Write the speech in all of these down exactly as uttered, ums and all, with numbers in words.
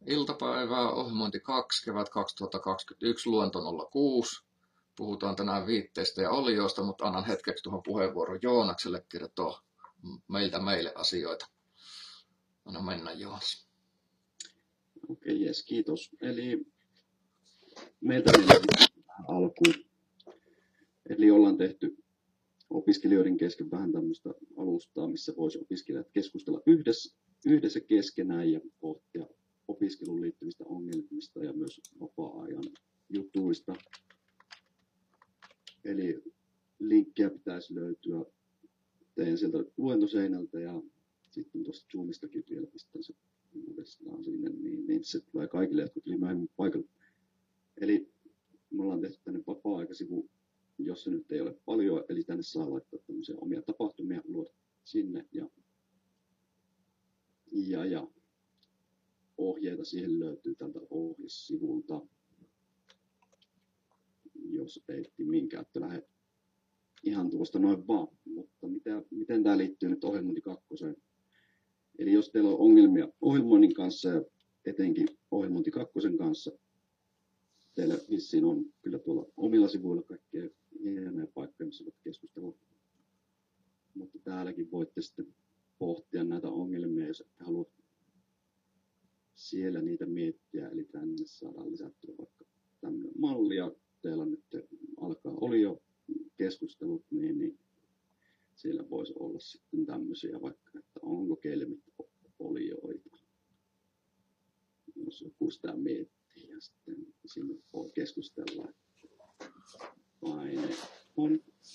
Iltapäivää, ohjelmointi kaksi, kevät kaksituhattakaksikymmentäyksi, luento nolla kuusi. Puhutaan tänään viitteistä ja olioista, mutta annan hetkeksi tuohon puheenvuoron Joonakselle kertoa meiltä meille asioita. Anna mennä, Joonas. Okei, okay, jes, kiitos. Eli meiltä meille alkuun. Eli ollaan tehty opiskelijoiden kesken vähän tämmöistä alustaa, missä voisi opiskelijat keskustella yhdessä, yhdessä keskenään ja pohtia opiskeluun liittyvistä ongelmista ja myös vapaa-ajan jutuista. Eli linkkiä pitäisi löytyä teidän sieltä luentoseinältä ja sitten tuosta Zoomistakin vielä pistän se uudestaan sinne, niin, niin se tulee kaikille, jotka tuli myöhemmin paikalle. Eli me ollaan tehty tänne vapaa-aikasivu, jossa nyt ei ole paljon, eli tänne saa laittaa tämmöisiä omia tapahtumia, luoda sinne ja, ja, ja ohjeita siihen löytyy tältä ohjesivulta, jos ei Timin käyttö lähde ihan tuosta noin vaan. Mutta mitä, miten tämä liittyy nyt ohjelmointi kakkoseen? Eli jos teillä on ongelmia ohjelmoinnin kanssa ja etenkin ohjelmointi kakkosen kanssa, teillä vissiin on kyllä tuolla omilla sivuilla kaikkea hienoja paikkoja, missä voit keskustella. Mutta täälläkin voitte sitten pohtia näitä ongelmia, jos ette halua siellä niitä miettiä. Eli tänne saadaan lisättyä vaikka tämmöinen malli, ja teillä nyt alkaa oli jo keskustelut, niin, niin siellä voisi olla sitten tämmöisiä vaikka, että onko kelmit olioita, jos joku sitä miettii, ja sitten sinne voi keskustella, paine on.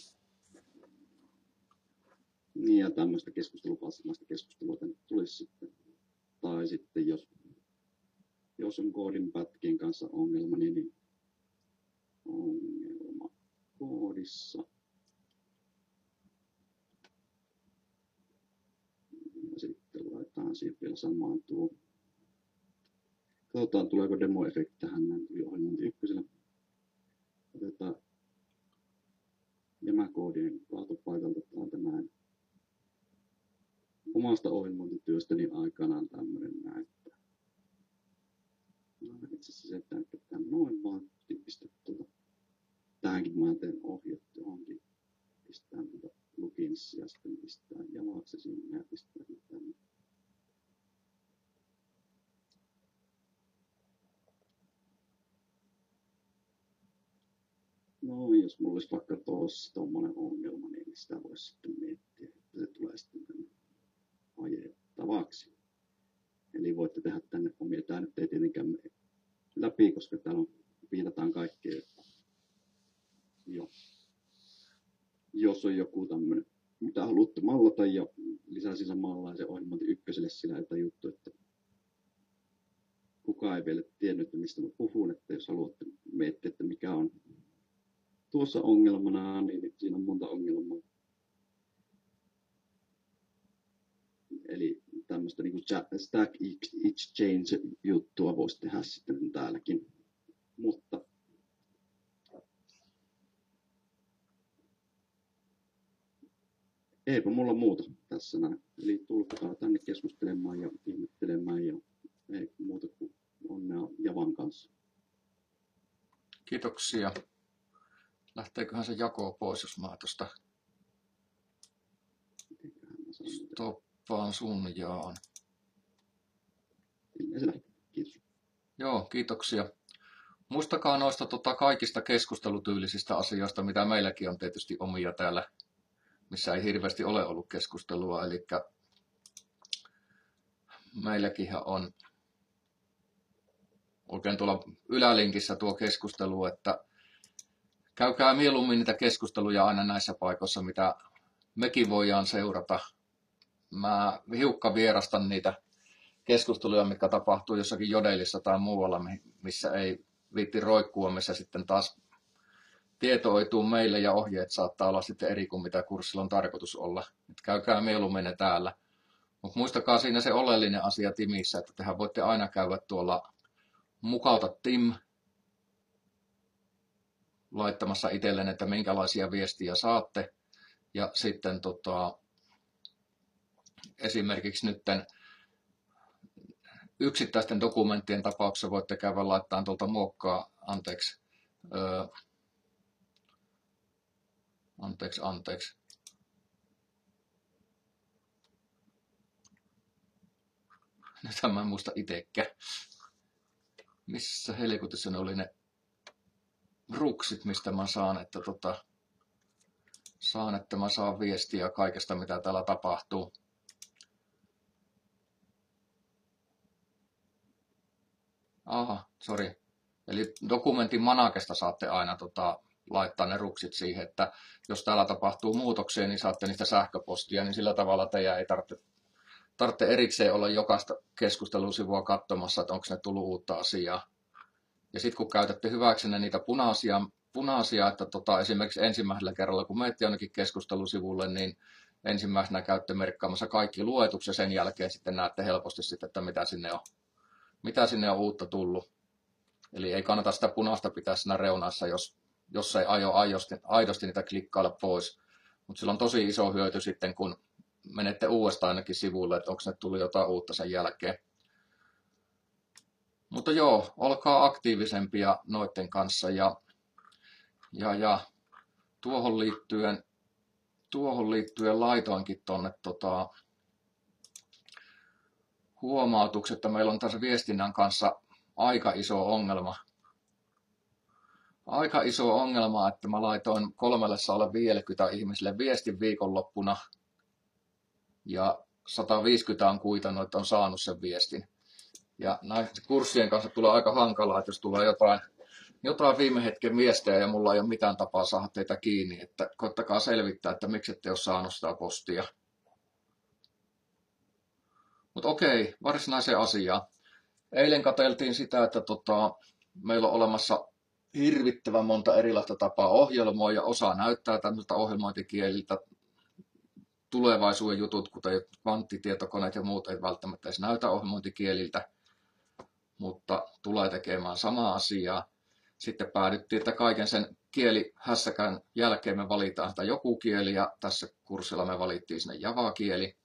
Niin, ja tämmöistä keskustelupalstamaista keskustelua tänne tulisi sitten. Tai sitten jos, jos on koodin pätkien kanssa ongelma, niin, niin ongelma koodissa. Ja sitten laitetaan siihen vielä samaan tuo. Katsotaan, tuleeko demoefekti tähän näin tuli ohjelmointi ykkösellä. Otetaan jämäkoodien kaatopaikalta täältä näin. Omasta ohjelmointityöstäni aikanaan tämmöinen näyttää. No, itse asiassa se näyttää noin vaan pistää tuota. Tähänkin mä teen ohjeet johonkin. Pistään tuota pluginsia ja sitten pistään jalaksi sinne ja pistään tänne. No, jos mulla olisi vaikka tuossa tommonen ongelma, niin sitä voisi sitten miettiä, että se tulee sitten tänne ajettavaksi. Eli voitte tehdä tänne omia. Tää nyt ei tietenkään mene läpi, koska täällä on, viitataan kaikkeen. Jo. Jos on joku tämmönen, mitä haluatte mallata ja lisäsin samanlaisen ohjelmointi ykköselle sillä jotain juttu, että kukaan ei vielä tiennyt, että mistä mä puhun, että jos haluatte miettiä, että mikä on tuossa ongelmana, niin siinä on monta ongelmaa. Eli tämmöistä niin kuin Stack Exchange-juttua voisi tehdä sitten täälläkin. Mutta eipä mulla muuta tässä näin. Eli tulkaa tänne keskustelemaan ja ihmettelemään ja ei muuta kuin onnea Javan kanssa. Kiitoksia. Lähteeköhän se jako pois, jos mä tuosta stoppaan sun jaan. Kiitos. Joo, kiitoksia. Muistakaa noista tota, kaikista keskustelutyylisistä asioista, mitä meilläkin on tietysti omia täällä, missä ei hirveästi ole ollut keskustelua. Eli meilläkin on oikein tuolla ylälinkissä tuo keskustelu, että käykää mieluummin niitä keskusteluja aina näissä paikoissa, mitä mekin voidaan seurata. Mä hiukka vierastan niitä keskusteluja, mitkä tapahtuu jossakin Jodelissa tai muualla, missä ei viitti roikkua, missä sitten taas tieto ei tule meille ja ohjeet saattaa olla sitten eri kuin mitä kurssilla on tarkoitus olla. Et käykää mieluummin ne täällä. Mutta muistakaa siinä se oleellinen asia Timissä, että tehän voitte aina käydä tuolla Mukauta Tim laittamassa itselleen, että minkälaisia viestiä saatte. Ja sitten tota, esimerkiksi nytten yksittäisten dokumenttien tapauksessa voitte käydä laittaa tuolta muokkaa, anteeksi, öö, anteeksi, anteeksi. Nyt mä en muista itsekään. Missä helkutissa ne oli ne ruksit, mistä mä saan, että tota, saan, että mä saan viestiä kaikesta, mitä täällä tapahtuu. Aha, sori. Eli dokumentin manakesta saatte aina tota, laittaa ne ruksit siihen, että jos täällä tapahtuu muutoksia, niin saatte niistä sähköpostia, niin sillä tavalla teidän ei tarvitse, tarvitse erikseen olla jokaista keskustelusivua katsomassa, että onko ne tullut uutta asiaa. Ja sitten kun käytätte hyväksenne niitä punaisia, punaisia että tota, esimerkiksi ensimmäisellä kerralla, kun menette jonnekin keskustelusivulle, niin ensimmäisenä käytte merkkaamassa kaikki luetukset ja sen jälkeen sitten näette helposti sitten, että mitä sinne on, mitä sinne on uutta tullut. Eli ei kannata sitä punaista pitää siinä reunassa, jos, jos ei aio aidosti, aidosti niitä klikkailla pois. Mutta sillä on tosi iso hyöty sitten, kun menette uudestaan ainakin sivulle, että onko ne tullut jotain uutta sen jälkeen. Mutta joo, olkaa aktiivisempia noiden kanssa ja, ja, ja tuohon liittyen, tuohon liittyen laitoinkin tuonne tota, huomautukset, että meillä on tässä viestinnän kanssa aika iso ongelma. Aika iso ongelma, että mä laitoin kolmelle viisikymmentä ihmisille viestin viikonloppuna ja sata viisikymmentä on kuitannut, että on saanut sen viestin. Ja näiden kurssien kanssa tulee aika hankalaa, että jos tulee jotain, jotain viime hetken viestejä ja mulla ei ole mitään tapaa saada teitä kiinni, että koittakaa selvittää, että miksi ette ole saanut sitä postia. Mutta okei, varsinaiseen asiaan. Eilen katseltiin sitä, että tota, meillä on olemassa hirvittävän monta erilaista tapaa ohjelmoida ja osa näyttää tämmöistä ohjelmointikieliltä. Tulevaisuuden jutut, kuten kvanttitietokoneet ja muut, ei välttämättä edes näytä ohjelmointikieliltä, mutta tulee tekemään samaa asiaa. Sitten päädyttiin, että kaiken sen kielihässäkän jälkeen me valitaan sitä joku kieli, ja tässä kurssilla me valittiin sinne Java-kieli.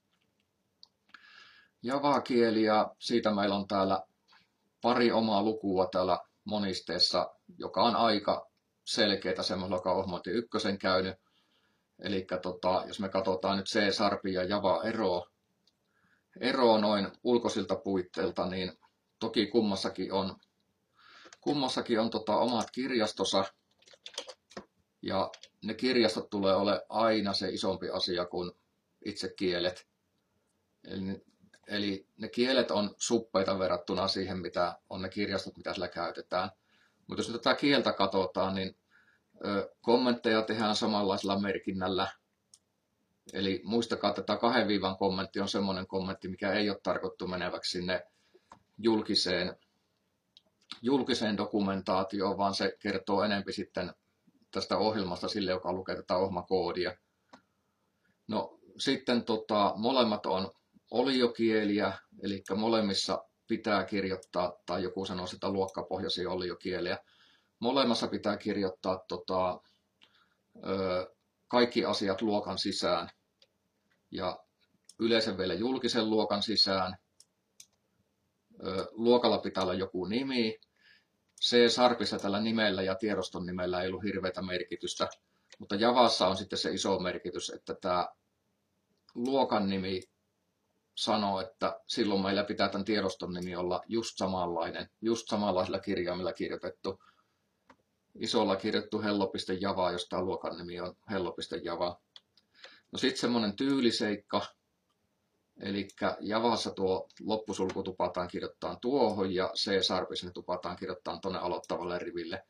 Java-kieli, ja siitä meillä on täällä pari omaa lukua täällä monisteessa, joka on aika selkeää semmoisella, joka on ohjelmointi ykkösen käynyt. Eli tota, jos me katsotaan nyt C-Sharpin ja Java-eroa ero noin ulkoisilta puitteilta, niin toki kummassakin on, kummassakin on tota omat kirjastonsa. Ja ne kirjastot tulee ole aina se isompi asia kuin itse kielet. Eli, eli ne kielet on suppeita verrattuna siihen, mitä on ne kirjastot, mitä sillä käytetään. Mutta jos tätä kieltä katsotaan, niin kommentteja tehdään samanlaisella merkinnällä. Eli muistakaa, että tämä kahden viivan kommentti on semmoinen kommentti, mikä ei ole tarkoitettu meneväksi sinne julkiseen, julkiseen dokumentaatioon, vaan se kertoo enempi sitten tästä ohjelmasta sille, joka lukee tätä ohjelmakoodia. No sitten tota, molemmat on oliokieliä, eli molemmissa pitää kirjoittaa, tai joku sanoo sitä luokkapohjaisia oliokieliä. Molemmassa pitää kirjoittaa tota, ö, kaikki asiat luokan sisään ja yleensä vielä julkisen luokan sisään. Ö, luokalla pitää olla joku nimi. C-Sharpissa tällä nimellä ja tiedoston nimellä ei ollut hirveätä merkitystä, mutta Javassa on sitten se iso merkitys, että tämä luokan nimi sanoo, että silloin meillä pitää tämän tiedoston nimi olla just samanlainen, just samanlaisilla kirjaimilla kirjoitettu. Isolla kirjoittu hello.java, jos tämä luokan nimi on hello.java. No sitten semmoinen tyyliseikka, eli Javassa tuo loppusulku tupataan kirjoittaa tuohon ja C-Sharpissa ne tupataan kirjoittaa tuonne aloittavalle riville.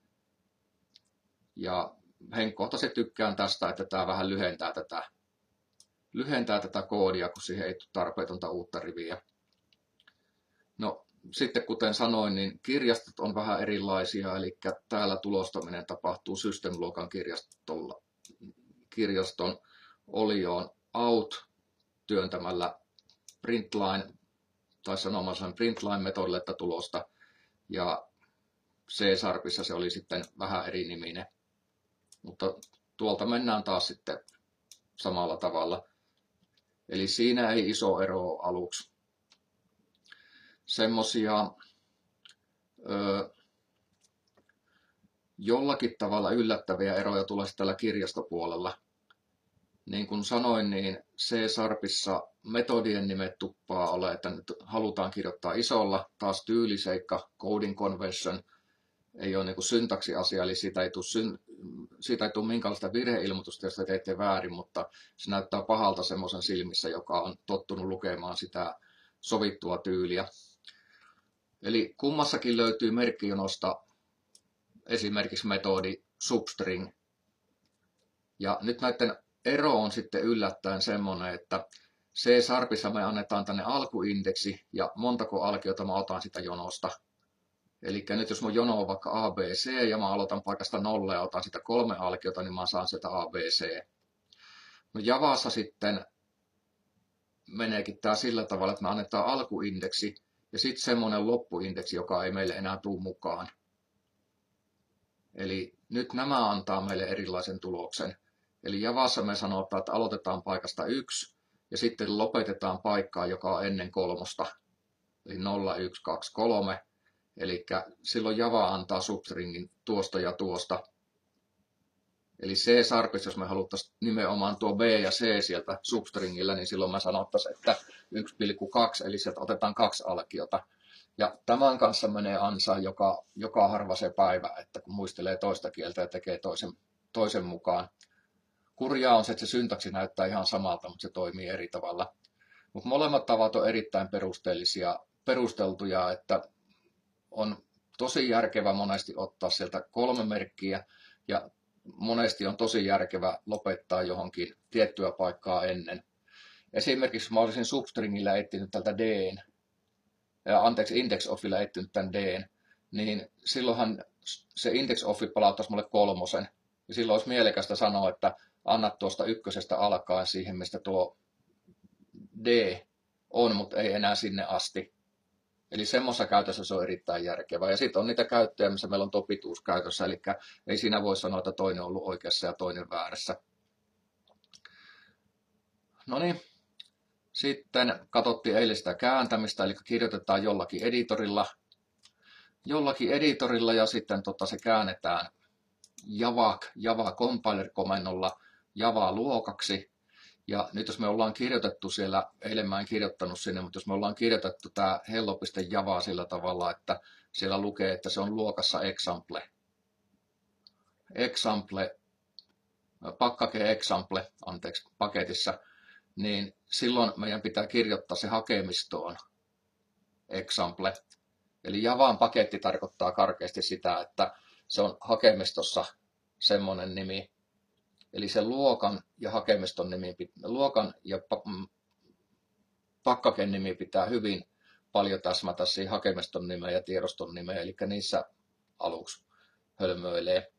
Ja henkkohtaisesti tykkään tästä, että tämä vähän lyhentää tätä, lyhentää tätä koodia, kun siihen ei tule tarpeetonta uutta riviä. No, sitten kuten sanoin, niin kirjastot on vähän erilaisia, eli täällä tulostaminen tapahtuu System-luokan kirjastolla, kirjaston olioon out työntämällä printline tai sanomalla printline-metodille että tulosta, ja C-Sharpissa se oli sitten vähän eri niminen, mutta tuolta mennään taas sitten samalla tavalla, eli siinä ei iso ero aluksi. semmosia jollakin tavalla yllättäviä eroja tulee tällä kirjastopuolella. Niin kuin sanoin, niin C-Sharpissa metodien nimet tuppaa ole, että nyt halutaan kirjoittaa isolla, taas tyyliseikka, coding convention, ei ole niin kuin syntaksiasia, eli siitä ei tule, syn, siitä ei tule minkäänlaista virheilmoitusta, jos te teette väärin, mutta se näyttää pahalta semmoisen silmissä, joka on tottunut lukemaan sitä sovittua tyyliä. Eli kummassakin löytyy merkkijonosta esimerkiksi metodi substring. Ja nyt näiden ero on sitten yllättäen semmoinen, että C-Sharpissa me annetaan tänne alkuindeksi ja montako alkiota mä otan sitä jonosta. Eli nyt jos mun jono on vaikka A B C ja mä aloitan paikasta nolla ja otan sitä kolme alkiota, niin mä saan sieltä A B C. No Javassa sitten meneekin tää sillä tavalla, että me annetaan alkuindeksi ja sitten semmoinen loppuindeksi, joka ei meille enää tule mukaan. Eli nyt nämä antaa meille erilaisen tuloksen. Eli Javassa me sanotaan, että aloitetaan paikasta yksi ja sitten lopetetaan paikkaa, joka on ennen kolmosta. Eli nolla, yksi, kaksi, kolme. Eli silloin Java antaa substringin tuosta ja tuosta. Eli C-Sharpissa, jos me haluttaisiin nimenomaan tuo B ja C sieltä substringillä, niin silloin me sanottaisiin, että yksi pilkku kaksi, eli sieltä otetaan kaksi alkiota. Ja tämän kanssa menee ansa joka, joka harva se päivä, että kun muistelee toista kieltä ja tekee toisen, toisen mukaan. Kurjaa on se, että se syntaksi näyttää ihan samalta, mutta se toimii eri tavalla. Mutta molemmat tavat on erittäin perusteellisia, perusteltuja, että on tosi järkevä monesti ottaa sieltä kolme merkkiä ja monesti on tosi järkevä lopettaa johonkin tiettyä paikkaa ennen. Esimerkiksi mä olisin substringillä etsinyt tältä D:n, ja anteeksi indexofilla etsinyt tämän D:n, niin silloinhan se indexofi palauttaisi mulle kolmosen. Ja silloin olisi mielekästä sanoa, että anna tuosta ykkösestä alkaen siihen, mistä tuo D on, mutta ei enää sinne asti. Eli semmoisessa käytössä se on erittäin järkevää. Ja sitten on niitä käyttöjä, missä meillä on tuo pituus käytössä, eli ei siinä voi sanoa, että toinen on ollut oikeassa ja toinen väärässä. No niin, sitten katsottiin eilen sitä kääntämistä, eli kirjoitetaan jollakin editorilla, jollakin editorilla ja sitten tota, se käännetään Java, Java compiler-komennolla Java-luokaksi. Ja nyt jos me ollaan kirjoitettu siellä, eilen mä en kirjoittanut sinne, mutta jos me ollaan kirjoitettu tämä hello.java sillä tavalla, että siellä lukee, että se on luokassa example. Example, pakkake example, anteeksi, paketissa, niin silloin meidän pitää kirjoittaa se hakemistoon example. Eli Javan paketti tarkoittaa karkeasti sitä, että se on hakemistossa semmoinen nimi. Eli sen luokan ja hakemiston nimi, luokan ja pakkaken nimi pitää hyvin paljon täsmätä siihen hakemiston nimeen ja tiedoston nimeen, eli niissä aluksi hölmöilee.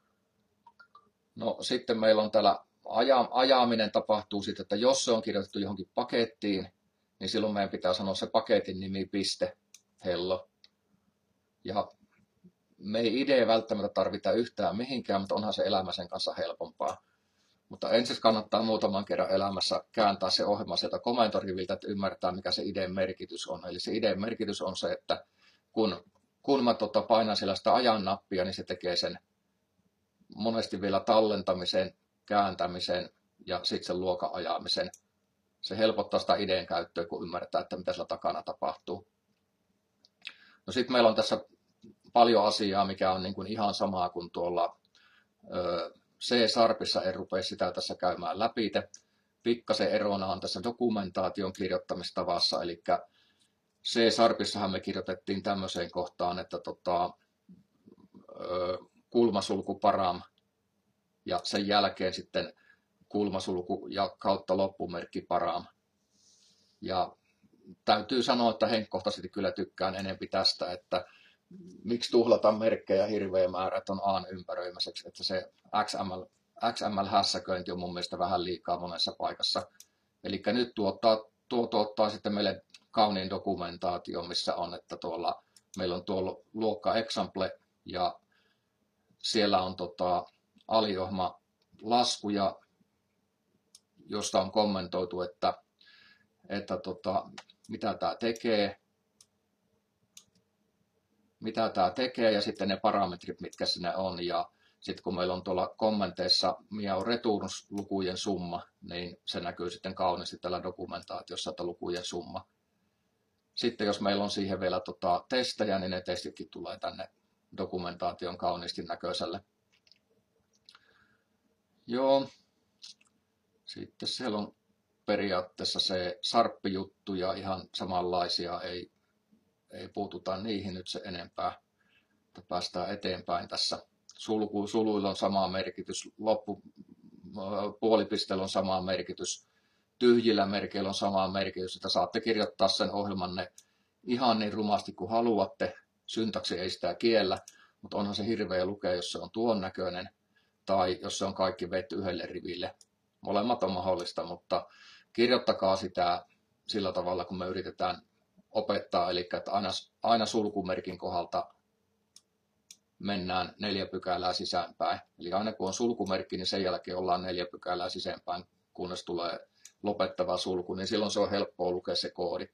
No sitten meillä on täällä aja, ajaminen tapahtuu sitten, että jos se on kirjoitettu johonkin pakettiin, niin silloin meidän pitää sanoa se paketin nimi piste hello. Ja me ei idea välttämättä tarvita yhtään mihinkään, mutta onhan se elämä sen kanssa helpompaa. Mutta ensin kannattaa muutaman kerran elämässä kääntää se ohjelma sieltä komentoriviltä, että ymmärtää, mikä se ideen merkitys on. Eli se ideen merkitys on se, että kun, kun mä tota painan siellä sitä ajan nappia, niin se tekee sen monesti vielä tallentamisen, kääntämisen ja sitten sen luokan ajamisen. Se helpottaa sitä ideen käyttöä, kun ymmärtää, että mitä siellä takana tapahtuu. No sitten meillä on tässä paljon asiaa, mikä on niin kuin ihan samaa kuin tuolla C-Sharpissa, en rupea sitä tässä käymään läpi. Pikkasen erona on tässä dokumentaation kirjoittamistavassa, eli C-Sharpissahan me kirjoitettiin tämmöiseen kohtaan, että tota, kulmasulku param ja sen jälkeen sitten kulmasulku ja kautta loppumerkki param. Ja täytyy sanoa, että henkkohtaisesti kyllä tykkään enempi tästä, että miksi tuhlata merkkejä hirveä määrä, että on A:n ympäröimäiseksi, että se X M L, X M L-hässäköinti on mun mielestä vähän liikaa monessa paikassa. Eli nyt tuottaa, tuo tuottaa sitten meille kauniin dokumentaatio, missä on, että tuolla meillä on tuolla luokka example ja siellä on tota, aliohma laskuja, josta on kommentoitu, että, että tota, mitä tämä tekee. mitä tämä tekee ja sitten ne parametrit, mitkä siinä on. Ja sitten kun meillä on tuolla kommenteissa Miao Returnus-lukujen summa, niin se näkyy sitten kauniisti tällä dokumentaatiossa, että lukujen summa. Sitten jos meillä on siihen vielä tota testejä, niin ne testitkin tulee tänne dokumentaation kauniisti näköiselle. Joo. Sitten siellä on periaatteessa se sarppijuttu ja ihan samanlaisia, ei, ei puututa niihin nyt se enempää, että päästään eteenpäin tässä. Sulku, suluilla on sama merkitys, loppu, puolipisteellä on sama merkitys, tyhjillä merkeillä on sama merkitys, että saatte kirjoittaa sen ohjelmanne ihan niin rumasti kuin haluatte, syntaksi ei sitä kiellä, mutta onhan se hirveä lukea, jos se on tuon näköinen tai jos se on kaikki vetty yhdelle riville. Molemmat on mahdollista, mutta kirjoittakaa sitä sillä tavalla, kun me yritetään opettaa, eli että aina, aina sulkumerkin kohdalta mennään neljä pykälää sisäänpäin. Eli aina kun on sulkumerkki, niin sen jälkeen ollaan neljä pykälää sisäänpäin, kunnes tulee lopettava sulku, niin silloin se on helppoa lukea se koodi.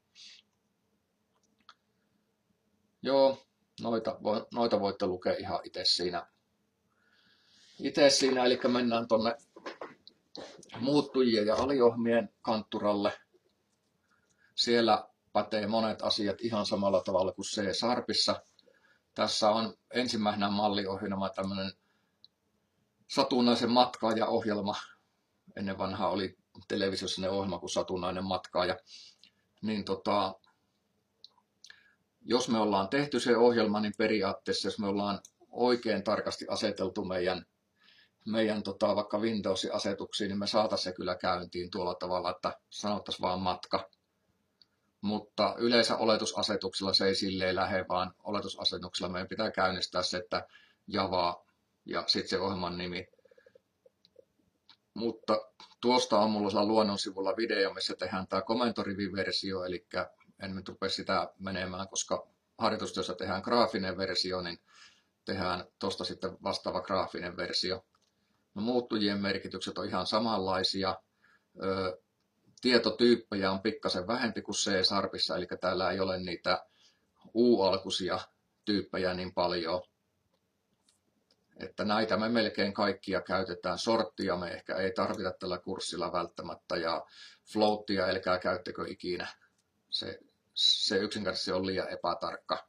Joo, noita, noita voitte lukea ihan itse siinä. Itse siinä, eli mennään tuonne muuttujien ja aliohmien kantturalle. Siellä pätee monet asiat ihan samalla tavalla kuin C-Sharpissa. Tässä on ensimmäisenä malliohjelma tämmöinen satunnaisen matkaaja-ohjelma. Ennen vanhaa oli televisiossa ne ohjelma kuin satunnainen matkaaja. Niin tota, jos me ollaan tehty se ohjelma, niin periaatteessa jos me ollaan oikein tarkasti aseteltu meidän meidän tota, vaikka Windowsin asetuksiin, niin me saataisiin se kyllä käyntiin tuolla tavalla, että sanottaisiin vaan matka. Mutta yleensä oletusasetuksella se ei silleen lähde, vaan oletusasetuksella meidän pitää käynnistää se, että Java ja sitten se ohjelman nimi. Mutta tuosta on mulla luonnon sivulla video, missä tehdään tämä komentoriviversio, eli en nyt rupea sitä menemään, koska harjoitustyössä tehdään graafinen versio, niin tehdään tuosta sitten vastaava graafinen versio. No, muuttujien merkitykset on ihan samanlaisia. Ö, tietotyyppejä on pikkasen vähempi kuin C-Sharpissa, eli täällä ei ole niitä U-alkuisia tyyppejä niin paljon. Että näitä me melkein kaikkia käytetään. Sorttia me ehkä ei tarvita tällä kurssilla välttämättä, ja floatia älkää käyttäkö ikinä. Se, se yksinkertaisesti on liian epätarkka.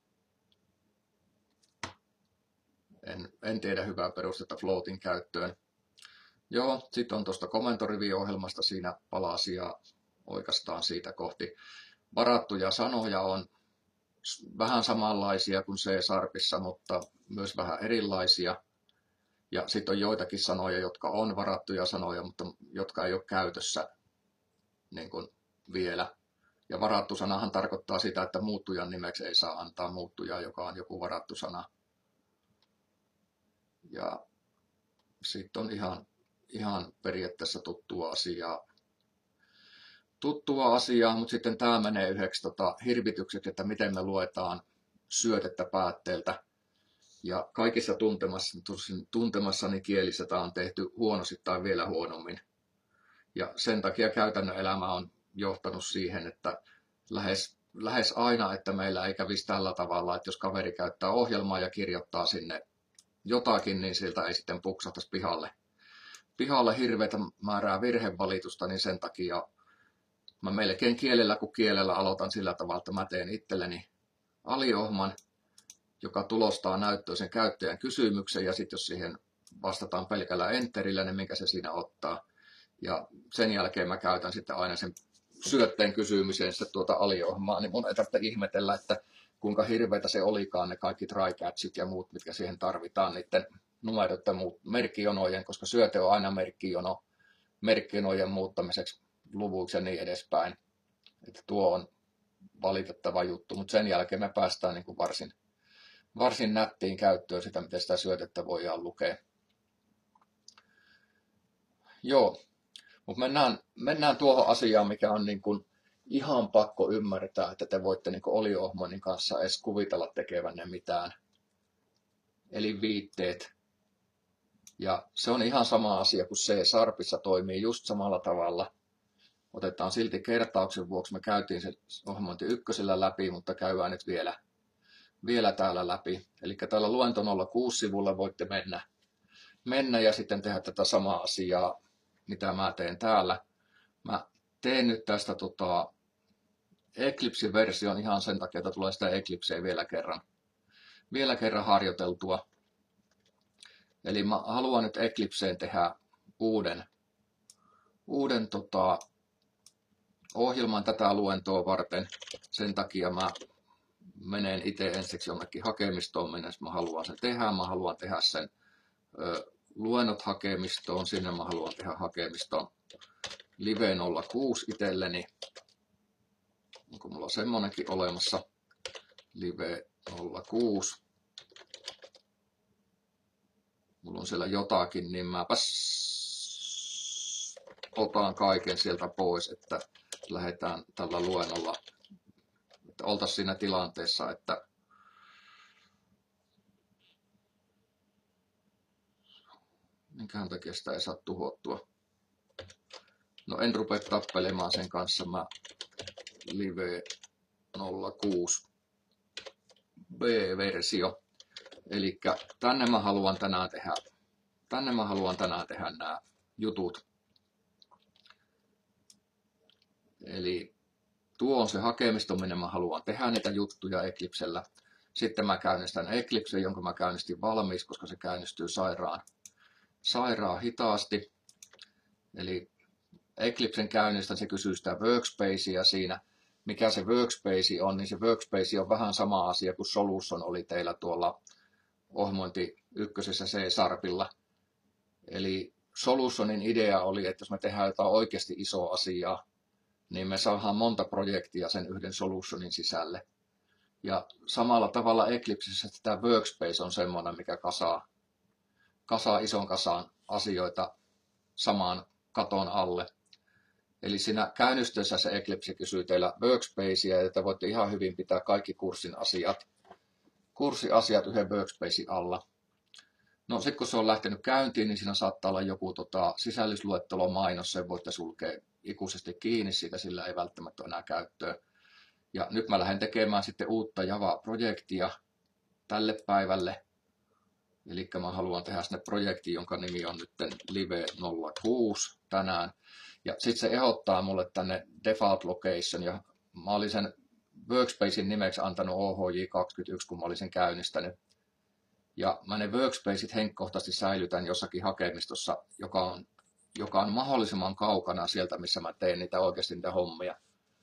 En, en tiedä hyvää perustetta floatin käyttöön. Joo, sitten on tuosta komentorivi-ohjelmasta siinä palasia oikeastaan siitä kohti. Varattuja sanoja on vähän samanlaisia kuin C-Sharpissa, mutta myös vähän erilaisia. Ja sitten on joitakin sanoja, jotka on varattuja sanoja, mutta jotka ei ole käytössä niin kuin vielä. Ja varattu sanahan tarkoittaa sitä, että muuttujan nimeksi ei saa antaa muuttujaa, joka on joku varattu sana. Ja sitten on ihan, ihan periaatteessa tuttua asiaa. Tuttua asiaa, mutta sitten tämä menee yhdeksi tota, hirvitykseksi, että miten me luetaan syötettä päätteeltä. Ja kaikissa tuntemassani kielissä tämä on tehty huonosti tai vielä huonommin. Ja sen takia käytännön elämä on johtanut siihen, että lähes, lähes aina, että meillä ei kävisi tällä tavalla, että jos kaveri käyttää ohjelmaa ja kirjoittaa sinne jotakin, niin siltä ei sitten puksahtaisi pihalle. Pihalle hirveätä määrää virhevalitusta, niin sen takia mä melkein kielellä kuin kielellä aloitan sillä tavalla, että mä teen itselleni aliohjelman, joka tulostaa näyttöisen käyttäjän kysymyksen, ja sitten jos siihen vastataan pelkällä enterillä, niin minkä se siinä ottaa. Ja sen jälkeen mä käytän sitten aina sen syötteen kysymiseen sitten tuota aliohjelmaa, niin mun ei tarvitse ihmetellä, että kuinka hirveitä se olikaan ne kaikki try-catchit ja muut, mitkä siihen tarvitaan, niiden numerot ja muut merkkijonojen, koska syöte on aina merkkijono, merkkijonojen muuttamiseksi luvuiksi ja niin edespäin. Että tuo on valitettava juttu, mutta sen jälkeen me päästään niin kuin varsin, varsin nättiin käyttöön sitä, miten sitä syötettä voidaan lukea. Joo, mutta mennään, mennään tuohon asiaan, mikä on niin kuin ihan pakko ymmärtää, että te voitte niin kuin oliohmonin kanssa edes kuvitella tekevänne mitään. Eli viitteet. Ja se on ihan sama asia kuin C-Sharpissa toimii just samalla tavalla. Otetaan silti kertauksen vuoksi. Me käytiin se ohjelmointi ykkösellä läpi, mutta käydään nyt vielä, vielä täällä läpi. Eli täällä luento nolla kuusi sivulla voitte mennä, mennä ja sitten tehdä tätä samaa asiaa, mitä mä teen täällä. Mä teen nyt tästä tota, Eclipse-version ihan sen takia, että tulee sitä Eclipseä vielä kerran, vielä kerran harjoiteltua. Eli mä haluan nyt Eclipseen tehdä uuden, uuden tota, ohjelman tätä luentoa varten. Sen takia mä menen itse ensiksi jonnekin hakemistoon, minne mä haluan sen tehdä. Mä haluan tehdä sen ö, luennot hakemistoon, sinne mä haluan tehdä hakemiston Live nolla kuusi itselleni. Onko mulla semmonenkin olemassa? Live nolla kuusi. Mulla on siellä jotakin, niin mäpäs otan kaiken sieltä pois, että lähdetään tällä luennolla, että oltaisiin siinä tilanteessa, että minkähän takia sitä ei saa tuhottua. No en rupea tappelemaan sen kanssa, mä Live nolla kuusi B-versio. Eli tänne mä haluan tänään tehdä, tänne mä haluan tänään tehdä nämä jutut. Eli tuo on se hakemisto, minne mä haluan tehdä niitä juttuja Eclipsellä. Sitten mä käynnistän Eclipsen, jonka mä käynnistin valmiiksi, koska se käynnistyy sairaan, sairaan hitaasti. Eli Eclipsen käynnistän, se kysyy sitä workspacea siinä. Mikä se workspace on, niin se workspace on vähän sama asia kuin Solution oli teillä tuolla ohjelmointi ykkösessä C-Sharpilla. Eli Solutionin idea oli, että jos me tehdään jotain oikeasti isoa asiaa, niin me saadaan monta projektia sen yhden Solutionin sisälle. Ja samalla tavalla Eclipsessä tämä workspace on semmoinen, mikä kasaa, kasaa ison kasaan asioita samaan katon alle. Eli siinä käynnistössä se Eclipse kysyy teillä workspacea, että voitte ihan hyvin pitää kaikki kurssin asiat, kurssiasiat yhden workspacein alla. No sitten kun se on lähtenyt käyntiin, niin siinä saattaa olla joku tota, sisällysluettelo mainos, sen voitte sulkea ikuisesti kiinni, siitä sillä ei välttämättä ole enää käyttöä. Ja nyt mä lähden tekemään sitten uutta Java-projektia tälle päivälle. Eli mä haluan tehdä sinne projekti, jonka nimi on nyt Live nolla kuusi tänään. Ja sitten se ehdottaa mulle tänne default location, ja mä olin sen workspacein nimeksi antanut O H J kaksikymmentäyksi, kun mä olin sen käynnistänyt. Ja mä ne workspaceit henkkohtaisesti säilytän jossakin hakemistossa, joka on, joka on mahdollisimman kaukana sieltä, missä mä teen niitä oikeasti niitä hommia.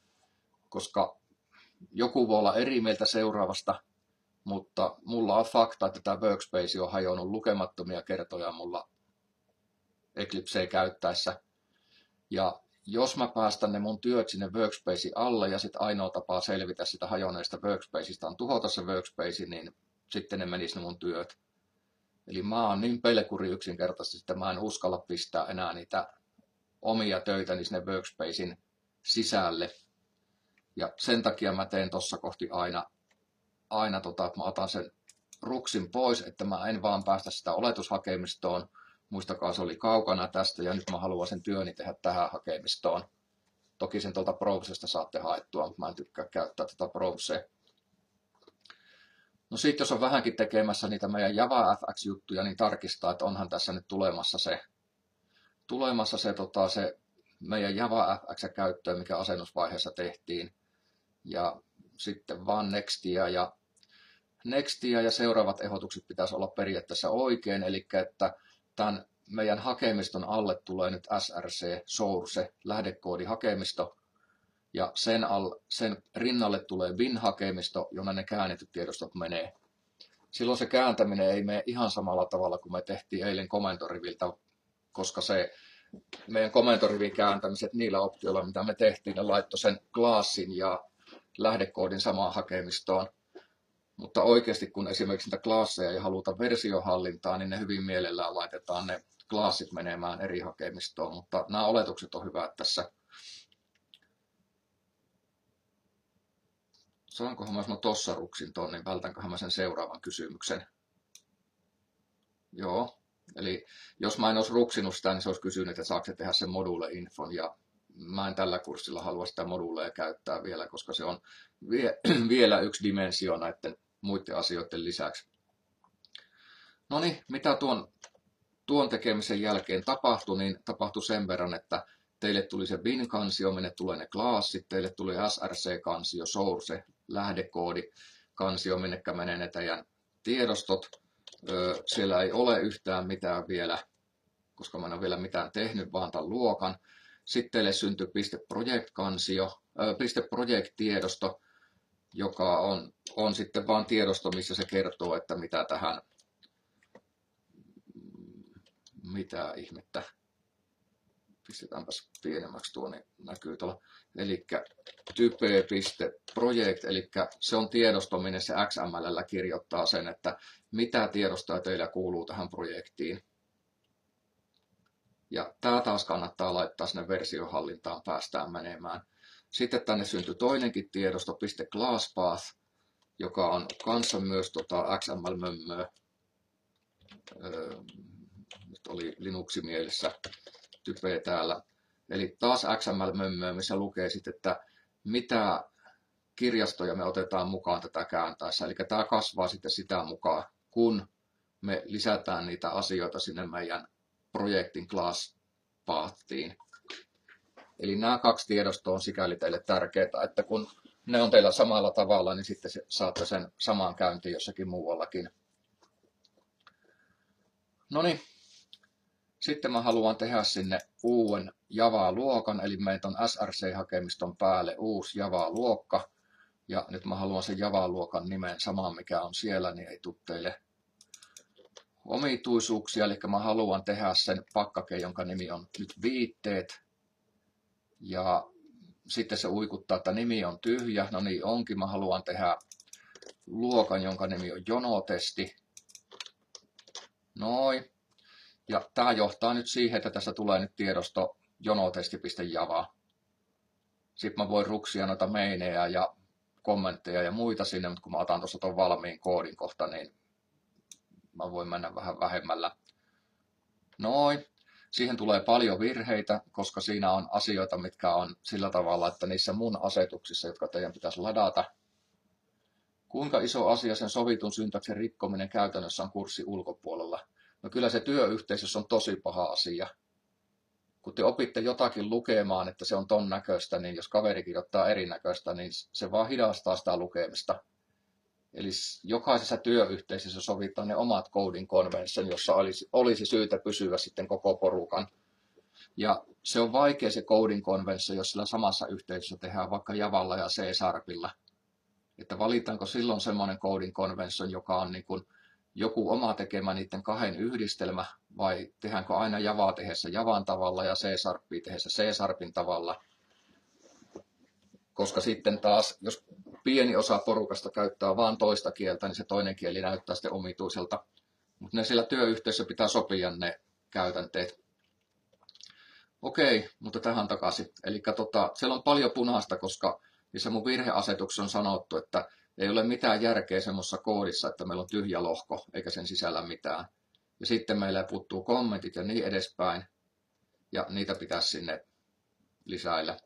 Koska joku voi olla eri mieltä seuraavasta, mutta mulla on fakta, että tämä workspace on hajonnut lukemattomia kertoja mulla Eclipseä käyttäessä. Ja jos mä päästän ne mun työt sinne workspacein alle ja sitten ainoa tapa selvitä sitä hajonneesta workspaceista on tuhota se workspace, niin sitten ne menis ne mun työt. Eli mä oon niin pelkuri yksinkertaisesti, että mä en uskalla pistää enää niitä omia töitäni sinne workspacein sisälle. Ja sen takia mä teen tossa kohti aina, aina tota, että mä otan sen ruksin pois, että mä en vaan päästä sitä oletushakemistoon. Muistakaa, se oli kaukana tästä ja nyt mä haluan sen työni tehdä tähän hakemistoon. Toki sen tuolta Browsesta saatte haettua, mutta mä en tykkää käyttää tätä Browsea. No sitten jos on vähänkin tekemässä niitä meidän JavaFX-juttuja, niin tarkistaa, että onhan tässä nyt tulemassa se, tulemassa se, tota, se meidän JavaFX-käyttöön, mikä asennusvaiheessa tehtiin. Ja sitten vaan Nextia ja, Nextia ja seuraavat ehdotukset pitäisi olla periaatteessa oikein, eli että tämän meidän hakemiston alle tulee nyt S R C, source, lähdekoodihakemisto, ja sen, al, sen rinnalle tulee bin-hakemisto, jonne ne käännetyt tiedostot menee. Silloin se kääntäminen ei mene ihan samalla tavalla kuin me tehtiin eilen komentoriviltä, koska se meidän komentorivin kääntämiset niillä optioilla, mitä me tehtiin, ne laittoi sen classin ja lähdekoodin samaan hakemistoon. Mutta oikeasti kun esimerkiksi niitä klasseja ei haluta versiohallintaa, niin ne hyvin mielellään laitetaan ne klassit menemään eri hakemistoon. Mutta nämä oletukset on hyvät tässä. Saankohan mä sanoa tossa ruksin tuon, niin vältänköhän mä sen seuraavan kysymyksen. Joo, eli jos mä en olisi ruksinut sitä, niin se olisi kysynyt, että saako se tehdä sen module-infon. Ja mä en tällä kurssilla halua sitä moduuleja käyttää vielä, koska se on vie, vielä yksi dimensio näiden muiden asioiden lisäksi. No niin, mitä tuon, tuon tekemisen jälkeen tapahtui, niin tapahtui sen verran, että teille tuli se bin-kansio, minne tulee ne klaassit, teille tuli S R C-kansio, source, lähdekoodi, kansio, minnekä menee ne teidän tiedostot. Öö, siellä ei ole yhtään mitään vielä, koska mä en ole vielä mitään tehnyt, vaan tämän luokan. Sitten teille syntyi .project-kansio, öö, .project-tiedosto, joka on, on sitten vaan tiedosto, missä se kertoo, että mitä tähän, mitä ihmettä. Pistetäänpäs pienemmäksi tuo, niin näkyy tuolla. Eli type.project, eli se on tiedosto, minne se X M L kirjoittaa sen, että mitä tiedostoa teillä kuuluu tähän projektiin. Ja tämä taas kannattaa laittaa sinne versiohallintaan, päästään menemään. Sitten tänne syntyi toinenkin tiedosto, .classpath, joka on kanssa myös tota X M L-mömmöä. Öö, nyt oli Linuxi mielessä. Type täällä. Eli taas X M L-mömmöä, missä lukee sitten, että mitä kirjastoja me otetaan mukaan tätä kääntäessä. Eli tämä kasvaa sitten sitä mukaan, kun me lisätään niitä asioita sinne meidän projektin class-pathiin. Eli nämä kaksi tiedostoa on sikäli teille tärkeää, että kun ne on teillä samalla tavalla, niin sitten saatte sen samaan käyntiin jossakin muuallakin. No niin. Sitten mä haluan tehdä sinne uuden Java-luokan, eli meitä on S R C-hakemiston päälle uusi Java-luokka. Ja nyt mä haluan sen Java-luokan nimen samaan, mikä on siellä, niin ei tule teille omituisuuksia. Eli mä haluan tehdä sen pakkake, jonka nimi on nyt viitteet. Ja sitten se uikuttaa, että nimi on tyhjä. No niin onkin, mä haluan tehdä luokan, jonka nimi on jonotesti. Noin. Ja tämä johtaa nyt siihen, että tässä tulee nyt tiedosto jonotesti.java. Sitten mä voin ruksia noita maineja ja kommentteja ja muita sinne, mutta kun mä otan tuossa tuon valmiin koodin kohta, niin mä voin mennä vähän vähemmällä. Noin. Siihen tulee paljon virheitä, koska siinä on asioita, mitkä on sillä tavalla, että niissä mun asetuksissa, jotka teidän pitäisi ladata. Kuinka iso asia sen sovitun syntaksen rikkominen käytännössä on kurssin ulkopuolella? No kyllä se työyhteisössä on tosi paha asia. Kun te opitte jotakin lukemaan, että se on ton näköistä, niin jos kaveri kirjoittaa erinäköistä, niin se vaan hidastaa sitä lukemista. Eli jokaisessa työyhteisössä sovitaan ne omat coding convention, jossa olisi, olisi syytä pysyä sitten koko porukan. Ja se on vaikea se coding convention, jos sillä samassa yhteisössä tehdään vaikka Javalla ja C-Sharpilla. Että valitaanko silloin semmoinen coding convention, joka on niin kuin joku oma tekemä niiden kahden yhdistelmä, vai tehdäänkö aina Javaa tehdessä Javan tavalla ja C-Sharpia tehdessä C-Sharpin tavalla. Koska sitten taas, jos pieni osa porukasta käyttää vain toista kieltä, niin se toinen kieli näyttää sitten omituiselta. Mutta ne siellä työyhteisössä pitää sopia ne käytänteet. Okei, mutta tähän takaisin. Eli tota, siellä on paljon punaista, koska niissä mun virheasetuksessa on sanottu, että ei ole mitään järkeä semmoisessa koodissa, että meillä on tyhjä lohko, eikä sen sisällä mitään. Ja sitten meillä puuttuu kommentit ja niin edespäin. Ja niitä pitäisi sinne lisäillä.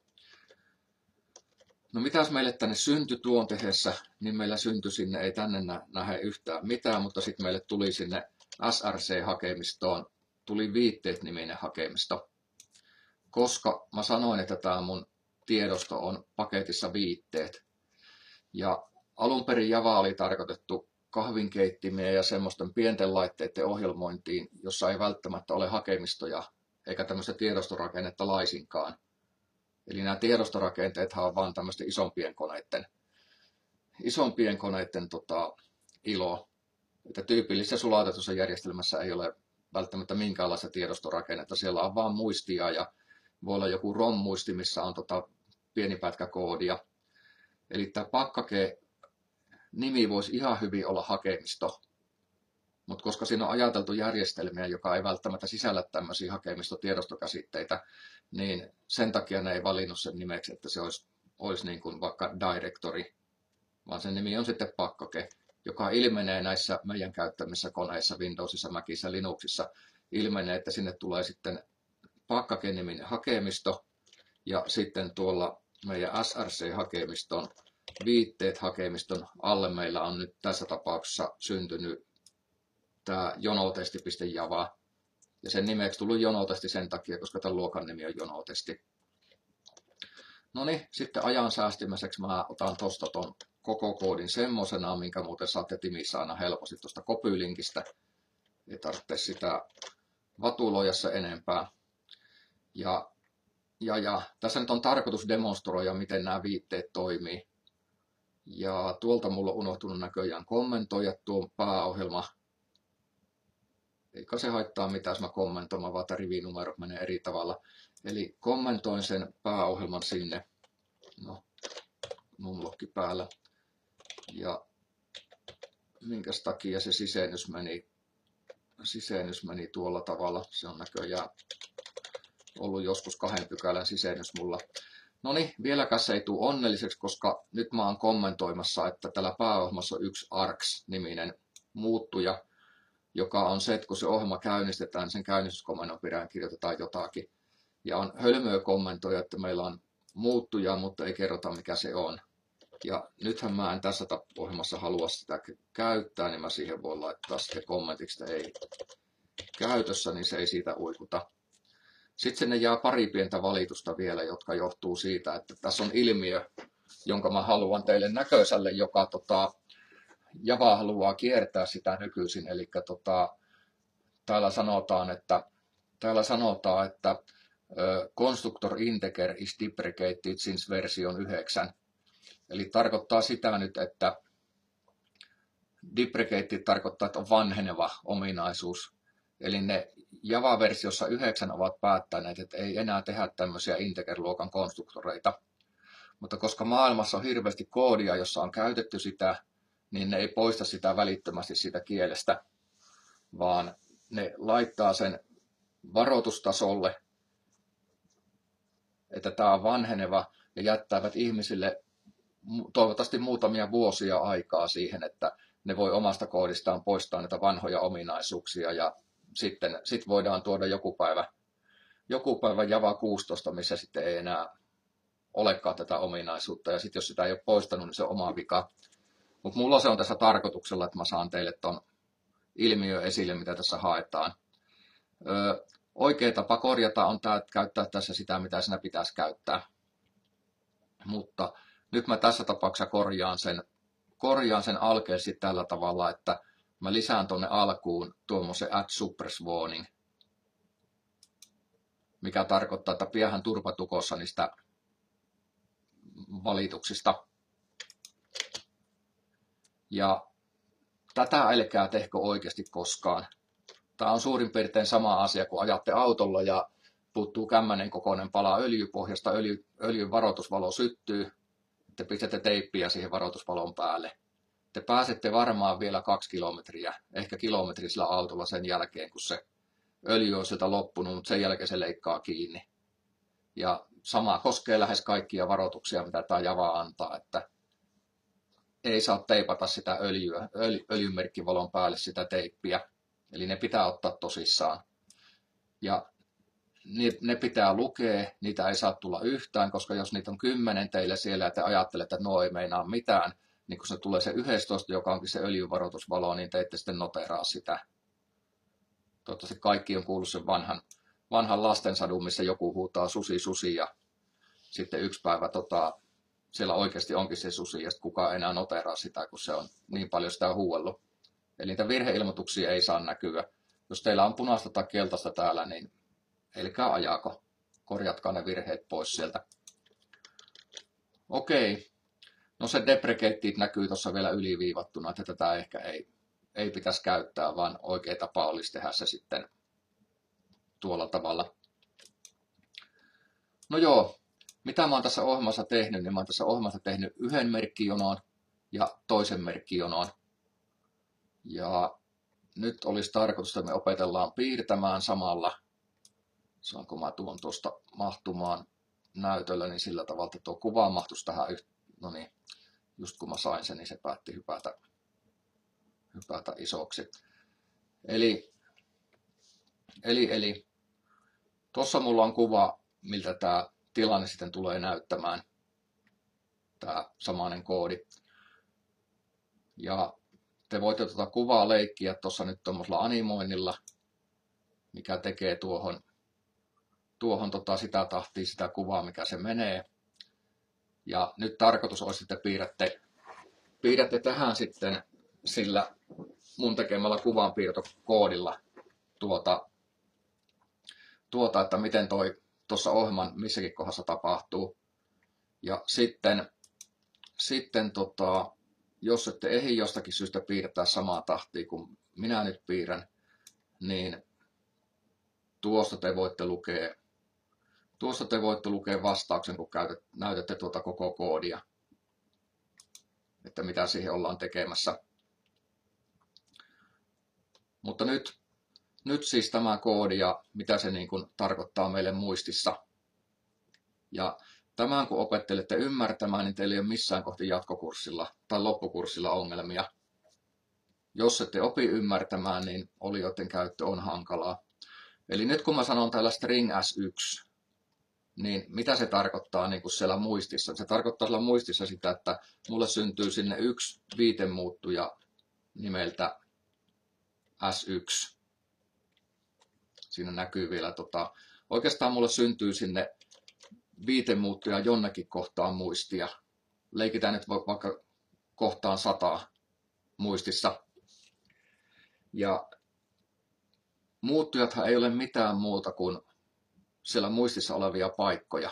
No mitäs meille tänne syntyi tuon tehdessä, niin meillä syntyi sinne, ei tänne nähdä yhtään mitään, mutta sitten meille tuli sinne S R C-hakemistoon, tuli viitteet-niminen hakemisto. Koska mä sanoin, että tämä mun tiedosto on paketissa viitteet. Ja alun perin Java oli tarkoitettu kahvinkeittimien ja semmoisten pienten laitteiden ohjelmointiin, jossa ei välttämättä ole hakemistoja eikä tämmöistä tiedostorakennetta laisinkaan. Eli nämä tiedostorakenteethan on vain tämmöisten isompien koneiden, isompien koneiden tota, ilo. Että tyypillisessä sulatetussa järjestelmässä ei ole välttämättä minkäänlaista tiedostorakennetta. Siellä on vain muistia ja voi olla joku ROM-muisti, missä on tota, pieni pätkä koodia. Eli tämä pakkake-nimi voisi ihan hyvin olla hakemisto. Mutta koska siinä on ajateltu järjestelmiä, joka ei välttämättä sisällä tämmöisiä hakemistotiedostokäsitteitä, niin sen takia ne ei valinnut sen nimeksi, että se olisi, olisi niin kuin vaikka directory, vaan sen nimi on sitten pakkake, joka ilmenee näissä meidän käyttämissä koneissa, Windowsissa, Macissa, Linuxissa, ilmenee, että sinne tulee sitten pakkake-niminen hakemisto, ja sitten tuolla meidän S R C-hakemiston viitteet hakemiston alle meillä on nyt tässä tapauksessa syntynyt tämä jonotesti.java. Ja sen nimeksi tullut jonotesti sen takia, koska tämän luokan nimi on jonotesti. No niin, sitten ajan säästymiseksi mä otan tuosta ton koko koodin semmosena, minkä muuten saatte Timissä aina helposti tuosta copy-linkistä. Ei tarvitse sitä vatuloida se enempää. Ja, ja, ja tässä nyt on tarkoitus demonstroida, miten nämä viitteet toimii. Ja tuolta mulla on unohtunut näköjään kommentoida tuo pääohjelma. Eikä se haittaa mitään, jos mä kommentoin, vaan tämä rivinumero menee eri tavalla. Eli kommentoin sen pääohjelman sinne. No, mun blokki päällä. Ja minkäs takia se sisennys meni, sisennys meni tuolla tavalla. Se on näköjään ollut joskus kahden pykälän sisennys mulla. No niin, vieläkään se ei tule onnelliseksi, koska nyt mä oon kommentoimassa, että tällä pääohjelmassa on yksi args-niminen muuttuja, joka on se, että kun se ohjelma käynnistetään, sen käynnistyskomennon perään kirjoitetaan jotakin. Ja on hölmöä kommentoida, että meillä on muuttuja, mutta ei kerrota mikä se on. Ja nythän mä en tässä ohjelmassa halua sitä käyttää, niin mä siihen voin laittaa sitten kommentiksi, että ei käytössä, niin se ei siitä uikuta. Sitten sinne jää pari pientä valitusta vielä, jotka johtuu siitä, että tässä on ilmiö, jonka mä haluan teille näköiselle, joka tota, Java haluaa kiertää sitä nykyisin. Eli tota, täällä sanotaan, että, täällä sanotaan, että uh, constructor integer is deprecated since version yhdeksän. Eli tarkoittaa sitä nyt, että deprecated tarkoittaa, että on vanheneva ominaisuus. Eli ne Java-versiossa yhdeksän ovat päättäneet, että ei enää tehdä tämmöisiä integer-luokan konstruktoreita. Mutta koska maailmassa on hirveästi koodia, jossa on käytetty sitä, niin ne ei poista sitä välittömästi siitä kielestä, vaan ne laittaa sen varoitustasolle, että tämä on vanheneva, ja jättävät ihmisille toivottavasti muutamia vuosia aikaa siihen, että ne voi omasta koodistaan poistaa näitä vanhoja ominaisuuksia, ja sitten sit voidaan tuoda joku päivä, joku päivä Java kuusitoista, missä sitten ei enää olekaan tätä ominaisuutta, ja sitten jos sitä ei ole poistanut, niin se on oma vika. Mutta mulla se on tässä tarkoituksella, että mä saan teille ton ilmiö esille, mitä tässä haetaan. Öö, oikea tapa korjata on tää, käyttää tässä sitä, mitä siinä pitäisi käyttää. Mutta nyt mä tässä tapauksessa korjaan sen, korjaan sen alkeen sitten tällä tavalla, että mä lisään tuonne alkuun tuommoisen add suppress warning, mikä tarkoittaa, että pidähän turpatukossa niistä valituksista. Ja tätä älkää tehkö oikeasti koskaan. Tämä on suurin piirtein sama asia, kun ajatte autolla ja puuttuu kämmänen kokoinen pala öljypohjasta, öljy, öljyn varoitusvalo syttyy, te pistätte teippiä siihen varoitusvalon päälle. Te pääsette varmaan vielä kaksi kilometriä, ehkä kilometri sillä autolla sen jälkeen, kun se öljy on sieltä loppunut, mutta sen jälkeen se leikkaa kiinni. Ja sama koskee lähes kaikkia varoituksia, mitä tämä Java antaa, että ei saa teipata sitä öljyä, öljy, öljymerkkivalon päälle sitä teippiä. Eli ne pitää ottaa tosissaan. Ja ne pitää lukea, niitä ei saa tulla yhtään, koska jos niitä on kymmenen teille siellä ja te ajattelette, että no ei meinaa mitään, niin kun se tulee se yksitoista, joka onkin se öljyvaroitusvalo, niin te ette sitten noteraa sitä. Toivottavasti kaikki on kuullut sen vanhan, vanhan lastensadun, missä joku huutaa susi susi ja sitten yksi päivä tota, siellä oikeasti onkin se susi ja sitten kukaan ei enää noteraa sitä, kun se on niin paljon sitä huuellut. Eli niitä virheilmoituksia ei saa näkyä. Jos teillä on punaista tai keltaista täällä, niin älkää ajako. Korjatkaa ne virheet pois sieltä. Okei. No se deprecated näkyy tuossa vielä yliviivattuna, että tätä ehkä ei, ei pitäisi käyttää, vaan oikea tapa olisi tehdä se sitten tuolla tavalla. No joo, mitä mä oon tässä ohjelmassa tehnyt, niin mä oon tässä ohjelmassa tehnyt yhden merkkijonon ja toisen merkkijonon. Ja nyt olisi tarkoitus, että me opetellaan piirtämään samalla. Saanko mä tuon tuosta mahtumaan näytöllä, niin sillä tavalla, että tuo kuva mahtuisi tähän. No niin, just kun mä sain sen, niin se päätti hypätä, hypätä isoksi. Eli, eli, eli tuossa mulla on kuva, miltä tämä tilanne sitten tulee näyttämään. tämä samainen koodi. Ja te voitte tuota kuvaa leikkiä tuossa nyt tuommoisella animoinnilla, mikä tekee tuohon, tuohon tota sitä tahtia, sitä kuvaa, mikä se menee. Ja nyt tarkoitus olisi, että piirrätte, piirrätte tähän sitten sillä mun tekemällä kuvanpiirtokoodilla tuota, tuota, että miten toi tuossa ohjelman missäkin kohdassa tapahtuu. Ja sitten, sitten tota, jos ette ehdi jostakin syystä piirtää samaa tahtia kuin minä nyt piirrän, niin tuosta te voitte lukea, tuosta te voitte lukea vastauksen, kun käytät, näytätte tuota koko koodia, että mitä siihen ollaan tekemässä. Mutta nyt, nyt siis tämä koodi ja mitä se niin kuin tarkoittaa meille muistissa. Ja tämän kun opettelette ymmärtämään, niin teillä ei ole missään kohti jatkokurssilla tai loppukurssilla ongelmia. Jos ette opi ymmärtämään, niin olijoiden käyttö on hankalaa. Eli nyt kun mä sanon täällä string S yksi, niin mitä se tarkoittaa niin kuin siellä muistissa? Se tarkoittaa siellä muistissa sitä, että mulle syntyy sinne yksi viitemuuttuja nimeltä S yksi. Siinä näkyy vielä, tota, oikeastaan mulle syntyy sinne viitemuuttuja jonnekin kohtaan muistia. Leikitään nyt vaikka kohtaan sata muistissa. Ja muuttujathan ei ole mitään muuta kuin siellä muistissa olevia paikkoja.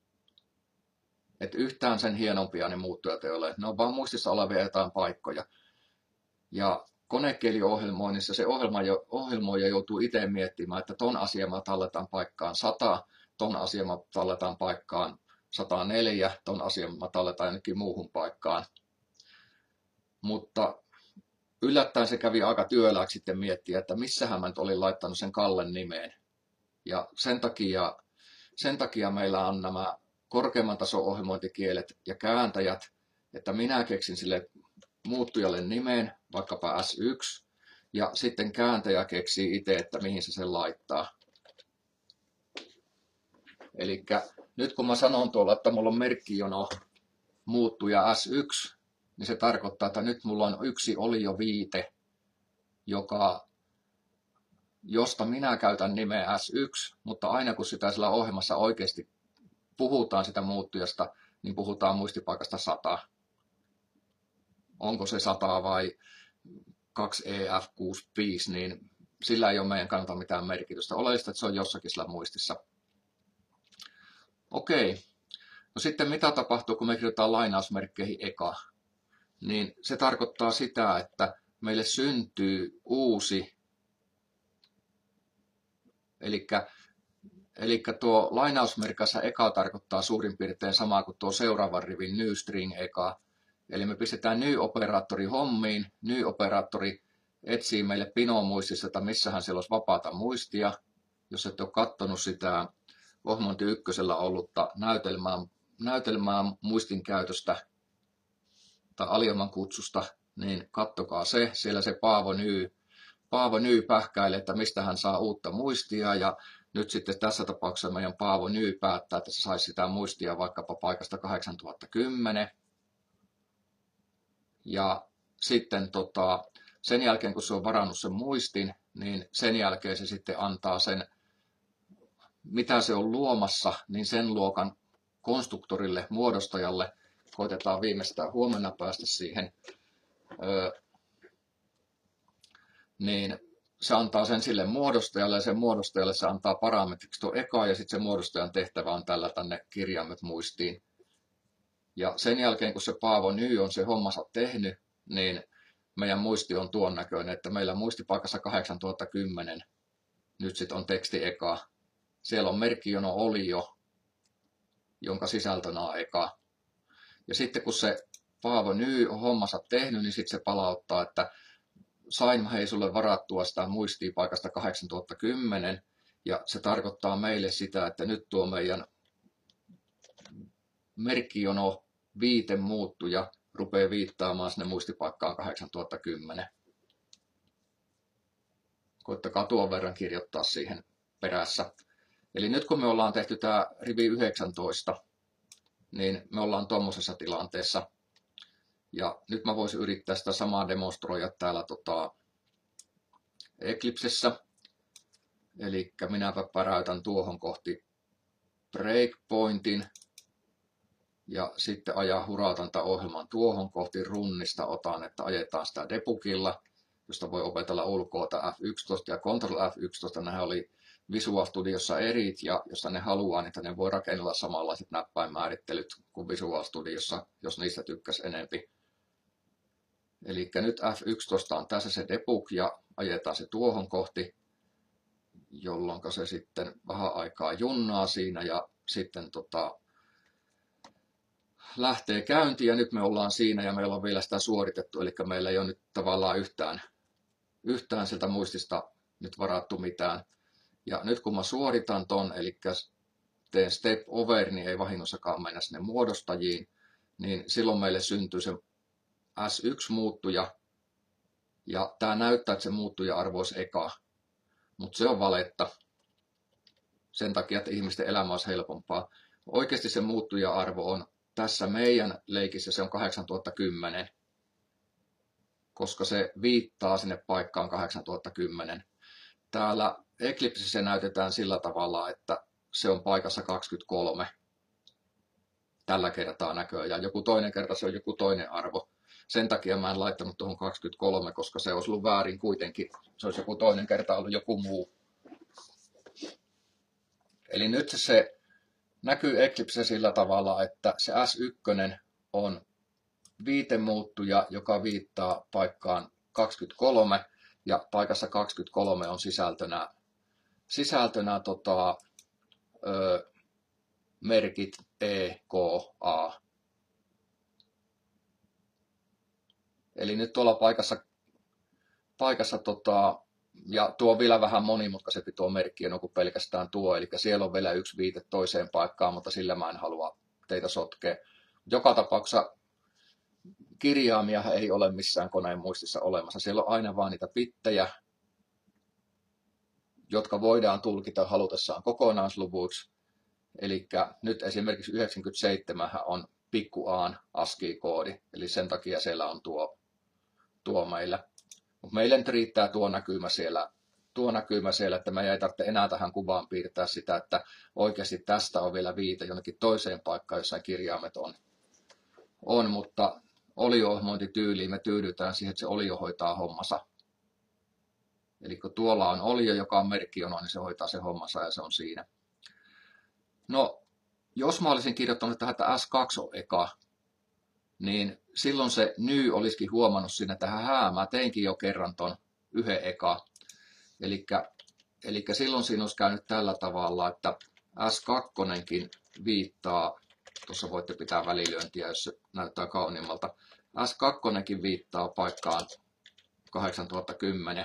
Et yhtään sen hienompia ne muuttujat ei ole. Ne on vaan muistissa olevia jotain paikkoja. Ja konekieliohjelmoinnissa se ohjelma jo, ohjelmoija joutuu itse miettimään, että ton asian mä talletan paikkaan sata, ton asian mä talletan paikkaan sata neljä, ton asian mä talletan jonnekin muuhun paikkaan. Mutta yllättäen se kävi aika työlääksi sitten miettiä, että missähän mä nyt olin laittanut sen Kallen nimeen. Ja sen takia, sen takia meillä on nämä korkeamman tason ohjelmointikielet ja kääntäjät, että minä keksin sille muuttujalle nimen, vaikkapa S yksi, ja sitten kääntäjä keksii itse, että mihin se sen laittaa. Eli nyt kun mä sanon tuolla, että mulla on merkkijono muuttuja S yksi, niin se tarkoittaa, että nyt mulla on yksi olioviite, joka, josta minä käytän nimeä S yksi, mutta aina kun sitä sillä ohjelmassa oikeasti puhutaan sitä muuttujasta, niin puhutaan muistipaikasta sata. Onko se sata vai kaksi E F kuusikymmentäviisi, niin sillä ei ole meidän kannalta mitään merkitystä. Oleellista, että se on jossakin sillä muistissa. Okei. No sitten mitä tapahtuu, kun me kirjoitetaan lainausmerkkeihin eka? Niin se tarkoittaa sitä, että meille syntyy uusi, eli, eli tuo lainausmerkissä eka tarkoittaa suurin piirtein samaa kuin tuo seuraavan rivin new string eka. Eli me pistetään new-operaattori hommiin, new-operaattori etsii meille pinomuistissa, että missähän siellä olisi vapaata muistia. Jos et ole katsonut sitä ohjelmointi ykkösellä ollutta näytelmää, näytelmää muistin käytöstä tai alioman kutsusta, niin kattokaa se. Siellä se Paavo Ny, Paavo Ny pähkäilee, että mistä hän saa uutta muistia. Ja nyt sitten tässä tapauksessa meidän Paavo Ny päättää, että se saisi sitä muistia vaikkapa paikasta kahdeksantuhatta kymmenen. Ja sitten tota, sen jälkeen, kun se on varannut sen muistin, niin sen jälkeen se sitten antaa sen, mitä se on luomassa, niin sen luokan konstruktorille, muodostajalle. Koitetaan viimeistään huomenna päästä siihen. Öö, niin se antaa sen sille muodostajalle ja sen muodostajalle se antaa parametriksi tuo eka ja sitten se muodostajan tehtävä on tällä tänne kirjaimet muistiin. Ja sen jälkeen, kun se Paavo Ny on se hommansa tehnyt, niin meidän muisti on tuon näköinen, että meillä muistipaikassa kahdeksantuhatta kymmenen nyt sitten on teksti eka. Siellä on merkkijono olio, jonka sisältönä on eka. Ja sitten kun se Paavo Ny on hommansa tehnyt, niin sitten se palauttaa, että sain hei sulle varattua sitä muistia paikasta kahdeksantuhatta kymmenen. Ja se tarkoittaa meille sitä, että nyt tuo meidän merkkijono viite muuttuja rupeaa viittaamaan sinne muistipaikkaan kahdeksantuhatta kymmenen. Koittakaa tuon verran kirjoittaa siihen perässä. Eli nyt kun me ollaan tehty tämä rivi yhdeksäntoista, niin me ollaan tuommoisessa tilanteessa. Ja nyt mä voisin yrittää sitä samaa demonstroida täällä tota Eclipsessä. Eli minäpä päräytän tuohon kohti breakpointin. Ja sitten ajaa hurautan tämän ohjelman tuohon kohti runnista. Otan, että ajetaan sitä debugilla, josta voi opetella ulkoa F yksitoista ja Control F yksitoista. Nämä oli Visual Studiossa erit, ja jos ne haluaa, niin ne voi rakennella samanlaiset näppäinmäärittelyt kuin Visual Studiossa, jos niistä tykkäs enempi. Eli nyt F yksitoista on tässä se debug, ja ajetaan se tuohon kohti, jolloin se sitten vähän aikaa junnaa siinä, ja sitten tota, lähtee käyntiin, ja nyt me ollaan siinä, ja meillä on vielä sitä suoritettu, eli meillä ei ole nyt tavallaan yhtään, yhtään sieltä muistista nyt varattu mitään. Ja nyt kun mä suoritan ton, eli teen step over, niin ei vahingossakaan mennä sinne muodostajiin, niin silloin meille syntyy se S yksi muuttuja, ja tää näyttää, että se muuttuja-arvo olisi eka, mutta se on valetta sen takia, että ihmisten elämä olisi helpompaa. Oikeasti se muuttuja-arvo on tässä meidän leikissä, se on kahdeksantuhattakymmenen, koska se viittaa sinne paikkaan kahdeksantuhattakymmenen. Täällä Eclipsessä näytetään sillä tavalla, että se on paikassa kaksikymmentäkolme. Tällä kertaa näköjään. Joku toinen kerta se on joku toinen arvo. Sen takia mä en laittanut tuohon kaksikymmentäkolme, koska se olisi ollut väärin kuitenkin. Se olisi joku toinen kerta ollut joku muu. Eli nyt se näkyy Eclipse sillä tavalla, että se S yksi on viitemuuttuja, joka viittaa paikkaan kaksikymmentäkolme. Ja paikassa kaksikymmentäkolme on sisältönä, sisältönä tota, ö, merkit E, K, A. Eli nyt tuolla paikassa, paikassa tota, ja tuo on vielä vähän monimutkaisempi tuo merkki on kuin pelkästään tuo, eli siellä on vielä yksi viite toiseen paikkaan, mutta sillä mä en halua teitä sotkea. Joka tapauksessa kirjaamia ei ole missään koneen muistissa olemassa. Siellä on aina vain niitä bittejä, jotka voidaan tulkita halutessaan kokonaisluvuiksi. Eli nyt esimerkiksi yhdeksänkymmentäseitsemän on pikku A:n ASCII-koodi, eli sen takia siellä on tuo, tuo meillä. Mutta meille nyt riittää tuo näkymä siellä, tuo näkymä siellä, että me ei tarvitse enää tähän kuvaan piirtää sitä, että oikeasti tästä on vielä viite jonnekin toiseen paikkaan, jossain kirjaimet on. on mutta olio-ohmointityyliin me tyydytään siihen, että se olio hoitaa hommansa. Eli kun tuolla on olio, joka on merkkijono, niin se hoitaa se hommansa ja se on siinä. No, jos mä olisin kirjoittanut tähän, että S kaksi on eka, niin silloin se ny olisikin huomannut siinä tähän hää. Mä teinkin jo kerran ton yhden eka. Elikkä, elikkä silloin siinä olisi käynyt tällä tavalla, että S kaksi viittaa, tuossa voitte pitää välilyöntiä, jos se näyttää kauniimmalta. S kaksi viittaa paikkaan kahdeksantuhattakymmenen.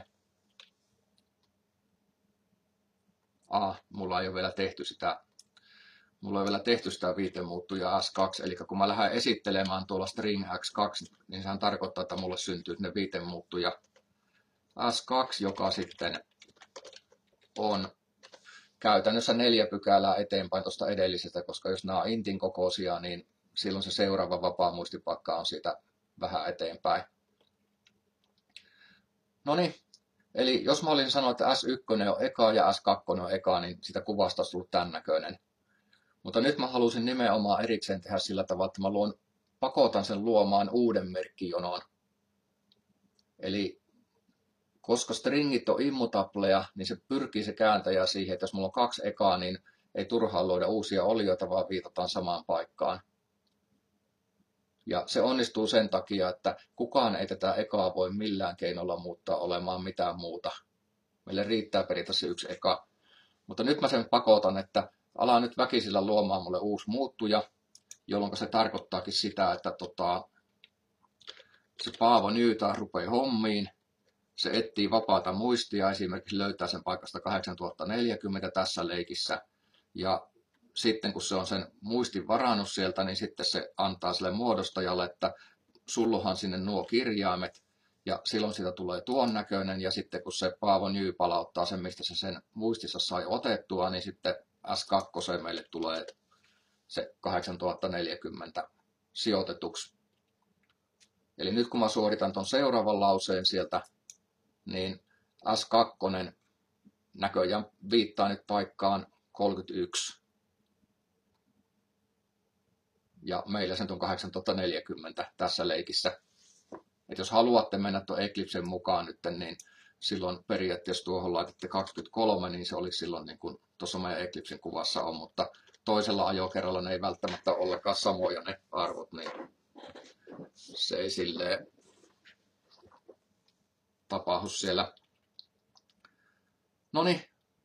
Ah, mulla ei ole vielä tehty sitä, mulla ei vielä tehty sitä viitemuuttuja S kaksi, eli kun mä lähden esittelemään tuolla string X kaksi, niin sehän tarkoittaa, että mulle syntyy ne viitemuuttuja S kaksi, joka sitten on käytännössä neljä pykälää eteenpäin tuosta edellisestä, koska jos nämä on intin kokoisia, niin silloin se seuraava vapaa muistipaikka on siitä vähän eteenpäin. No niin, eli jos mä olin sanonut, että S yksi on eka ja S kaksi on eka, niin sitä kuvasta olisi tullut tämän näköinen. Mutta nyt mä halusin nimenomaan erikseen tehdä sillä tavalla, että mä luon, pakotan sen luomaan uuden merkkijonon. Eli koska stringit on immutableja, niin se pyrkii se kääntäjä siihen, että jos mulla on kaksi ekaa, niin ei turhaan luoda uusia olioita, vaan viitataan samaan paikkaan. Ja se onnistuu sen takia, että kukaan ei tätä ekaa voi millään keinolla muuttaa olemaan mitään muuta. Meille riittää periaatteessa yksi eka. Mutta nyt mä sen pakotan, että ala nyt väkisillä luomaan mulle uusi muuttuja, jolloin se tarkoittaakin sitä, että tota, se Paavo Newton rupeaa hommiin. Se etsii vapaata muistia, esimerkiksi löytää sen paikasta kahdeksantuhattaneljäkymmentä tässä leikissä. Ja sitten kun se on sen muistin varannut sieltä, niin sitten se antaa sille muodostajalle, että sullohan sinne nuo kirjaimet. Ja silloin siitä tulee tuon näköinen. Ja sitten kun se Paavo Ny palauttaa sen, mistä se sen muistissa sai otettua, niin sitten S kaksi meille tulee se kahdeksantuhatta neljäkymmentä sijoitetuksi. Eli nyt kun mä suoritan ton seuraavan lauseen sieltä, niin S kaksi näköjään viittaa nyt paikkaan kolmekymmentäyksi. Ja meillä sen on kahdeksantuhatta neljäkymmentä tässä leikissä. Et jos haluatte mennä tuon Eclipsen mukaan nyt, niin silloin periaatteessa jos tuohon laitatte kaksikymmentäkolme, niin se olisi silloin niin kuin tuossa meidän Eclipsen kuvassa on, mutta toisella ajokerralla ne ei välttämättä ole ollenkaan samoja ne arvot, niin se ei silleen tapahdu siellä. Noniin.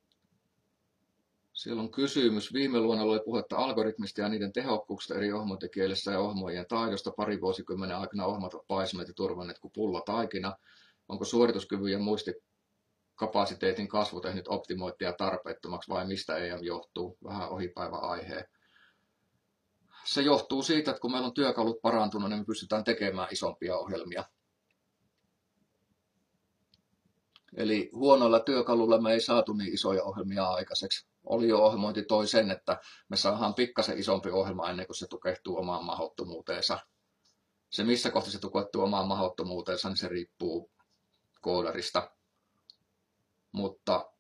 Siellä on kysymys. Viime luonnolla oli puhetta algoritmista ja niiden tehokkuuksista eri ohmointikielissä ja ohmoijien taidosta. Pari vuosikymmenen aikana ohmat ovat paisuneet ja turvanneet kuin pulla taikina. Onko suorituskyvyn ja muistikapasiteetin kasvu tehnyt optimointia tarpeettomaksi vai mistä E M johtuu? Vähän ohipäivä aiheen. Se johtuu siitä, että kun meillä on työkalut parantunut, niin me pystytään tekemään isompia ohjelmia. Eli huonoilla työkaluilla me ei saatu niin isoja ohjelmia aikaiseksi. Olio-ohjelmointi toi sen, että me saadaan pikkasen isompi ohjelma ennen kuin se tukehtuu omaan mahdottomuuteensa. Se missä kohtaa se tukehtuu omaan mahdottomuuteensa, niin se riippuu koodarista. Mutta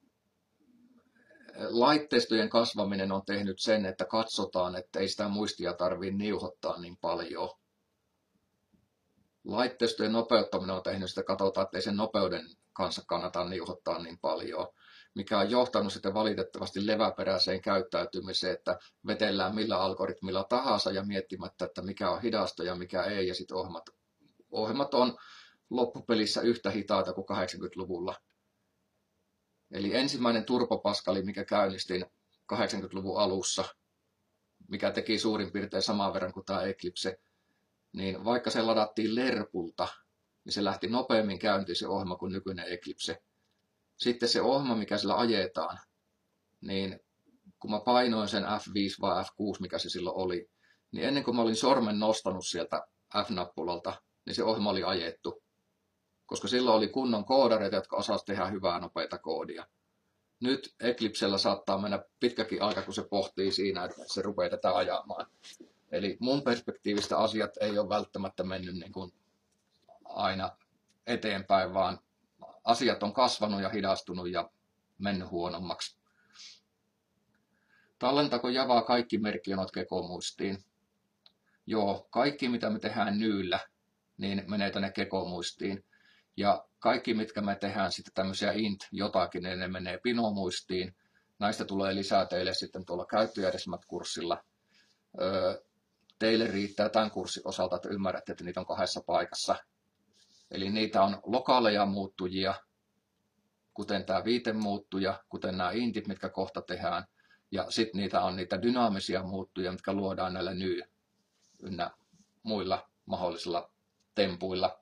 laitteistojen kasvaminen on tehnyt sen, että katsotaan, että ei sitä muistia tarvitse niuhottaa niin paljon. Laitteistojen nopeuttaminen on tehnyt sitä, katsotaan, että ei sen nopeuden kanssa kannata niuhottaa niin paljon, mikä on johtanut sitten valitettavasti leväperäiseen käyttäytymiseen, että vetellään millä algoritmilla tahansa ja miettimättä, että mikä on hidasta ja mikä ei, ja sitten ohjelmat, ohjelmat on loppupelissä yhtä hitaita kuin kahdeksankymmentäluvulla. Eli ensimmäinen Turbo Pascal, mikä käynnistin kahdeksankymmentäluvun alussa, mikä teki suurin piirtein saman verran kuin tämä Eclipse, niin vaikka se ladattiin lerpulta, niin se lähti nopeammin käyntiin se ohjelma kuin nykyinen Eclipse. Sitten se ohjelma, mikä sillä ajetaan, niin kun mä painoin sen F viisi vai F kuusi, mikä se silloin oli, niin ennen kuin mä olin sormen nostanut sieltä F-nappulalta, niin se ohjelma oli ajettu. Koska silloin oli kunnon koodareita, jotka osasivat tehdä hyvää nopeita koodia. Nyt Eclipsellä saattaa mennä pitkäkin aika, kun se pohtii siinä, että se rupeaa tätä ajamaan. Eli mun perspektiivistä asiat ei ole välttämättä mennyt niin kuin aina eteenpäin, vaan asiat on kasvanut ja hidastunut ja mennyt huonommaksi. Tallentako Javaa kaikki merkkionot kekomuistiin? Joo, kaikki mitä me tehdään nyyllä, niin menee tänne kekomuistiin. Ja kaikki mitkä me tehdään sitten tämmöisiä int jotakin, niin ne menee pinomuistiin. Näistä tulee lisää teille sitten tuolla käyttöjärjestelmät-kurssilla. Öö, teille riittää tämän kurssin osalta, että ymmärrätte, että niitä on kahdessa paikassa. Eli niitä on lokaaleja muuttujia, kuten tämä viitemuuttuja, kuten nämä intit, mitkä kohta tehdään. Ja sitten niitä on niitä dynaamisia muuttujia, mitkä luodaan näillä ny ynnä muilla mahdollisilla tempuilla.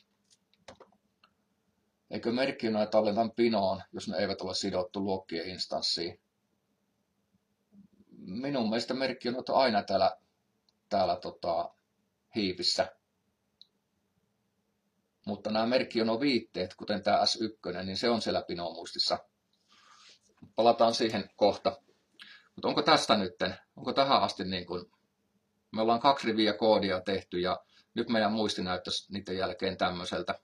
Eikö merkkinoita tallentan pinoon, jos ne eivät ole sidottu luokkien instanssiin? Minun mielestä merkkionot on aina täällä, täällä tota, hiipissä. Mutta nämä merkkionoviitteet, kuten tämä S yksi, niin se on siellä pinomuistissa. Palataan siihen kohta. Mutta onko tästä nytten? Onko tähän asti niin kuin, me ollaan kaksi riviä koodia tehty ja nyt meidän muisti näyttäisi niiden jälkeen tämmöiseltä.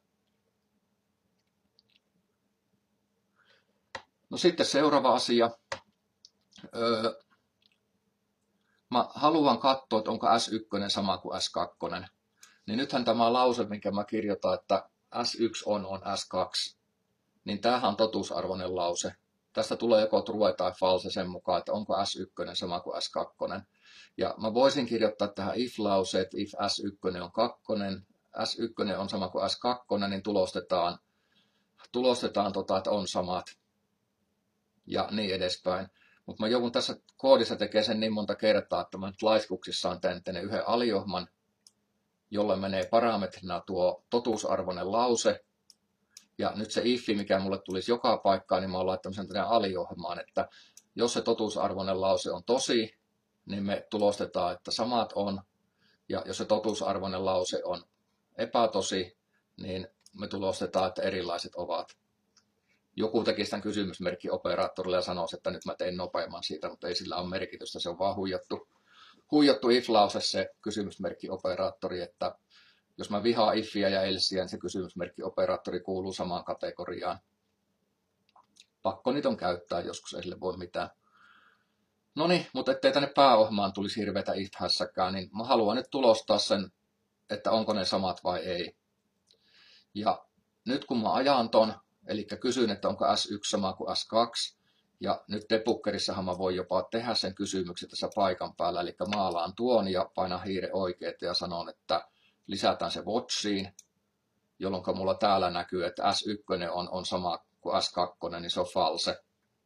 No sitten seuraava asia. Öö, mä haluan katsoa, että onko S yksi sama kuin S kaksi. Niin nythän tämä lause, minkä mä kirjoitan, että S yksi on, on S kaksi, niin tämähän on totuusarvoinen lause. Tästä tulee joko true tai false sen mukaan, että onko S yksi sama kuin S kaksi. Ja mä voisin kirjoittaa tähän if-lause, että if S yksi on kaksi, S yksi on sama kuin S kaksi, niin tulostetaan, tulostetaan tota, että on samat. Ja niin edespäin. Mutta mä joudun tässä koodissa tekemään sen niin monta kertaa, että mä nyt laiskuksissaan teen tänne yhden aliohman, jolle menee parametrina tuo totuusarvoinen lause. Ja nyt se if, mikä mulle tulisi joka paikkaan, niin mä oon laittanut sen tänne aliohjelmaan, että jos se totuusarvoinen lause on tosi, niin me tulostetaan, että samat on. Ja jos se totuusarvoinen lause on epätosi, niin me tulostetaan, että erilaiset ovat. Joku teki tämän kysymysmerkki operaattorille ja sanoi, että nyt mä tein nopeamman siitä, mutta ei sillä ole merkitystä, se on vaan huijattu. huijattu if-lause se kysymysmerkkioperaattori, että jos mä vihaan ifiä ja elsiä, niin se kysymysmerkkioperaattori kuuluu samaan kategoriaan. Pakko niitä on käyttää, joskus ei sille voi mitään. No niin, mutta ettei tänne pääohjelmaan tulisi hirveätä if-hässäkään, niin mä haluan nyt tulostaa sen, että onko ne samat vai ei. Ja nyt kun mä ajan ton, eli kysyn, että onko S yksi sama kuin S kaksi, ja nyt debuggerissahan mä voin jopa tehdä sen kysymyksen tässä paikan päällä, eli maalaan tuon ja painan hiire oikeet ja sanon, että lisätään se watchiin, jolloin mulla täällä näkyy, että S yksi on, on sama kuin S kaksi, niin se on false.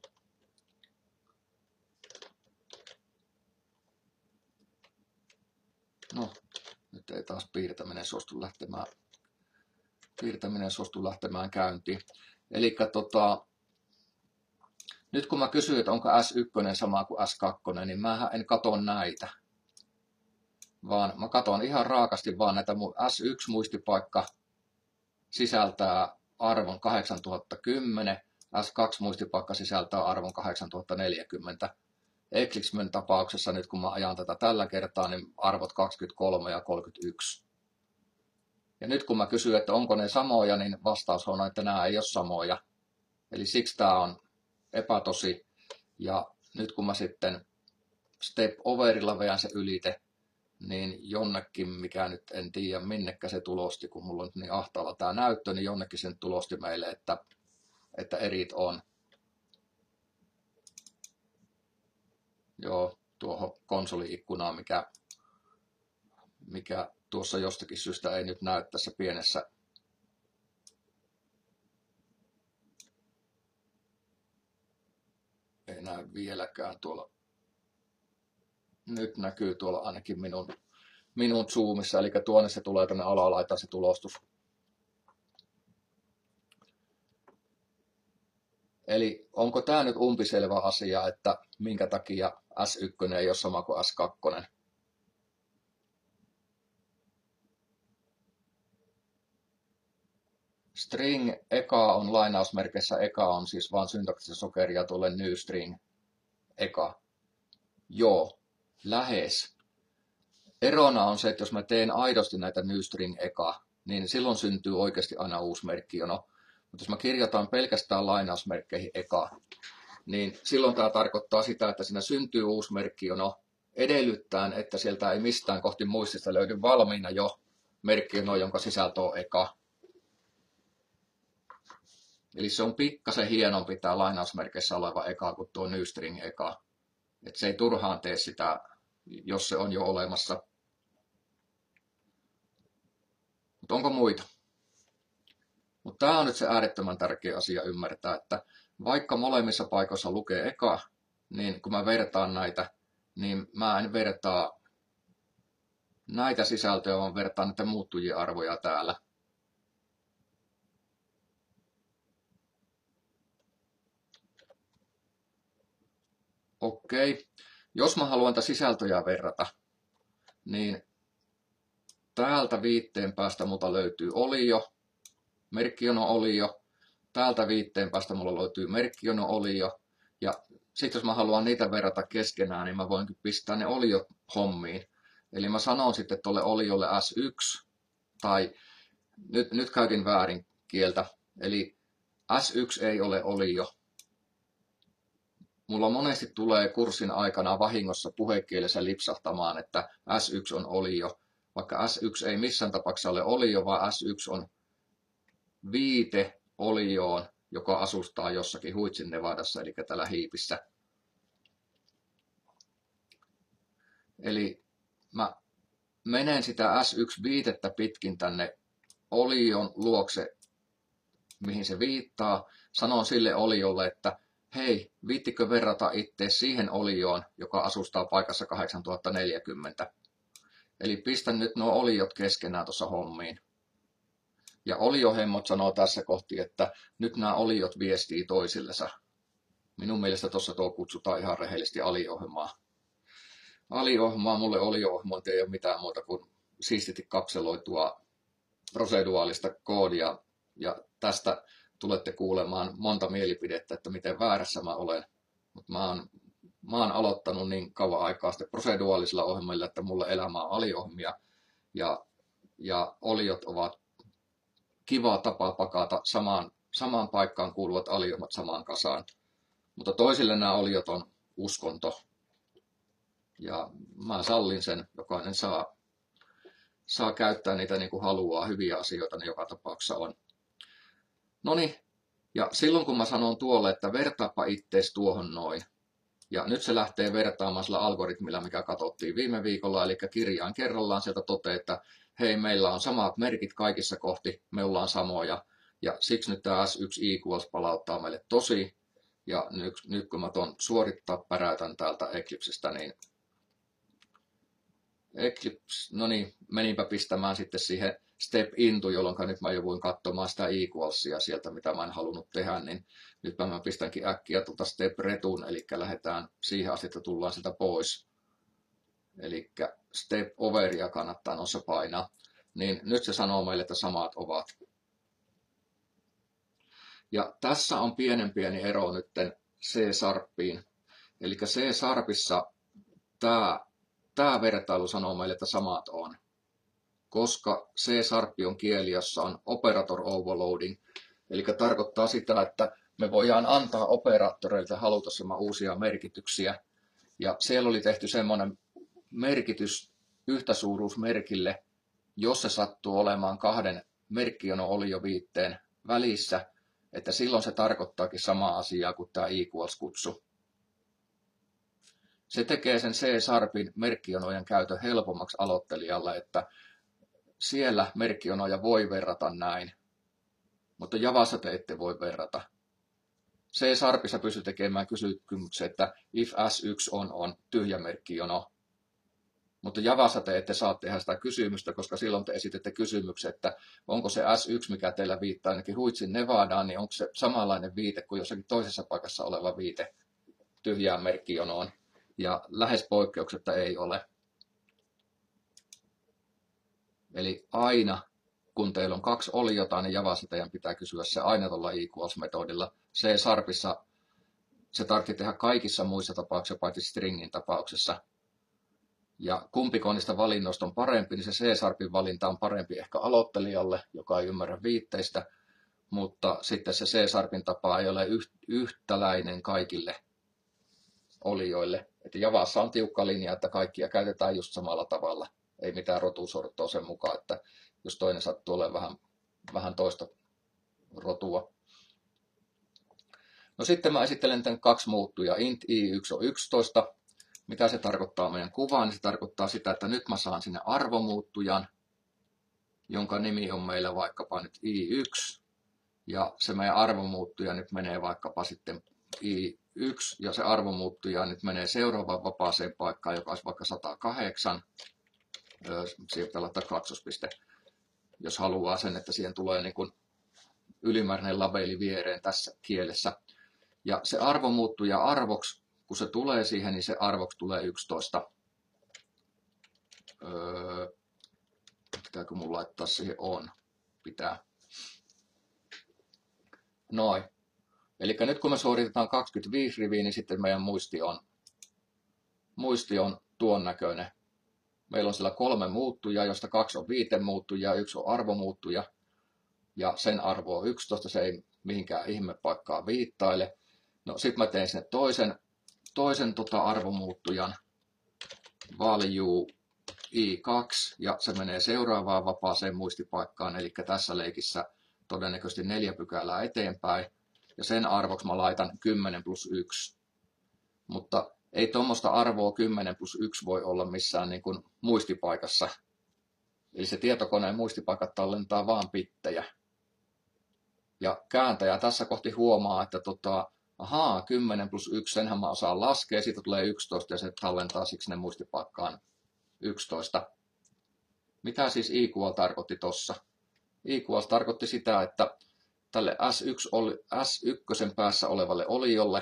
No, nyt ei taas piirtäminen suostu lähtemään, piirtäminen suostu lähtemään käyntiin. Eli tota, nyt kun mä kysyn, että onko S yksi sama kuin S kaksi, niin mä en katso näitä, vaan mä katson ihan raakasti vaan näitä. S yksi muistipaikka sisältää arvon kahdeksantuhatta kymmenen, S kaksi muistipaikka sisältää arvon kahdeksantuhatta neljäkymmentä. Eclipsemen tapauksessa nyt kun mä ajan tätä tällä kertaa, niin arvot kaksikymmentäkolme ja kolmekymmentäyksi. Ja nyt kun mä kysyn, että onko ne samoja, niin vastaus on, että nämä ei ole samoja. Eli siksi tämä on epätosi. Ja nyt kun mä sitten step overilla veän se ylite, niin jonnekin, mikä nyt en tiedä minnekä se tulosti, kun mulla on niin ahtaalla tämä näyttö, niin jonnekin sen tulosti meille, että, että erit on. Joo, tuohon konsoli-ikkunaan, mikä, mikä tuossa jostakin syystä ei nyt näy tässä pienessä. Ei näy vieläkään tuolla. Nyt näkyy tuolla ainakin minun, minun zoomissa, eli tuonne se tulee tänne alalaitaan se tulostus. Eli onko tämä nyt umpiselvä asia, että minkä takia S yksi ei ole sama kuin S kaksi? String eka on lainausmerkeissä, eka on siis vain syntaktista sokeria tuolle new string eka. Joo, lähes. Erona on se, että jos mä teen aidosti näitä new string eka, niin silloin syntyy oikeasti aina uusi merkkijono. Mutta jos mä kirjoitan pelkästään lainausmerkkeihin eka, niin silloin tämä tarkoittaa sitä, että siinä syntyy uusi merkkijono edellyttäen, että sieltä ei mistään kohti muistista löydy valmiina jo merkkijono, jonka sisältö on eka. Eli se on pikkasen hienompi tämä lainausmerkeissä oleva eka kuin tuo new string eka. Että se ei turhaan tee sitä, jos se on jo olemassa. Mutta onko muita? Mutta tämä on nyt se äärettömän tärkeä asia ymmärtää, että vaikka molemmissa paikoissa lukee eka, niin kun mä vertaan näitä, niin mä en vertaa näitä sisältöjä, vaan vertaan näitä muuttujia arvoja täällä. Okei, jos mä haluan tätä sisältöjä verrata, niin täältä viitteen päästä multa löytyy olio, merkkijono olio, täältä viitteen päästä mulla löytyy merkkijono olio, ja sitten jos mä haluan niitä verrata keskenään, niin mä voin pistää ne oliot hommiin. Eli mä sanon sitten tuolle oliolle S yksi, tai nyt, nyt käytin väärin kieltä, eli S yksi ei ole olio. Mulla monesti tulee kurssin aikana vahingossa puhekielessä lipsahtamaan, että S yksi on olio, vaikka S yksi ei missään tapauksessa ole olio, vaan S yksi on viite olioon, joka asustaa jossakin Huitsin Nevadassa, eli täällä hiipissä. Eli mä menen sitä S yksi viitettä pitkin tänne olion luokse, mihin se viittaa. Sanon sille oliolle, että hei, viittikö verrata itse siihen olioon, joka asustaa paikassa kahdeksantuhatta neljäkymmentä. Eli pistän nyt nuo oliot keskenään tuossa hommiin. Ja oliohemmot sanoo tässä kohti, että nyt nämä oliot viestii toisillensa. Minun mielestä tuossa tuo kutsutaan ihan rehellisesti aliohjelmaa. Aliohjelmaa, mulle oliohjelmointi ei ole mitään muuta kuin siististi kapseloitua proseduaalista koodia. Ja tästä tulette kuulemaan monta mielipidettä, että miten väärässä mä olen. Mutta mä oon mä oon aloittanut niin kauan aikaa sitten proseduaalisilla ohjelmilla, että mulle elämä on aliohjelmia ja, ja oliot ovat kiva tapa pakata samaan, samaan paikkaan kuuluvat aliohjelmat samaan kasaan. Mutta toisille nämä oliot on uskonto. Ja mä sallin sen, jokainen saa, saa käyttää niitä niin kuin haluaa, hyviä asioita ne joka tapauksessa on. Noniin, ja silloin kun mä sanon tuolle, että vertaapa ittees tuohon noin, ja nyt se lähtee vertaamaan sillä algoritmilla, mikä katsottiin viime viikolla, eli kirjaan kerrallaan sieltä toteaa, että hei, meillä on samat merkit kaikissa kohti, me ollaan samoja, ja siksi nyt tämä S yksi equals palauttaa meille tosi, ja nyt, nyt kun mä tuon suorittaa päräytän täältä Eclipsestä, niin Eclipse, no niin, meninpä pistämään sitten siihen step into, jolloin nyt mä jouduin katsomaan sitä equalsia sieltä, mitä mä en halunnut tehdä, niin nyt mä pistänkin äkkiä tuolta step retun, eli lähdetään siihen asti, että tullaan sieltä pois. Eli step overia kannattaa noissa painaa. Niin nyt se sanoo meille, että samat ovat. Ja tässä on pienen pieni ero nyt C-sharpiin. Eli C-sharpissa tämä Tämä vertailu sanoo meille, että samat on, koska C-sharp on kieli, jossa on operator overloading, eli tarkoittaa sitä, että me voidaan antaa operaattoreilta halutessamme uusia merkityksiä. Ja siellä oli tehty semmoinen merkitys yhtäsuuruusmerkille, jos se sattuu olemaan kahden merkkiono-olioviitteen välissä, että silloin se tarkoittaakin samaa asiaa kuin tämä equals-kutsu. Se tekee sen C-sharpin merkkionojen käytön helpommaksi aloittelijalle, että siellä merkkionoja voi verrata näin, mutta Javassa te ette voi verrata. C-sharpissa pystyy tekemään kysymyksen, että if S yksi on, on tyhjä merkkiono, mutta Javassa te ette saa tehdä sitä kysymystä, koska silloin te esitätte kysymyksen, että onko se S yksi, mikä teillä viittaa ainakin Huitsin Nevadaan, niin onko se samanlainen viite kuin jossakin toisessa paikassa oleva viite tyhjään merkkionoon. Ja lähes poikkeuksetta ei ole. Eli aina, kun teillä on kaksi oliota, niin Javassa teidän pitää kysyä se aina tuolla equals-metodilla. C-sharpissa se tarvitsee tehdä kaikissa muissa tapauksissa, paitsi stringin tapauksessa. Ja kumpiko niistä valinnoista on parempi, niin se C-sharpin valinta on parempi ehkä aloittelijalle, joka ei ymmärrä viitteistä, mutta sitten se C-sharpin tapa ei ole yhtäläinen kaikille olioille. Että Javassa on tiukka linja, että kaikkia käytetään just samalla tavalla. Ei mitään rotusortoa sen mukaan, että jos toinen sattuu olemaan vähän, vähän toista rotua. No sitten mä esittelen tämän kaksi muuttujaa. int i yksi on yksitoista. Mitä se tarkoittaa meidän kuvaan? Se tarkoittaa sitä, että nyt mä saan sinne arvomuuttujan, jonka nimi on meillä vaikkapa nyt i yksi. Ja se meidän arvomuuttuja nyt menee vaikkapa sitten i yksi, ja se arvomuuttuja nyt menee seuraavaan vapaaseen paikkaan, joka olisi vaikka sata kahdeksan. Siihen pitää laittaa kaksospiste, jos haluaa sen, että siihen tulee niin kuin ylimääräinen labeli viereen tässä kielessä. Ja se arvomuuttuja arvoksi, kun se tulee siihen, niin se arvoksi tulee yksitoista. Öö, pitääkö mun laittaa siihen on? Pitää. Noin. Eli nyt kun me suoritetaan kaksikymmentäviisi riviä, niin sitten meidän muisti on, muisti on tuon näköinen. Meillä on siellä kolme muuttujaa, josta kaksi on viitemuuttuja ja yksi on arvomuuttuja. Ja sen arvo on yksitoista, se ei mihinkään ihmepaikkaan viittaile. No sitten mä tein sinne toisen, toisen tota arvomuuttujan, value i kaksi, ja se menee seuraavaan vapaaseen muistipaikkaan, eli tässä leikissä todennäköisesti neljä pykälää eteenpäin. Ja sen arvoksi mä laitan kymmenen plus yksi. Mutta ei tuommoista arvoa kymmenen plus yksi voi olla missään niin kuin muistipaikassa. Eli se tietokoneen muistipaikat tallentaa vaan bittejä. Ja kääntäjä tässä kohti huomaa, että tota, ahaa, kymmenen plus yksi, senhän mä osaan laskea, siitä tulee yksitoista ja se tallentaa siksi ne muistipaikkaan yksitoista. Mitä siis equal tarkoitti tossa? Equal tarkoitti sitä, että tälle S yksi, S yksi päässä olevalle oliolle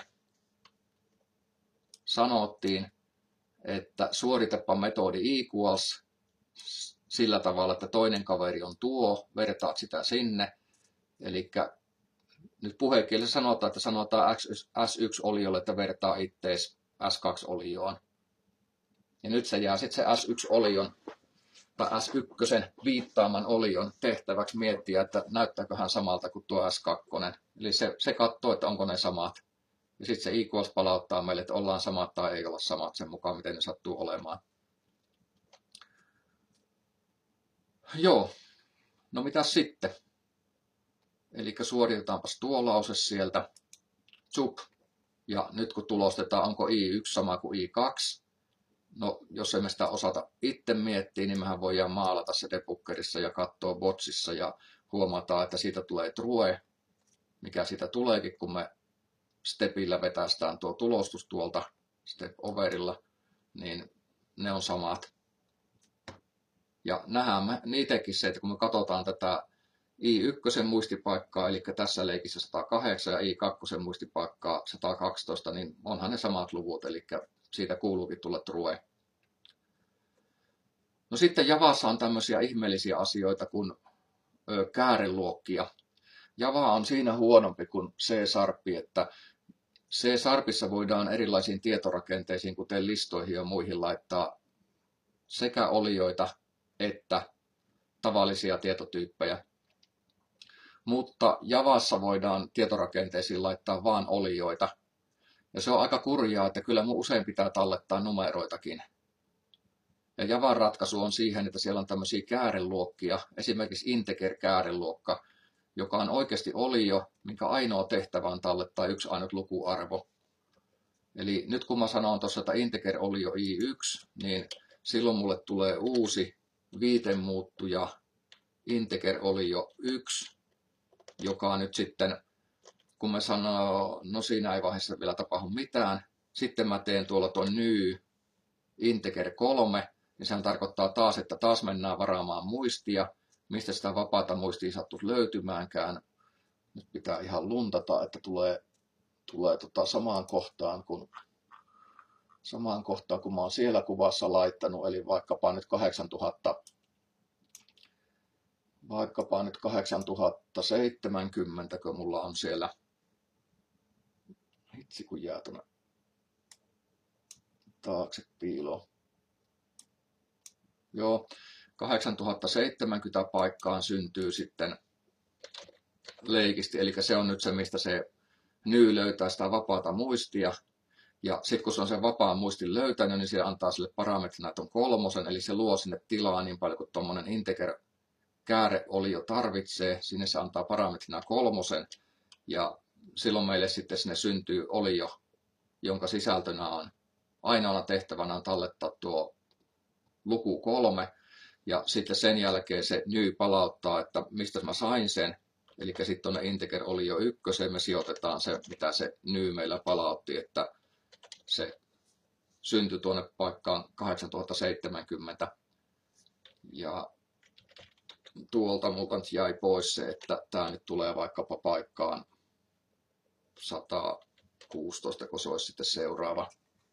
sanottiin, että suoritepa metodi equals sillä tavalla, että toinen kaveri on tuo, vertaat sitä sinne. Eli nyt puhekielessä sanotaan, että sanotaan S yksi oliolle, että vertaa ittees S kaksi olioon. Ja nyt se jää sitten se S yksi olion tai S yksi viittaaman olion tehtäväksi miettiä, että näyttääkö hän samalta kuin tuo S kaksi. Eli se, se katsoo, että onko ne samat. Ja sitten se equals palauttaa meille, että ollaan samat tai ei olla samat sen mukaan, miten ne sattuu olemaan. Joo, no mitäs sitten? Eli suoritetaanpas tuo lause sieltä. Zup. Ja nyt kun tulostetaan, onko I yksi sama kuin I kaksi? No, jos emme sitä osata itse miettiä, niin mehän voidaan maalata se debuggerissa ja katsoa botsissa ja huomataan, että siitä tulee true, mikä siitä tuleekin, kun me stepillä vetästään tuo tulostus tuolta step overilla, niin ne on samat. Ja nähdään me niitäkin se, että kun me katsotaan tätä I yksi muistipaikkaa, eli tässä leikissä sata kahdeksan ja I kaksi muistipaikkaa sata kaksitoista, niin onhan ne samat luvut, eli siitä kuuluukin tulla true. No sitten Javassa on tämmöisiä ihmeellisiä asioita kuin ö, kääreluokkia. Java on siinä huonompi kuin C-sharpi, että C-sharpissa voidaan erilaisiin tietorakenteisiin, kuten listoihin ja muihin, laittaa sekä olioita että tavallisia tietotyyppejä. Mutta Javassa voidaan tietorakenteisiin laittaa vain olioita. Ja se on aika kurjaa, että kyllä mun usein pitää tallettaa numeroitakin. Ja Javan ratkaisu on siihen, että siellä on tämmöisiä kääreluokkia, esimerkiksi integer-kääreluokka, joka on oikeasti olio, minkä ainoa tehtävä on tallettaa yksi ainut lukuarvo. Eli nyt kun mä sanon tuossa, että integer-olio I yksi, niin silloin mulle tulee uusi viitemuuttuja integer-olio yksi, joka nyt sitten, kun mä sanon, no siinä ei vaiheessa vielä tapahdu mitään, sitten mä teen tuolla tuon new integer kolme, niin sehän tarkoittaa taas, että taas mennään varaamaan muistia, mistä sitä vapaata muistia sattuisi löytymäänkään. Nyt pitää ihan luntata, että tulee, tulee tota samaan kohtaan, kun, samaan kohtaan, kun mä oon siellä kuvassa laittanut, eli vaikkapa nyt kahdeksantuhatta, vaikkapa nyt kahdeksantuhatta-seitsemänkymmentä, kun mulla on siellä, hitsi kun jää tuonne taakse piiloon. Joo, kahdeksantuhatta-seitsemänkymmentä paikkaan syntyy sitten leikisti, eli se on nyt se, mistä se ny löytää sitä vapaata muistia. Ja sitten kun se on sen vapaan muistin löytänyt, niin se antaa sille parametrina tuon kolmosen, eli se luo sinne tilaa niin paljon kuin tuommoinen integer kääreolio tarvitsee. Sinne se antaa parametrina kolmosen, ja silloin meille sitten sinne syntyy olio, jonka sisältönä on ainoana tehtävänä on tallettaa tuo luku kolme, ja sitten sen jälkeen se ny palauttaa, että mistä mä sain sen. Eli sitten tuonne integer olio ykköseen me sijoitetaan se, mitä se ny meillä palautti, että se syntyi tuonne paikkaan kahdeksantuhatta-seitsemänkymmentä. Ja tuolta multa nyt jäi pois se, että tämä nyt tulee vaikkapa paikkaan sata kuusitoista, kun se olisi sitten seuraava.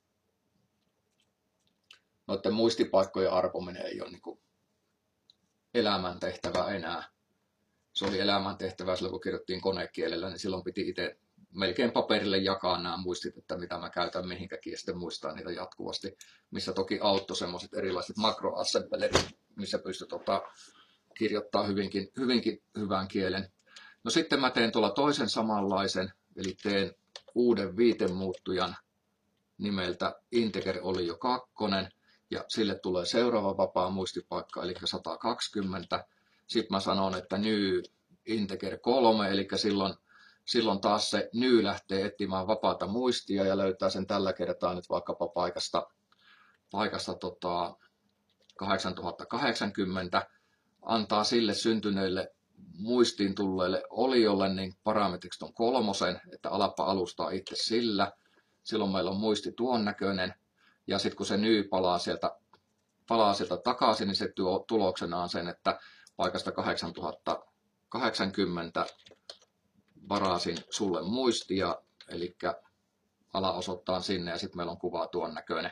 Noiden muistipaikkojen arpominen ei ole niin kuin elämäntehtävä enää. Se oli elämäntehtävä silloin, kun kirjoittiin konekielellä, niin silloin piti itse melkein paperille jakaa nämä muistit, että mitä mä käytän mihinkäkin, ja sitten muistaa niitä jatkuvasti, missä toki auttoi semmoiset erilaiset makroassemblerit, missä pystyy tota, kirjoittaa hyvinkin, hyvinkin hyvän kielen. No sitten mä teen tuolla toisen samanlaisen, eli teen uuden viitemuuttujan nimeltä integer olio kaksi, ja sille tulee seuraava vapaa muistipaikka, eli sata kaksikymmentä. Sitten mä sanon, että new integer kolme, eli silloin, silloin taas se ny lähtee etsimään vapaata muistia ja löytää sen tällä kertaa nyt vaikkapa paikasta, paikasta tota kahdeksantuhatta-kahdeksankymmentä, antaa sille syntyneille muistiin tulleille oliolle niin parametriksi on kolmosen, että alappa alustaa itse sillä. Silloin meillä on muisti tuon näköinen, ja sitten kun se ny palaa sieltä, palaa sieltä takaisin, niin se tuo tuloksena on sen, että paikasta kahdeksantuhatta-kahdeksankymmentä varasin sulle muistia, eli ala osoittaa sinne, ja sitten meillä on kuva tuon näköinen.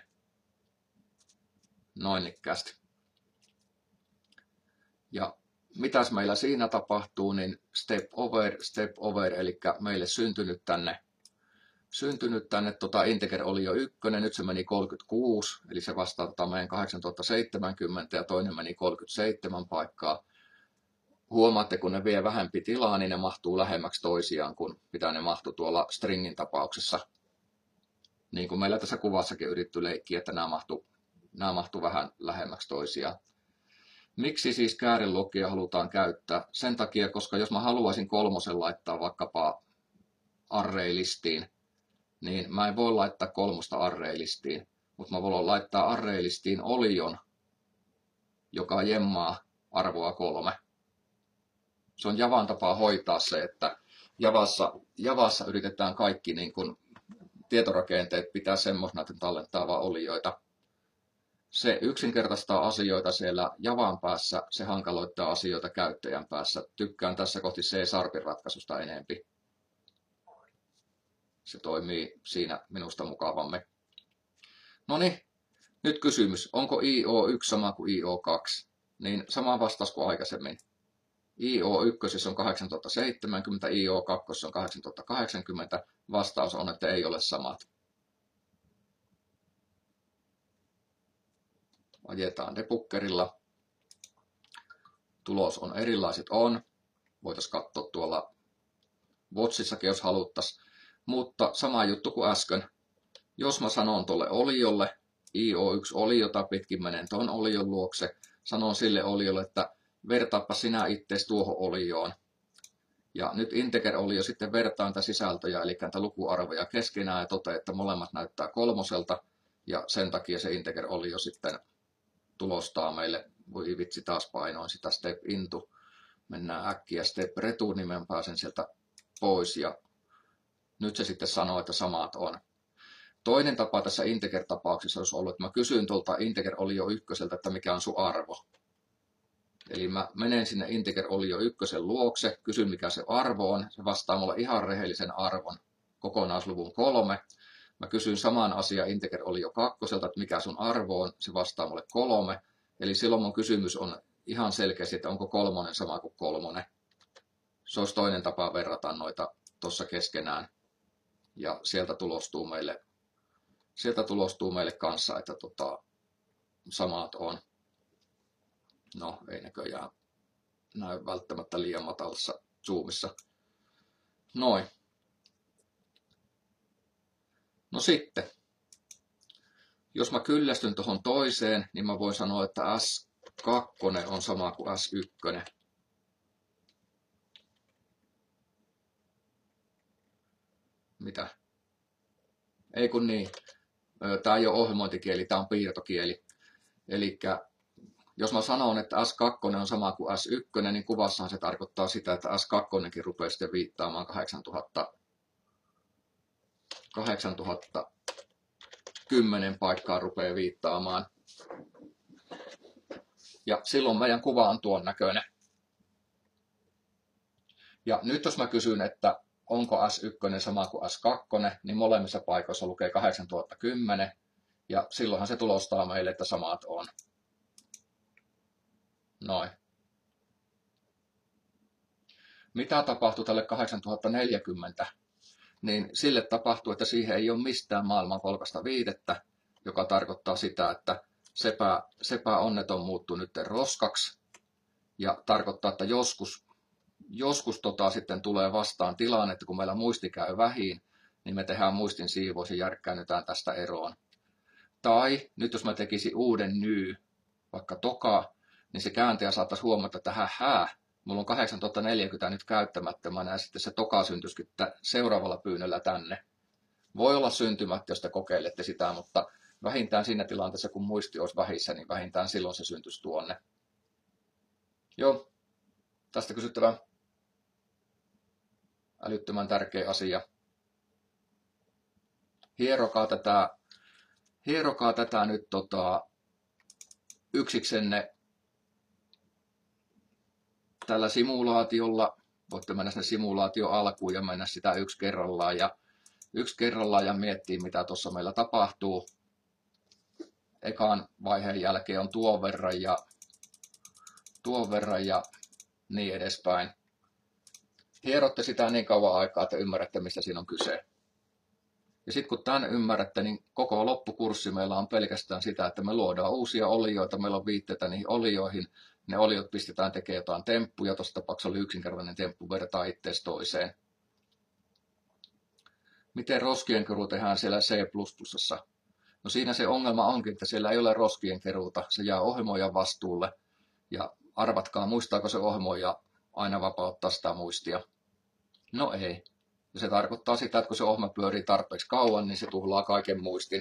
Noin ikkästi. Ja mitäs meillä siinä tapahtuu, niin step over, step over, eli meille syntynyt tänne syntynyt tänne tota Integer oli jo ykkönen, nyt se meni kolmekymmentäkuusi, eli se vastaa tota meidän kahdeksantuhatta seitsemänkymmentä ja toinen meni kolmekymmentäseitsemän paikkaa. Huomaatte, kun ne vie vähempi tilaa, niin ne mahtuu lähemmäksi toisiaan kuin mitä ne mahtuu tuolla stringin tapauksessa. Niin kuin meillä tässä kuvassakin yritetty leikkiä, että nämä mahtuu, nämä mahtuu vähän lähemmäksi toisiaan. Miksi siis käärelogia halutaan käyttää? Sen takia, koska jos mä haluaisin kolmosen laittaa vaikkapa array-listiin, niin mä en voi laittaa kolmosta array-listiin, mutta mä voin laittaa array-listiin olion, joka jemmaa arvoa kolme. Se on Javan tapaa hoitaa se, että Javassa, Javassa yritetään kaikki niin kun tietorakenteet pitää semmoisena, että tallentaa vaan olioita. Se yksinkertaistaa asioita siellä Javan päässä, se hankaloittaa asioita käyttäjän päässä. Tykkään tässä kohti C-Sharpin ratkaisusta enempi. Se toimii siinä minusta mukavammin. No niin, nyt kysymys. Onko I O yksi sama kuin I O kaksi? Niin sama vastaus kuin aikaisemmin. I O yksi on kahdeksantuhatta seitsemänkymmentä, I O kaksi on kahdeksantuhatta kahdeksankymmentä. Vastaus on, että ei ole samat. Ajetaan debuggerilla. Tulos on erilaiset on. Voitaisiin katsoa tuolla Watchissakin, jos haluttaisiin. Mutta sama juttu kuin äsken. Jos mä sanon tuolle oliolle, I O yksi oliota pitkin menen tuon olion luokse, sanon sille oliolle, että vertaappa sinä ittees tuohon olioon. Ja nyt Integer-olio sitten vertaa näitä sisältöjä, eli näitä lukuarvoja keskenään ja toteaa, että molemmat näyttää kolmoselta. Ja sen takia se Integer-olio sitten tulostaa meille, voi vitsi taas painoin sitä step into. Mennään äkkiä step return, niin mä pääsen sieltä pois ja nyt se sitten sanoo, että samat on. Toinen tapa tässä Integer-tapauksessa olisi ollut, että mä kysyn tuolta Integer-olio ykköseltä, että mikä on sun arvo. Eli mä menen sinne Integer-olio ykkösen luokse, kysyn mikä se arvo on, se vastaa mulle ihan rehellisen arvon, kokonaisluvun kolme. Mä kysyn saman asian Integer-olio kakkoselta, että mikä sun arvo on, se vastaa mulle kolme. Eli silloin mun kysymys on ihan selkeästi, että onko kolmonen sama kuin kolmonen. Se olisi toinen tapa verrata noita tuossa keskenään. Ja sieltä tulostuu meille, sieltä tulostuu meille kanssa, että tota, samat on. No, ei näköjään näy välttämättä liian matalassa zoomissa. Noin. No sitten, jos mä kyllästyn tuohon toiseen, niin mä voin sanoa, että S kaksi on sama kuin S yksi. Mitä? Ei kun niin. Tämä ei ole ohjelmointikieli, tämä on piirtokieli. Eli jos mä sanon, että S kaksi on sama kuin S yksi, niin kuvassahan se tarkoittaa sitä, että S kaksi rupeaa sitten viittaamaan kahdeksantuhatta, kahdeksantuhatta kymmenen paikkaa rupeaa viittaamaan. Ja silloin meidän kuva on tuon näköinen. Ja nyt jos mä kysyn, että onko S yksi sama kuin S kaksi, niin molemmissa paikoissa lukee kahdeksantuhatta kymmenen. Ja silloinhan se tulostaa meille, että samat on. Noin. Mitä tapahtuu tälle kahdeksantuhatta neljäkymmentä? Niin sille tapahtuu, että siihen ei ole mistään maailmankolkasta viitettä, joka tarkoittaa sitä, että sepä, sepä onneton muuttuu nyt roskaksi. Ja tarkoittaa, että joskus, joskus tota sitten tulee vastaan tilanne, että kun meillä muisti käy vähin, niin me tehdään muistin siivous ja järkkäännytään tästä eroon. Tai nyt jos mä tekisin uuden ny, vaikka toka, niin se kääntäjä saattaisi huomata, että hähää, mulla on kahdeksantuhatta neljäkymmentä nyt käyttämättömänä ja sitten se toka syntyisikin seuraavalla pyynnöllä tänne. Voi olla syntymättä, jos te kokeilette sitä, mutta vähintään siinä tilanteessa, kun muisti olisi vähissä, niin vähintään silloin se syntyisi tuonne. Joo, tästä kysyttävä älyttömän tärkeä asia. Hierokaa tätä, hierokaa tätä nyt tota, yksiksenne tällä simulaatiolla. Voitte mennä sinne simulaatio alkuun ja mennä sitä yksi kerrallaan ja, yksi kerrallaan ja miettiä, mitä tuossa meillä tapahtuu. Ekan vaiheen jälkeen on tuon verran ja tuon verran ja niin edespäin. Hierotte sitä niin kauan aikaa, että ymmärrätte, mistä siinä on kyse. Ja sitten kun tämän ymmärrätte, niin koko loppukurssi meillä on pelkästään sitä, että me luodaan uusia olioita, meillä on viitteitä niihin olioihin, ne oliot pistetään tekemään jotain temppuja, tuossa tapauksessa oli yksinkertainen temppu, vertaa itseäsi toiseen. Miten roskien keruu tehdään siellä C plus plus? No siinä se ongelma onkin, että siellä ei ole roskien keruuta, se jää ohjelmoijan vastuulle. Ja arvatkaa, muistaako se ohjelmoija aina vapauttaa sitä muistia? No ei. Ja se tarkoittaa sitä, että kun se ohjelma pyörii tarpeeksi kauan, niin se tuhlaa kaiken muistin.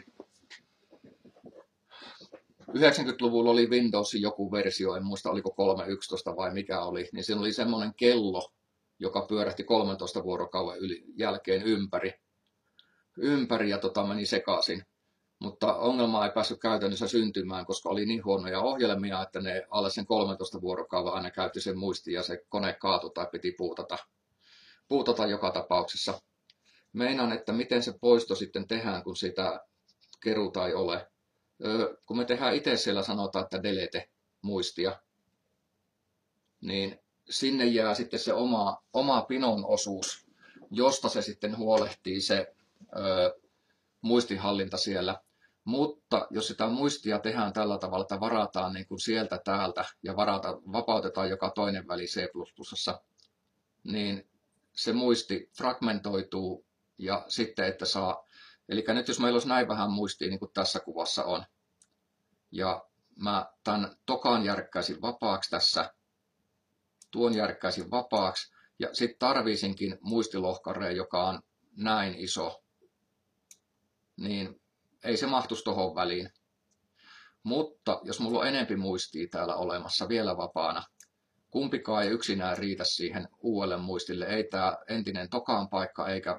yhdeksänkymmentäluvulla oli Windowsin joku versio, en muista oliko kolme yksitoista vai mikä oli, niin siinä oli semmoinen kello, joka pyörähti kolmentoista vuorokauden yli, jälkeen ympäri. Ympäri ja tota meni sekaisin. Mutta ongelma ei päässyt käytännössä syntymään, koska oli niin huonoja ohjelmia, että ne alle sen kolmentoista vuorokauden aina käytti sen muistin ja se kone kaatui tai piti puutata. Puutata joka tapauksessa. Meinaan, että miten se poisto sitten tehdään, kun sitä keruuta ei ole. Öö, kun me tehdään itse siellä sanotaan, että delete muistia, niin sinne jää sitten se oma, oma pinon osuus, josta se sitten huolehtii se öö, muistinhallinta siellä. Mutta jos sitä muistia tehdään tällä tavalla, että varataan niin kuin sieltä täältä ja varata, vapautetaan joka toinen väli C plus plus, niin se muisti fragmentoituu ja sitten, että saa, eli nyt jos meillä olisi näin vähän muistia, niin kuin tässä kuvassa on, ja mä tämän tokan järkkäisin vapaaksi tässä, tuon järkkäisin vapaaksi, ja sitten tarvisinkin muistilohkareen, joka on näin iso, niin ei se mahtuisi tuohon väliin. Mutta jos mulla on enempi muistia täällä olemassa vielä vapaana, kumpikaan ei yksinään riitä siihen uudelle muistille. Ei tämä entinen tokaan paikka eikä...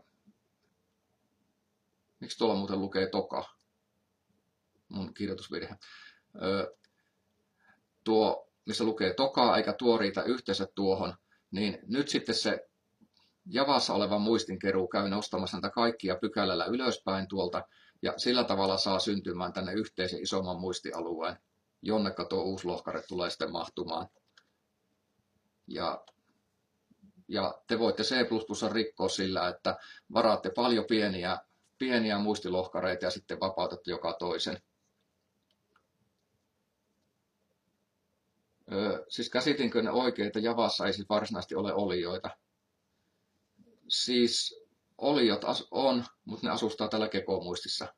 Miksi tuolla muuten lukee toka? Mun kirjoitusvirhe. Öö, tuo, missä lukee tokaa eikä tuo riitä yhteensä tuohon, niin nyt sitten se Javassa oleva muistinkeruu käy nostamassa näitä kaikkia pykälällä ylöspäin tuolta, ja sillä tavalla saa syntymään tänne yhteisen isomman muistialueen, jonneka tuo uusi lohkare tulee sitten mahtumaan. Ja, ja te voitte C plus plus rikkoa sillä, että varaatte paljon pieniä, pieniä muistilohkareita ja sitten vapautatte joka toisen. Öö, siis käsitinkö ne oikein, että Javassa ei siis varsinaisesti ole olioita? Siis oliot on, mutta ne asustaa tällä kekomuistissa.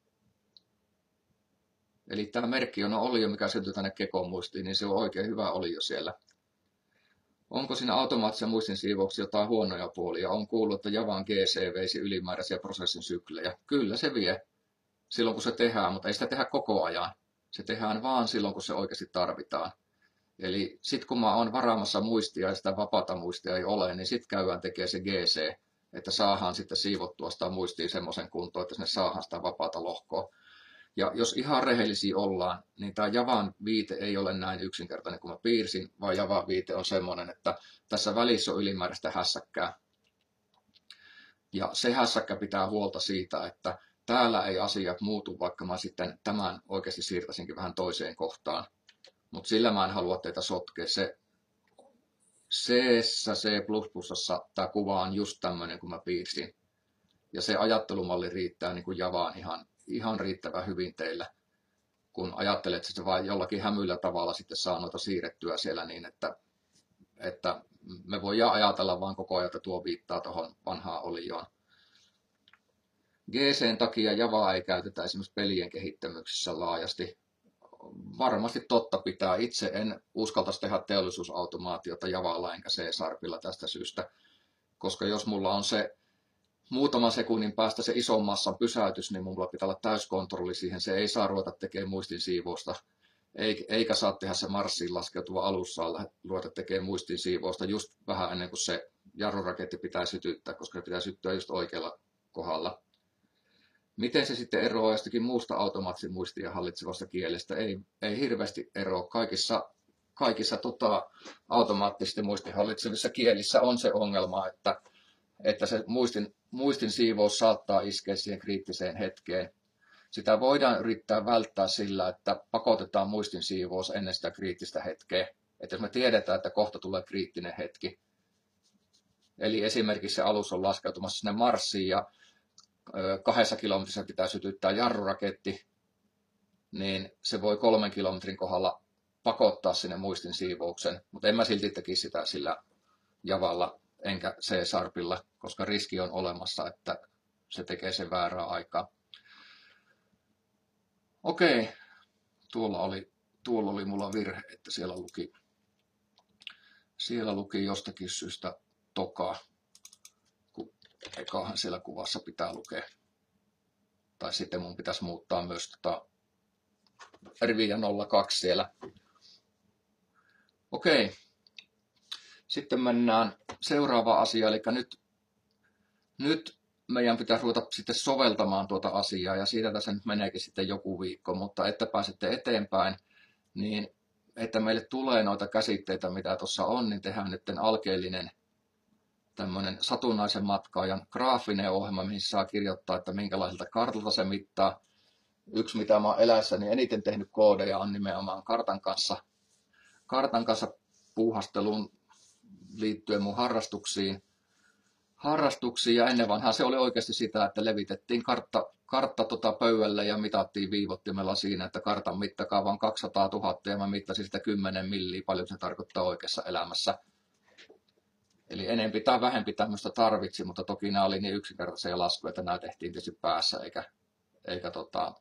Eli tämä merkki on olio, mikä syntyy tänne kekomuistiin, niin se on oikein hyvä olio siellä. Onko siinä automaattisen muistin siivouksessa jotain huonoja puolia? On kuullut, että Javan G C veisi ylimääräisiä prosessin syklejä. Kyllä se vie silloin, kun se tehdään, mutta ei sitä tehdä koko ajan. Se tehdään vaan silloin, kun se oikeasti tarvitaan. Eli sitten kun mä oon varaamassa muistia ja sitä vapaata muistia ei ole, niin sitten käydään tekemään se G C, että saadaan sitten siivottua sitä muistia semmoisen kuntoon, että sinne saadaan sitä vapaata lohkoa. Ja jos ihan rehellisiä ollaan, niin tämä Javan viite ei ole näin yksinkertainen kuin mä piirsin, vaan Javan viite on semmoinen, että tässä välissä on ylimääräistä hässäkkää. Ja se hässäkkä pitää huolta siitä, että täällä ei asiat muutu, vaikka mä sitten tämän oikeasti siirtäisinkin vähän toiseen kohtaan. Mutta sillä mä en halua teitä sotkea. Se C-ssä, C plus plus tämä kuva on just tämmöinen kuin mä piirsin. Ja se ajattelumalli riittää niin kuin Javaan ihan, ihan riittävän hyvin teillä, kun ajattelet, että se vain jollakin hämyllä tavalla sitten saa noita siirrettyä siellä niin, että, että me voidaan ajatella vaan koko ajan, että tuo viittaa tuohon vanhaan olioon. G C:n takia Javaa ei käytetä esimerkiksi pelien kehittämyksessä laajasti. Varmasti totta pitää. Itse en uskaltaisi tehdä teollisuusautomaatiota Javalla enkä C-Sharpilla tästä syystä, koska jos mulla on se muutaman sekunnin päästä se ison massan pysäytys, niin mulla pitää olla täyskontrolli siihen. Se ei saa ruveta tekemään muistin siivousta, eikä saa tehdä se Marsiin laskeutuva alussa ruveta tekemään muistin siivousta just vähän ennen kuin se jarruraketti pitää sytyttää, koska se pitää syttyä just oikealla kohdalla. Miten se sitten eroaa jostakin muusta automaattisen muistia hallitsevasta kielestä? Ei, ei hirveästi eroa. Kaikissa, kaikissa tota, automaattisesti muistin hallitsevissa kielissä on se ongelma, että, että se muistin, muistin siivous saattaa iskeä siihen kriittiseen hetkeen. Sitä voidaan yrittää välttää sillä, että pakotetaan muistin siivous ennen sitä kriittistä hetkeä. Että jos me tiedetään, että kohta tulee kriittinen hetki, eli esimerkiksi se alus on laskeutumassa sinne Marsiin ja kahdessa kilometrissä pitää sytyttää jarruraketti, niin se voi kolmen kilometrin kohdalla pakottaa sinne muistin siivouksen, mutta en mä silti tekisi sitä sillä Javalla enkä C-Sharpilla, koska riski on olemassa, että se tekee sen väärää aikaa. Okei, tuolla oli, tuolla oli mulla virhe, että siellä luki, siellä luki jostakin syystä toka, kun ekahan siellä kuvassa pitää lukea. Tai sitten mun pitäisi muuttaa myös tota riviä nolla kaksi siellä. Okei, sitten mennään seuraavaan asiaan, eli nyt, nyt meidän pitäisi ruveta sitten soveltamaan tuota asiaa, ja siitä tässä nyt meneekin sitten joku viikko, mutta että pääsette eteenpäin, niin että meille tulee noita käsitteitä, mitä tuossa on, niin tehdään nyt alkeellinen tämmöinen satunnaisen matkaajan graafinen ohjelma, mihin saa kirjoittaa, että minkälaiselta kartalta se mittaa. Yksi, mitä mä oon elässäni eniten tehnyt koodeja, on nimenomaan kartan kanssa, kartan kanssa puuhasteluun liittyen mun harrastuksiin. harrastuksiin. Ja ennen vanhaa se oli oikeasti sitä, että levitettiin kartta, kartta tota pöydälle ja mitattiin viivottimella siinä, että kartan mittakaava on kaksisataatuhatta ja mä mittasin sitä kymmenen milliä, paljon se tarkoittaa oikeassa elämässä. Eli enempi tai vähempi tämmöistä tarvitsi, mutta toki nämä oli niin yksinkertaisia laskuja, että nämä tehtiin tietysti päässä eikä, eikä tota,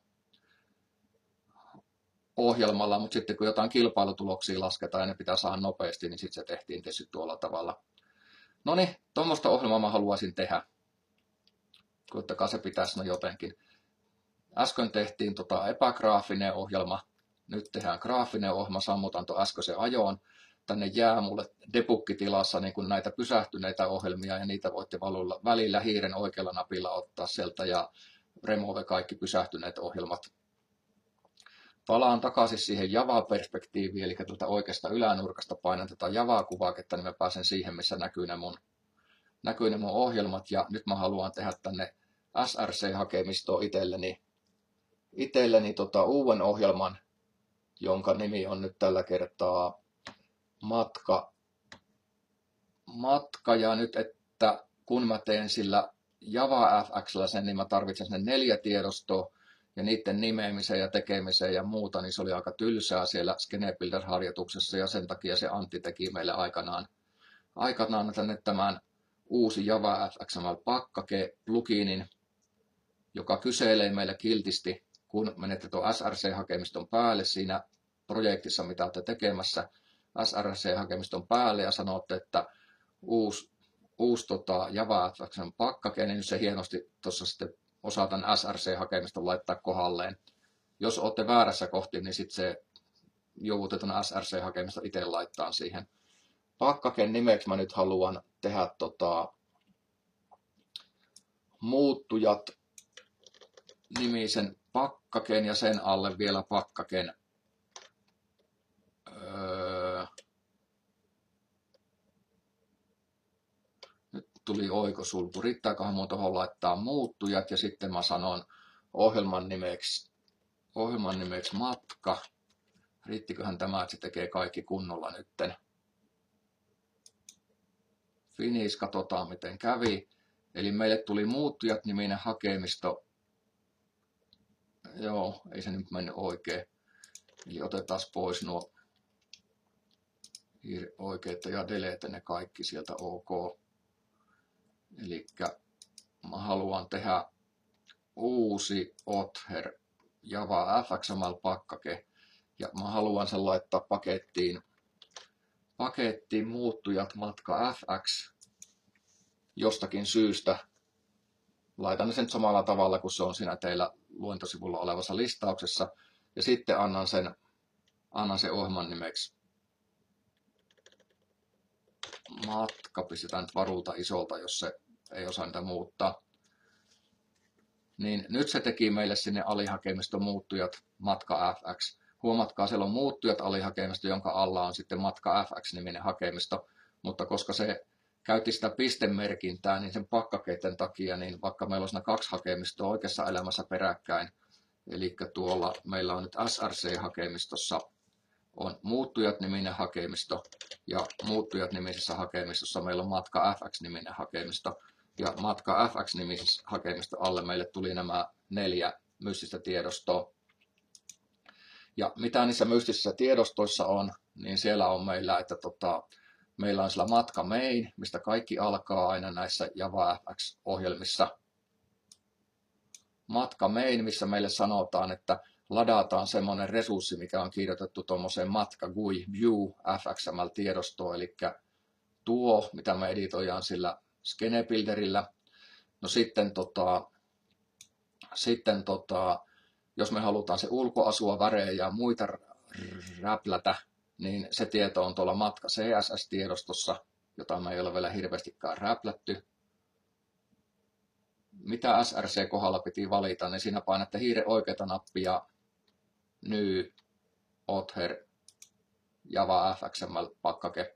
ohjelmalla, mutta sitten kun jotain kilpailutuloksia lasketaan ja ne pitää saada nopeasti, niin sitten se tehtiin tietysti tuolla tavalla. No niin, tuommoista ohjelmaa mä haluaisin tehdä. Koittakaa se pitäisi no jotenkin. Äsken tehtiin tota epägraafinen ohjelma, nyt tehdään graafinen ohjelma, sammutan tuon äskeisen ajoon. Tänne jää mulle debug-tilassa niin kuin näitä pysähtyneitä ohjelmia ja niitä voitte valuilla, välillä hiiren oikealla napilla ottaa sieltä ja remove kaikki pysähtyneet ohjelmat. Palaan takaisin siihen Java-perspektiiviin, eli tältä oikeasta ylänurkasta painan tätä Java-kuvaketta, niin mä pääsen siihen, missä näkyy ne mun, näkyy ne mun ohjelmat. Ja nyt mä haluan tehdä tänne S R C-hakemistoon itselleni, itselleni tota uuden ohjelman, jonka nimi on nyt tällä kertaa matka. Matka ja nyt, että kun mä teen sillä Java F X:llä sen, niin mä tarvitsen sen neljä tiedostoa. Ja niiden nimeämiseen ja tekemiseen ja muuta, niin se oli aika tylsää siellä Skenebuilder-harjoituksessa ja sen takia se Antti teki meille aikanaan, aikanaan tänne tämän uusi Java F X M L-pakkake-pluginin, joka kyselee meille kiltisti, kun menette tuon S R C-hakemiston päälle siinä projektissa, mitä olette tekemässä, S R C-hakemiston päälle ja sanotte, että uusi, uusi tota Java F X M L-pakkake, niin se hienosti tuossa sitten osaa tämän S R C-hakemiston laittaa kohdalleen. Jos olette väärässä kohti, niin sitten se joudutte tämän S R C-hakemiston itse laittaa siihen. Pakkaken nimeksi mä nyt haluan tehdä tota, muuttujat nimisen pakkaken ja sen alle vielä pakkaken. Öö, nyt tuli oikosulku. Riittääköhän mun tuohon laittaa muuttujat ja sitten mä sanon ohjelman nimeksi, ohjelman nimeksi matka. Riittiköhän tämä, että se tekee kaikki kunnolla nytten. Finish, katsotaan miten kävi. Eli meille tuli muuttujat niminen hakemisto. Joo, ei se nyt mennyt oikein. Eli otetaan pois nuo oikeita ja delete ne kaikki sieltä OK. Eli mä haluan tehdä uusi Other Java F X M L-pakkake. Ja mä haluan sen laittaa pakettiin, pakettiin muuttujat matka F X jostakin syystä. Laitan ne sen samalla tavalla kuin se on siinä teillä luentosivulla olevassa listauksessa. Ja sitten annan sen, annan sen ohjelman nimeksi matka. Pistetään nyt varuuta isolta, jos se ei osaa niitä muuttaa. Niin nyt se teki meille sinne alihakemiston muuttujat matka F X. Huomatkaa, siellä on muuttujat alihakemisto, jonka alla on sitten matka F X-niminen hakemisto, mutta koska se käytti sitä pistemerkintää, niin sen pakkakeiden takia, niin vaikka meillä on siinä kaksi hakemistoa oikeassa elämässä peräkkäin, eli tuolla meillä on nyt S R C-hakemistossa on muuttujat-niminen hakemisto, ja muuttujat-nimisessä hakemistossa meillä on matka F X-niminen hakemisto, ja matka F X-nimisessä hakemista alle meille tuli nämä neljä mystistä tiedostoa. Ja mitä niissä mystisissä tiedostoissa on, niin siellä on meillä, että tota, meillä on siellä matka main, mistä kaikki alkaa aina näissä Java F X-ohjelmissa. Matka main, missä meille sanotaan, että ladataan semmoinen resurssi, mikä on kirjoitettu tuommoiseen matka G U I view F X M L-tiedostoon, eli tuo, mitä me editoidaan sillä Skenebuilderillä. No sitten, tota, sitten tota, jos me halutaan se ulkoasua, värejä ja muita räplätä, niin se tieto on tuolla matka C S S-tiedostossa, jota me ei ole vielä hirveästikään räplätty. Mitä S R C-kohdalla piti valita, niin siinä painatte hiiren oikeata nappia, New, Other, Java F X M L-pakkake.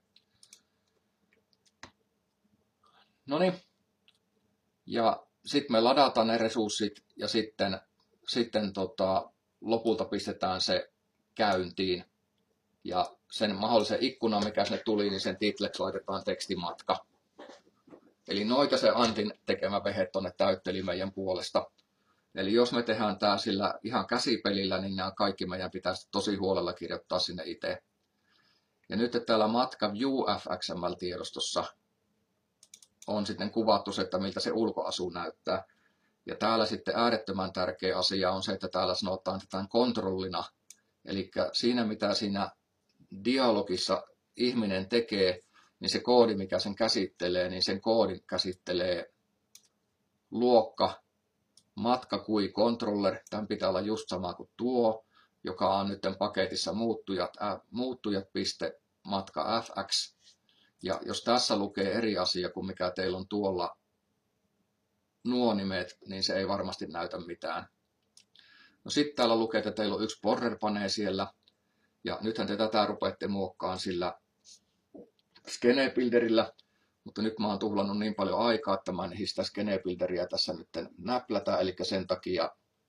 Noniin. Ja sitten me ladataan ne resurssit ja sitten, sitten tota, lopulta pistetään se käyntiin. Ja sen mahdollisen ikkunan, mikä sinne tuli, niin sen titleksi laitetaan tekstimatka. Eli noita se Antin tekemä vehe tuonne täytteli meidän puolesta. Eli jos me tehdään tämä sillä ihan käsipelillä, niin nämä kaikki meidän pitäisi tosi huolella kirjoittaa sinne itse. Ja nyt täällä matka view F X M L-tiedostossa on sitten kuvattu se, että miltä se ulkoasu näyttää. Ja täällä sitten äärettömän tärkeä asia on se, että täällä sanotaan tätä kontrollina. Eli siinä, mitä siinä dialogissa ihminen tekee, niin se koodi, mikä sen käsittelee, niin sen koodin käsittelee luokka matka G U I controller. Tämän pitää olla just sama kuin tuo, joka on nyt paketissa muuttujat, äh, muuttujat.matka F X. Ja jos tässä lukee eri asia kuin mikä teillä on tuolla nuo nimet, niin se ei varmasti näytä mitään. No sitten täällä lukee, että teillä on yksi border-pane siellä. Ja nythän te tätä rupeatte muokkaan sillä Skenebuilderillä. Mutta nyt mä oon tuhlannut niin paljon aikaa, että mä en ehdi sitä Skenebuilderia tässä nyt näplätä. Eli sen takia,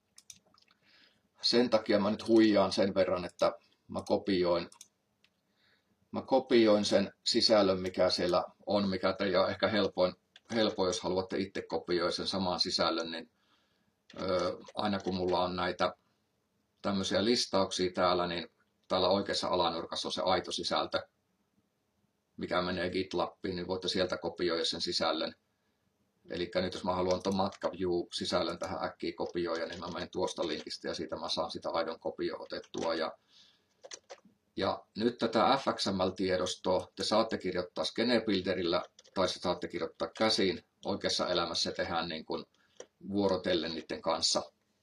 sen takia mä nyt huijaan sen verran, että mä kopioin Mä kopioin sen sisällön, mikä siellä on, mikä teidän on ehkä helpoin, helpoin, jos haluatte itse kopioida sen saman sisällön, niin ö, aina kun mulla on näitä tämmöisiä listauksia täällä, niin täällä oikeassa alanurkassa on se aito sisältö, mikä menee GitLabiin, niin voitte sieltä kopioida sen sisällön. Eli nyt jos mä haluan tuon matkaview-sisällön tähän äkkiä kopioida, niin mä menen tuosta linkistä ja siitä mä saan sitä aidon kopio otettua. Ja Ja nyt tätä F X M L-tiedostoa te saatte kirjoittaa Skenebuilderillä tai se saatte kirjoittaa käsin. Oikeassa elämässä tehdään niin kuin vuorotellen niiden kanssa.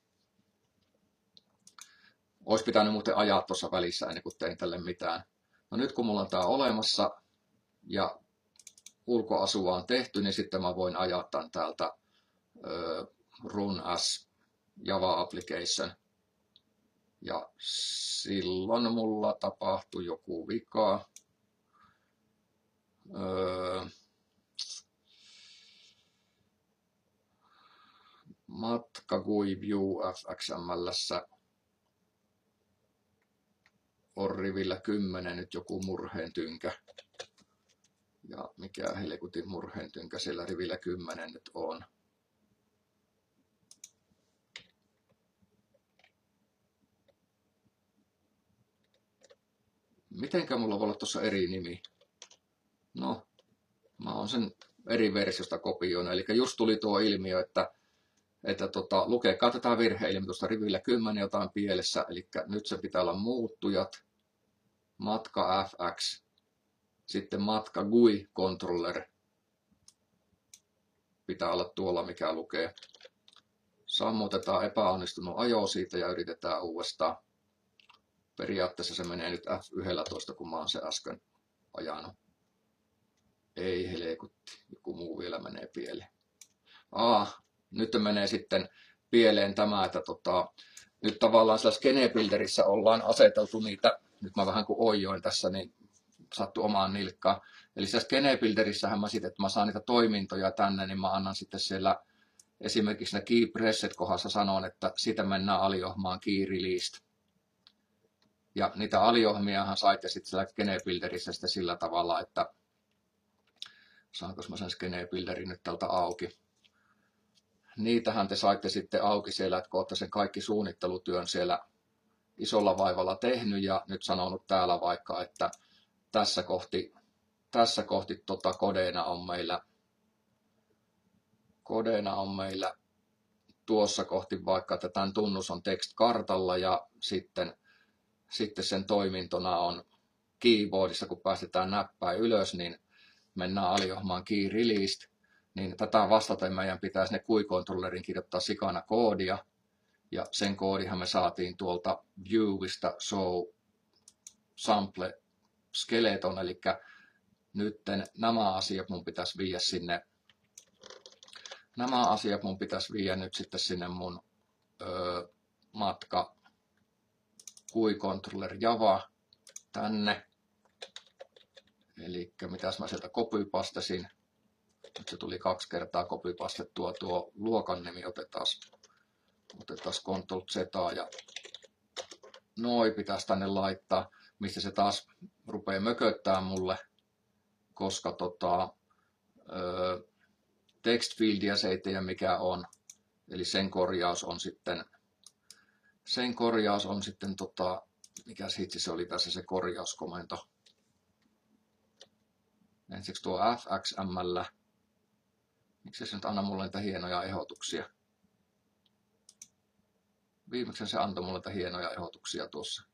Olisi pitänyt muuten ajaa tuossa välissä ennen kuin tein tälle mitään. No nyt kun mulla on tämä olemassa ja ulkoasua on tehty, niin sitten mä voin ajaa tämän täältä uh, run as Java application. Ja silloin mulla tapahtui joku vika. Öö, matka G U I view F X M L:ssä on rivillä kymmenen nyt joku murheentynkä. Ja mikä helkutin murheentynkä siellä rivillä kymmenen nyt on. Mitenkä mulla voi olla tuossa eri nimi? No, mä oon sen eri versiosta kopioinut. Eli just tuli tuo ilmiö, että, että tota, lukekaa tätä virheilmoitusta rivillä kymmenen jotain pielessä. Eli nyt se pitää olla muuttujat, matka F X, sitten matka G U I controller. Pitää olla tuolla, mikä lukee. Sammutetaan epäonnistunut ajo siitä ja yritetään uudestaan. Periaatteessa se menee nyt F yksitoista, kun mä oon se äsken ajanut. Ei helekutti, joku muu vielä menee pieleen. Aa, nyt menee sitten pieleen tämä, että tota, nyt tavallaan siellä Skenebuilderissä ollaan aseteltu niitä, nyt mä vähän kuin oijoin tässä, niin sattu omaan nilkkaan. Eli siellä Skenebuilderissähän mä sitten, että mä saan niitä toimintoja tänne, niin mä annan sitten siellä esimerkiksi ne key preset kohdassa sanon, että siitä mennään aliohmaan key released. Ja niitä aliohmiahan saitte sitten siellä Skenebuilderissä sitten sillä tavalla, että saanko mä sen Skenebuilderin nyt tältä auki. niitähän te saitte sitten auki siellä, että kun olette sen kaikki suunnittelutyön siellä isolla vaivalla tehnyt ja nyt sanonut täällä vaikka, että tässä kohti, tässä kohti tota kodeena on meillä, kodeena on meillä tuossa kohti vaikka, että tämän tunnus on text-kartalla ja sitten, sitten sen toimintona on keyboardissa, kun päästetään näppäin ylös, niin mennään aliohmaan key released, niin tätä vastaten meidän pitäisi ne Q I-controllerin kirjoittaa sikana koodia, ja sen koodihan me saatiin tuolta viewista show sample skeleton, eli nytten nämä asiat mun pitäisi viedä sinne, nämä asiat mun pitäisi viedä nyt sitten sinne mun ö, matka Q I-controller Java tänne, eli mitäs mä sieltä copypastasin, nyt se tuli kaksi kertaa copypastettua tuo luokan nimi, otetaan Otetaan Ctrl Z ja noi pitäisi tänne laittaa, mistä se taas rupeaa mököttää mulle, koska tota, ö, text fieldia se ei tiedä mikä on, eli sen korjaus on sitten, sen korjaus on sitten tota, mikä hitsi se oli tässä se korjauskomento. Ensiksi tuo F X M L, miksi se nyt anna mulle niitä hienoja ehdotuksia? Viimeksi se antoi mulle hienoja ehdotuksia tuossa.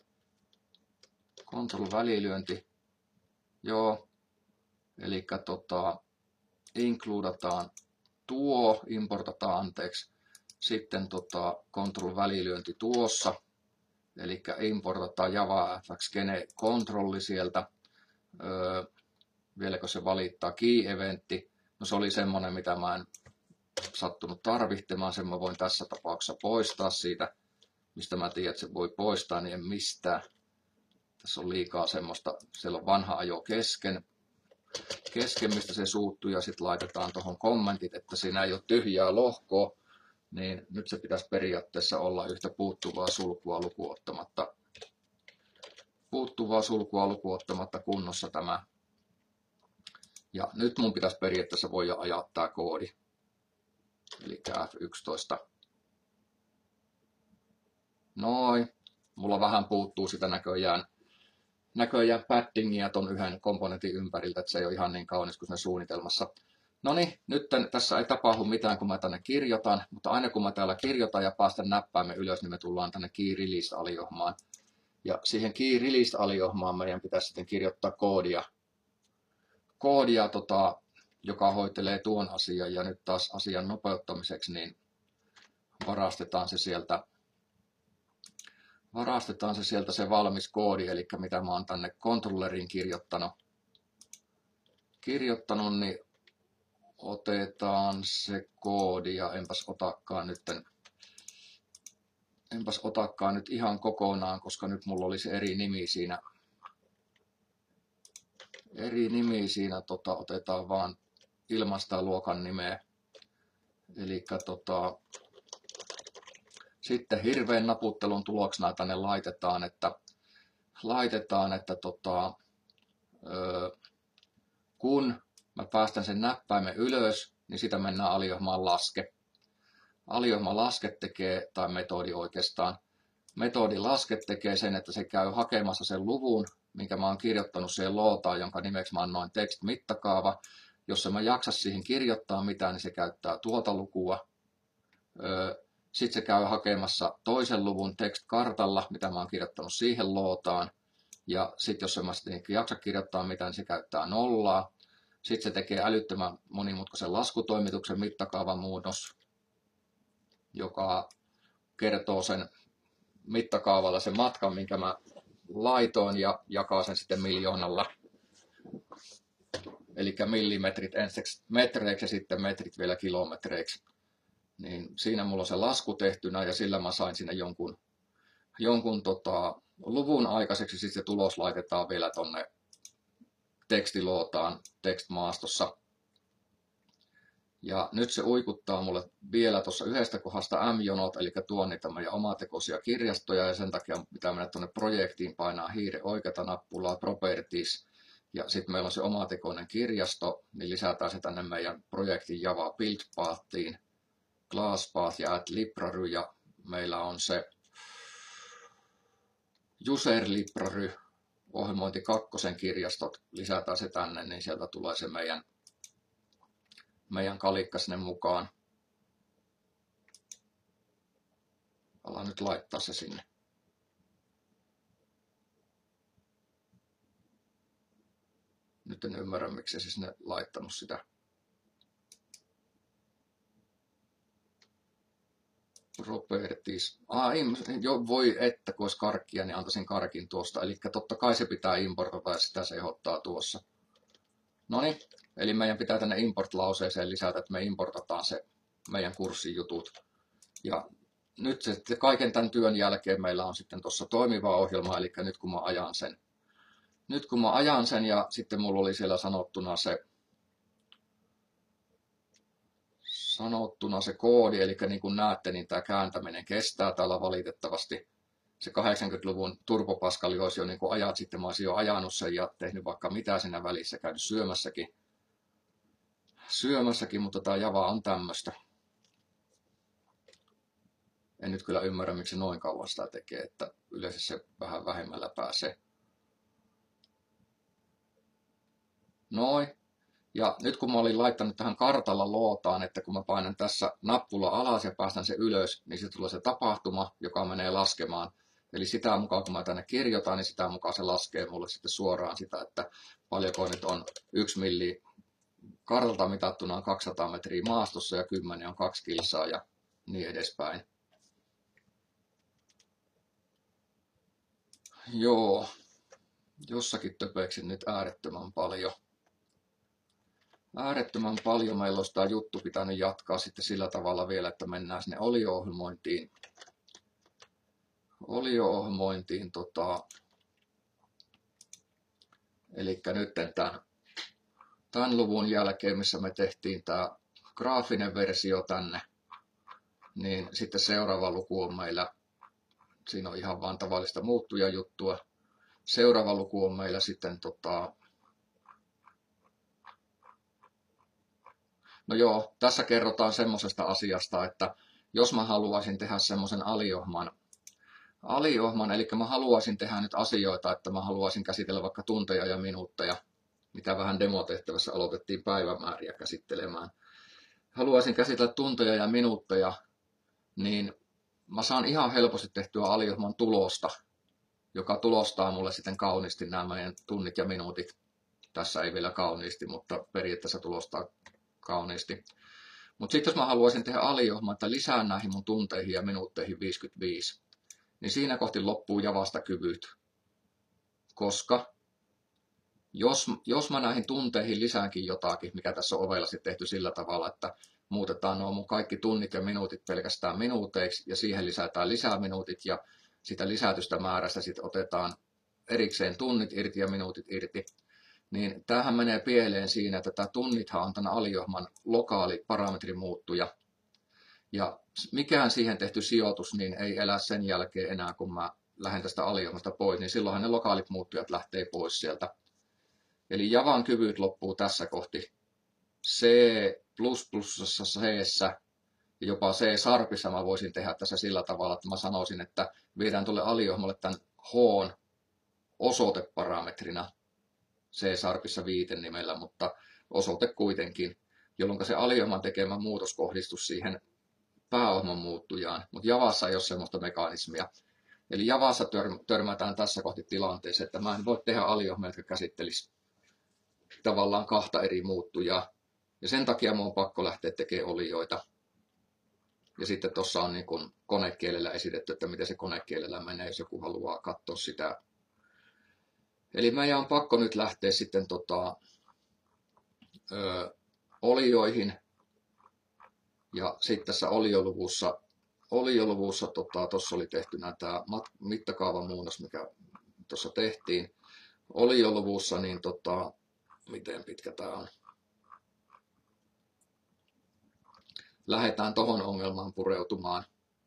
Control-välilyönti. Joo. Eli tota, includataan tuo, importataan anteeksi. Sitten tota, control-välilyönti tuossa. Eli importataan Java F X Gene kontrolli sieltä. Öö, vieläkö se valittaa key-eventti. No se oli semmonen, mitä mä en sattunut tarvitsemaan, sen mä voin tässä tapauksessa poistaa siitä, mistä mä tiedän, että se voi poistaa, niin en mistään. Tässä on liikaa semmoista, siellä on vanha ajo kesken, kesken mistä se suuttuu ja sitten laitetaan tuohon kommentit, että siinä ei ole tyhjää lohkoa, niin nyt se pitäisi periaatteessa olla yhtä puuttuvaa sulkua lukuottamatta, puuttuvaa sulkua lukuottamatta kunnossa tämä. Ja nyt mun pitäisi periaatteessa voida ajaa tämä koodi. Eli F yksitoista. Noin. Mulla vähän puuttuu sitä näköjään, näköjään paddingia ton yhden komponentin ympäriltä, että se ei ole ihan niin kaunis kuin siinä suunnitelmassa. No niin, nyt tässä ei tapahdu mitään, kun mä tänne kirjoitan, mutta aina kun mä täällä kirjoitan ja päästän näppäimme ylös, niin me tullaan tänne key release aliohmaan. Ja siihen key release aliohmaan meidän pitäisi sitten kirjoittaa koodia, koodia tota, joka hoitelee tuon asian, ja nyt taas asian nopeuttamiseksi niin varastetaan se sieltä, varastetaan se sieltä se valmis koodi, eli mitä mä oon tänne controlleriin kirjoittanut, kirjoittanut, niin otetaan se koodi, ja enpäs otakaan nyt, enpäs otakaan nyt ihan kokonaan, koska nyt mulla olisi eri nimi siinä, eri nimi siinä, tota, otetaan vaan ilman sitä luokan nimeä. Eli tota, sitten hirveän naputtelun tuloksena tänne laitetaan, että, laitetaan, että tota, ö, kun mä päästän sen näppäimen ylös, niin sitä mennään aliohmaan laske. Aliohma laske tekee, tai metodi oikeastaan, metodi laske tekee sen, että se käy hakemassa sen luvun, minkä mä oon kirjoittanut siihen lootaan, jonka nimeksi mä annoin text mittakaava. Jos mä jaksa siihen kirjoittaa mitään, niin se käyttää tuota lukua. Sitten se käy hakemassa toisen luvun text-kartalla, mitä mä oon kirjoittanut siihen lootaan. Ja sitten jos mä sitten jaksa kirjoittaa mitään, niin se käyttää nollaa. Sitten se tekee älyttömän monimutkaisen laskutoimituksen mittakaavan muutos, joka kertoo sen mittakaavalla sen matkan, minkä mä laitoin, ja jakaa sen sitten miljoonalla. Eli millimetrit ensiksi metreiksi ja sitten metrit vielä kilometreiksi. Niin siinä mulla on se lasku tehtynä ja sillä mä sain sinne jonkun, jonkun tota, luvun aikaiseksi. Sitten se tulos laitetaan vielä tonne tekstilootaan text-maastossa. Ja nyt se uikuttaa mulle vielä tuossa yhdestä kohdasta M-jonot, eli tuon niitä meidän omatekoisia kirjastoja, ja sen takia pitää mennä tuonne projektiin, painaa hiire oikeata nappulaa, properties, ja sitten meillä on se omatekoinen kirjasto, niin lisätään se tänne meidän projektin Java build pathiin. Glasspath ja AdLibrary ja meillä on se UserLibrary, ohjelmointi kakkosen kirjastot, lisätään se tänne, niin sieltä tulee se meidän, meidän kalikka sinne mukaan. Alan nyt laittaa se sinne. Nyt en ymmärrä, miksi se sinne laittanut sitä. Properties. Ah, jo, voi että, kun olisi karkkia, niin antaisin karkin tuosta. Eli totta kai se pitää importata ja sitä se ehdottaa tuossa. No niin, eli meidän pitää tänne import-lauseeseen lisätä, että me importataan se meidän kurssin jutut. Ja nyt se, kaiken tämän työn jälkeen meillä on sitten tuossa toimiva ohjelma, eli nyt kun mä ajan sen. Nyt kun mä ajan sen ja sitten mulla oli siellä sanottuna se sanottuna se koodi, eli niin kuin näette, niin tämä kääntäminen kestää täällä valitettavasti. Se kahdeksankymmentäluvun turbopaskali olisi jo niin kuin ajat sitten, mä olisin jo ajanut sen ja tehnyt vaikka mitä siinä välissä, käynyt syömässäkin. Syömässäkin, mutta tämä Java on tämmöistä. En nyt kyllä ymmärrä, miksi se noin kauan sitä tekee, että yleensä se vähän vähemmällä pääsee. Noin. Ja nyt kun mä olin laittanut tähän kartalla lootaan, että kun mä painan tässä nappula alas ja päästän se ylös, niin se tulee se tapahtuma, joka menee laskemaan. Eli sitä mukaan kun mä tänne kirjoitan, niin sitä mukaan se laskee mulle sitten suoraan sitä, että paljonko nyt on yksi milli kartalta mitattuna on kaksisataa metriä maastossa ja kymmenen on kaksi kilsaa ja niin edespäin. Joo, jossakin töpeksin nyt äärettömän paljon. Äärettömän paljon meillä olisi tämä juttu pitänyt jatkaa sitten sillä tavalla vielä, että mennään sinne olio-ohjelmointiin. Olio-ohjelmointiin, tota, eli nyt tämän, tämän luvun jälkeen, missä me tehtiin tämä graafinen versio tänne, niin sitten seuraava luku on meillä, siinä on ihan vain tavallista muuttujajuttua. Seuraava luku on meillä sitten tota, no joo, tässä kerrotaan semmoisesta asiasta, että jos mä haluaisin tehdä semmoisen aliohman, aliohman, eli mä haluaisin tehdä nyt asioita, että mä haluaisin käsitellä vaikka tunteja ja minuutteja, mitä vähän demotehtävässä aloitettiin päivämääriä käsittelemään. Haluaisin käsitellä tunteja ja minuutteja, niin mä saan ihan helposti tehtyä aliohman tulosta, joka tulostaa mulle sitten kauniisti nämä meidän tunnit ja minuutit. Tässä ei vielä kauniisti, mutta periaatteessa tulostaa kauniisti. Mutta sitten jos mä haluaisin tehdä aliohjelmaa, että lisään näihin mun tunteihin ja minuutteihin viisikymmentäviisi, niin siinä kohti loppuu Javasta kyvyt. Koska jos, jos mä näihin tunteihin lisäänkin jotakin, mikä tässä on ovelasti tehty sillä tavalla, että muutetaan nuo mun kaikki tunnit ja minuutit pelkästään minuuteiksi ja siihen lisätään lisää minuutit ja sitä lisätystä määrästä sitten otetaan erikseen tunnit irti ja minuutit irti, niin tämähän menee pieleen siinä, että tämä tunnithan on tämän aliohjelman lokaali parametrimuuttuja. Ja mikään siihen tehty sijoitus niin ei elä sen jälkeen enää, kun mä lähden tästä aliohjelmasta pois, niin silloinhan ne lokaalit muuttujat lähtee pois sieltä. Eli Javan kyvyt loppuu tässä kohti. C plus plus, C ja jopa C-sarpissa mä voisin tehdä tässä sillä tavalla, että mä sanoisin, että viedään tuolle aliohjelmalle tämän H osoiteparametrina. C-sarpissa viitenimellä, mutta osoite kuitenkin, jolloin se aliohjelman tekemä muutos kohdistus siihen pääohjelman muuttujaan, mutta Javassa ei ole sellaista mekanismia. Eli Javassa törmätään tässä kohti tilanteeseen, että mä en voi tehdä aliohjelmia, jotka käsittelisi tavallaan kahta eri muuttujaa. Ja sen takia mun on pakko lähteä tekemään olioita. Ja sitten tuossa on niin kuin konekielellä esitetty, että miten se konekielellä menee, jos joku haluaa katsoa sitä. Eli meidän on pakko nyt lähteä sitten tota, ö, olioihin. Ja sitten tässä olioluvussa, olioluvussa tuossa tota, oli tehtynä tämä mittakaavamuunnos, mikä tuossa tehtiin. Olioluvussa, niin tota, miten pitkä tämä on? Lähdetään tuohon ongelmaan pureutumaan.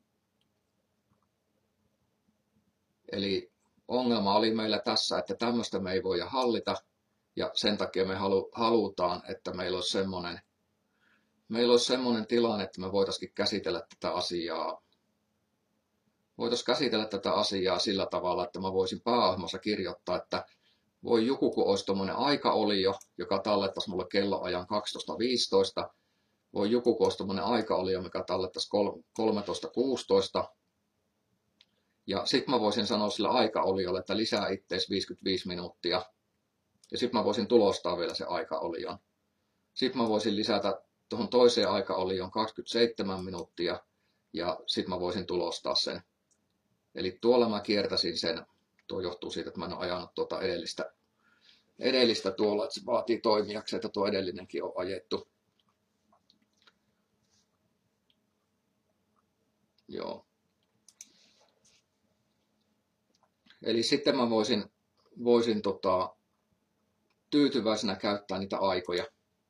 Eli ongelma oli meillä tässä, että tämmöistä me ei voida hallita ja sen takia me halu, halutaan, että meillä olisi semmoinen, meillä olisi semmoinen tilanne, että me voitaisiin käsitellä tätä asiaa, voitaisiin käsitellä tätä asiaa sillä tavalla, että mä voisin pääohjelmassa kirjoittaa, että voi joku, kun olisi tuommoinen aikaolio, joka tallettaisi mulle kelloajan kaksitoista viisitoista, voi joku, kun olisi tuommoinen aikaolio, mikä tallettaisi kolmetoista kuusitoista, ja sitten mä voisin sanoa sillä aikaoliolle, että lisää ittees viisikymmentäviisi minuuttia, ja sitten mä voisin tulostaa vielä se aikaolion. Sitten mä voisin lisätä tuohon toiseen aikaolioon kaksikymmentäseitsemän minuuttia, ja sitten mä voisin tulostaa sen. Eli tuolla mä kiertäisin sen, tuo johtuu siitä, että mä en ole ajanut tuota edellistä, edellistä tuolla, että se vaatii toimijaksi, että tuo edellinenkin on ajettu. Joo. Eli sitten mä voisin, voisin tota, tyytyväisenä käyttää niitä aikoja.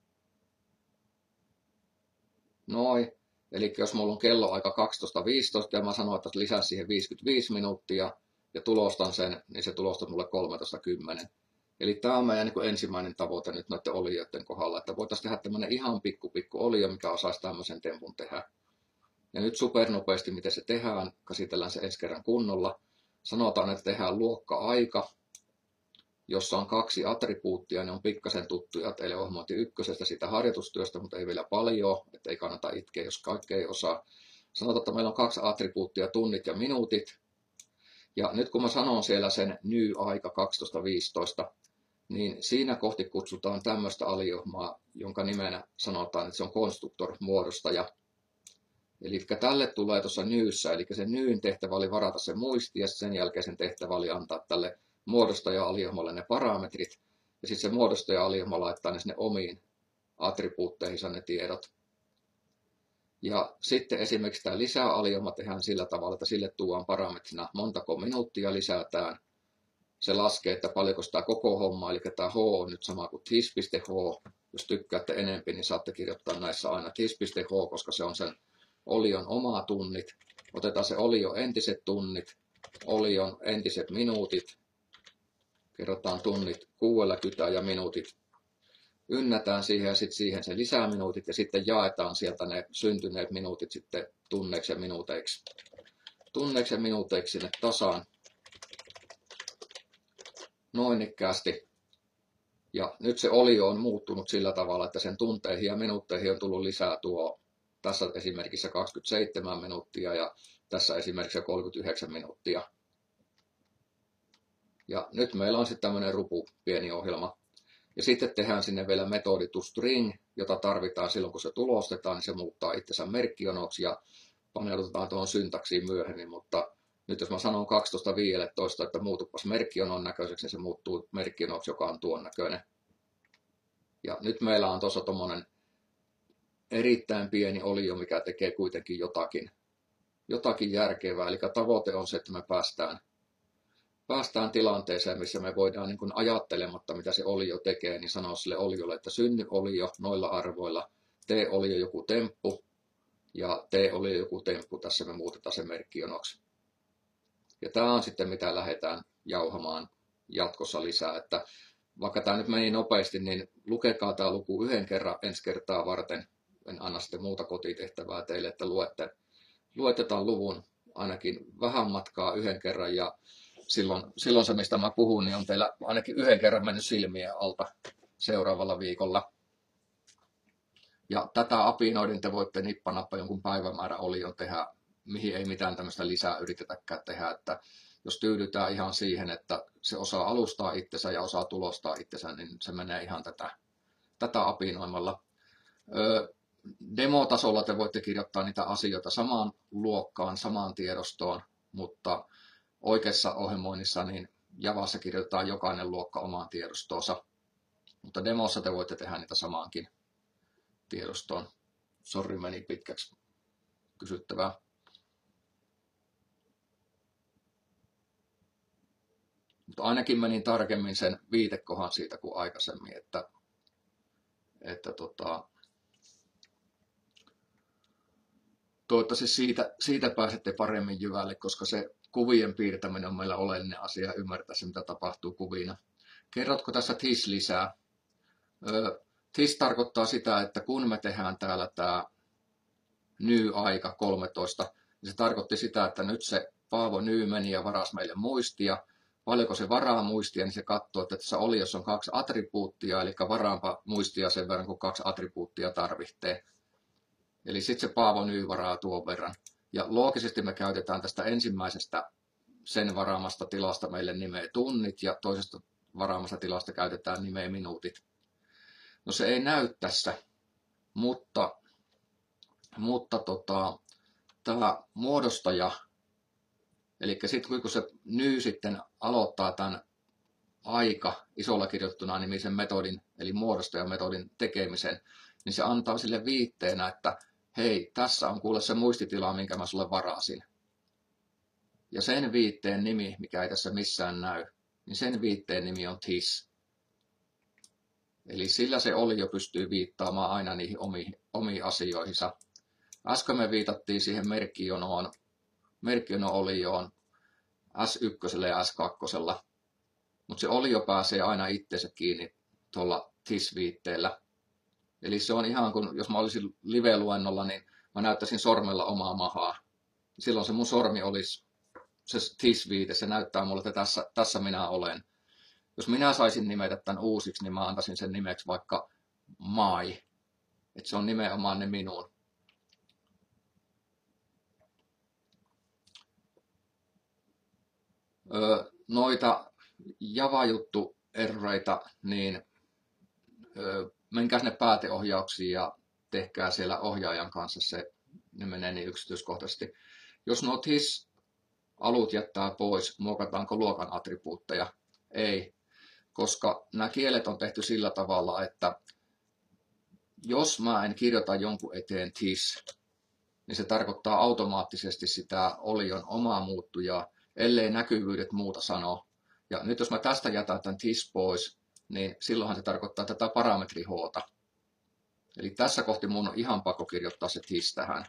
Noin. Eli jos mulla on kelloaika kaksitoista viisitoista ja mä sanon, että lisää siihen viisikymmentäviisi minuuttia ja tulostan sen, niin se tulostaa mulle kolmetoista kymmenen. Eli tämä on meidän niin ensimmäinen tavoite nyt noiden olioiden kohdalla, että voitaisiin tehdä tämmöinen ihan pikku pikku olio, mikä osaisi tämmöisen tempun tehdä. Ja nyt supernopeasti, miten se tehdään, käsitellään se ensi kerran kunnolla. Sanotaan, että tehdään luokka-aika, jossa on kaksi attribuuttia, ne on pikkasen tuttuja teille ohjelmointi ykkösestä siitä harjoitustyöstä, mutta ei vielä paljon, että ei kannata itkeä, jos kaikkea ei osaa. Sanotaan, että meillä on kaksi attribuuttia, tunnit ja minuutit. Ja nyt kun mä sanon siellä sen ny-aika kaksitoista viisitoista, niin siinä kohti kutsutaan tämmöistä aliohjelmaa, jonka nimenä sanotaan, että se on constructor-muodostaja. Eli tälle tulee tuossa nyyssä, eli se nyyn tehtävä oli varata se muisti, ja sen jälkeen sen tehtävä oli antaa tälle muodostaja-aliohjelmalle ne parametrit, ja sitten se muodostaja-aliohjelma laittaa ne sinne omiin attribuutteihinsa ne tiedot. Ja sitten esimerkiksi tämä lisää-aliohjelma tehdään sillä tavalla, että sille tuodaan parametrina montako minuuttia lisätään. Se laskee, että paljonko sitä koko homma, eli tämä H on nyt sama kuin his.h. Jos tykkäätte enempi, niin saatte kirjoittaa näissä aina his.h, koska se on sen olion oma tunnit. Otetaan se olio entiset tunnit, olion entiset minuutit. Kerrotaan tunnit kuusikymmentä ja minuutit. Ynnätään siihen ja sitten siihen se lisäminuutit ja sitten jaetaan sieltä ne syntyneet minuutit sitten tunneiksi ja minuuteiksi. Tunneiksi ja minuuteiksi sinne tasaan. Noin ikkäästi. Ja nyt se olio on muuttunut sillä tavalla, että sen tunteihin ja minuutteihin on tullut lisää tuo tässä esimerkissä kaksikymmentäseitsemän minuuttia ja tässä esimerkiksi kolmekymmentäyhdeksän minuuttia. Ja nyt meillä on sitten tämmöinen rupu pieni ohjelma. Ja sitten tehdään sinne vielä metodi toString, jota tarvitaan silloin, kun se tulostetaan, niin se muuttaa itsensä merkkionoksi ja paneudutaan tuohon syntaksiin myöhemmin. Mutta nyt jos mä sanon kaksitoista viisitoista, että muutupas merkkionon näköiseksi, niin se muuttuu merkkionoksi, joka on tuon näköinen. Ja nyt meillä on tuossa tuommoinen erittäin pieni olio, mikä tekee kuitenkin jotakin, jotakin järkevää. Eli tavoite on se, että me päästään Päästään tilanteeseen, missä me voidaan niin kuin ajattelematta, mitä se olio tekee, niin sanoa sille oliolle, että synny olio noilla arvoilla, tee olio joku temppu, ja tee olio joku temppu, tässä me muutetaan se merkkionoksi. Ja tämä on sitten, mitä lähdetään jauhamaan jatkossa lisää, että vaikka tämä nyt meni nopeasti, niin lukekaa tämä luku yhden kerran ensi kertaa varten. En anna sitten muuta kotitehtävää teille, että luette, luette tämän luvun ainakin vähän matkaa yhden kerran, ja Silloin, silloin se, mistä mä puhun, niin on teillä ainakin yhden kerran mennyt silmien alta seuraavalla viikolla. Ja tätä apinoiden te voitte nippanappa jonkun päivämäärä olion tehdä, mihin ei mitään tämmöistä lisää yritetäkään tehdä. Että jos tyydytään ihan siihen, että se osaa alustaa itsensä ja osaa tulostaa itsensä, niin se menee ihan tätä, tätä apinoimalla. Öö, Demotasolla te voitte kirjoittaa niitä asioita samaan luokkaan, samaan tiedostoon, mutta oikeassa ohjelmoinnissa niin Javassa kirjoitetaan jokainen luokka omaan tiedostoonsa, mutta demossa te voitte tehdä niitä samaankin tiedostoon. Sori, meni pitkäksi kysyttävää. Mutta ainakin menin tarkemmin sen viitekohan siitä kuin aikaisemmin, että, että tota, toivottavasti siitä, siitä pääsette paremmin jyvälle, koska se kuvien piirtäminen on meillä oleellinen asia ja ymmärtää se, mitä tapahtuu kuvina. Kerrotko tässä T I S lisää? Öö, This tarkoittaa sitä, että kun me tehdään täällä tämä ny-aika kolmetoista, niin se tarkoitti sitä, että nyt se Paavo Ny meni ja varasi meille muistia. Paljonko se varaa muistia, niin se katsoo, että tässä oliossa on kaksi attribuuttia, eli varaanpa muistia sen verran, kun kaksi attribuuttia tarvitsee. Eli sitten se Paavo Ny varaa tuon verran. Ja loogisesti me käytetään tästä ensimmäisestä sen varaamasta tilasta meille nimeä tunnit, ja toisesta varaamasta tilasta käytetään nimeä minuutit. No se ei näy tässä, mutta, mutta tota, tämä muodostaja, eli sitten kun se ny sitten aloittaa tämän aika isolla kirjoittuna nimisen metodin, eli muodostajametodin tekemisen, niin se antaa sille viitteenä, että hei, tässä on kuule se muistitila, minkä mä sulle varasin. Ja sen viitteen nimi, mikä ei tässä missään näy, niin sen viitteen nimi on this. Eli sillä se olio pystyy viittaamaan aina niihin omiin, omiin asioihinsa. Äsken me viitattiin siihen merkkijonoon, merkkijono-olioon S yksi ja S kaksi, mutta se olio pääsee aina itseensä kiinni tuolla this-viitteellä. Eli se on ihan kuin, jos mä olisin live-luennolla, niin mä näyttäisin sormella omaa mahaa. Silloin se mun sormi olisi se this-viite, se näyttää mulle, että tässä, tässä minä olen. Jos minä saisin nimetä tämän uusiksi, niin mä antaisin sen nimeksi vaikka my. Että se on nimenomaan ne minun. Öö, noita Java-juttu-erroreita, niin öö, menkää sinne pääteohjauksiin ja tehkää siellä ohjaajan kanssa se, ne menee niin yksityiskohtaisesti. Jos nuo this-alut jättää pois, muokataanko luokan attribuutteja? Ei, koska nämä kielet on tehty sillä tavalla, että jos mä en kirjoita jonkun eteen this, niin se tarkoittaa automaattisesti sitä olion omaa muuttujaa, ellei näkyvyydet muuta sano. Ja nyt jos mä tästä jätän tämän this pois, niin silloinhan se tarkoittaa tätä parametri H:ta. Eli tässä kohti mun on ihan pakko kirjoittaa se this tähän.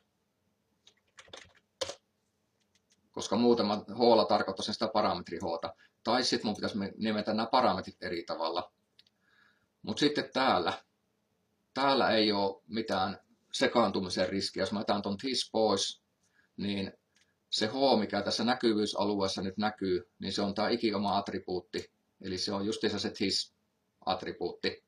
Koska muuten mä H:lla tarkoittaisin sitä parametri H:ta. Tai sitten mun pitäisi nimetä nämä parametrit eri tavalla. Mutta sitten täällä, täällä ei ole mitään sekaantumisen riskiä. Jos mä jätän ton this pois, niin se H, mikä tässä näkyvyysalueessa nyt näkyy, niin se on tämä ikioma attribuutti. Eli se on justiinsa se this-attribuutti.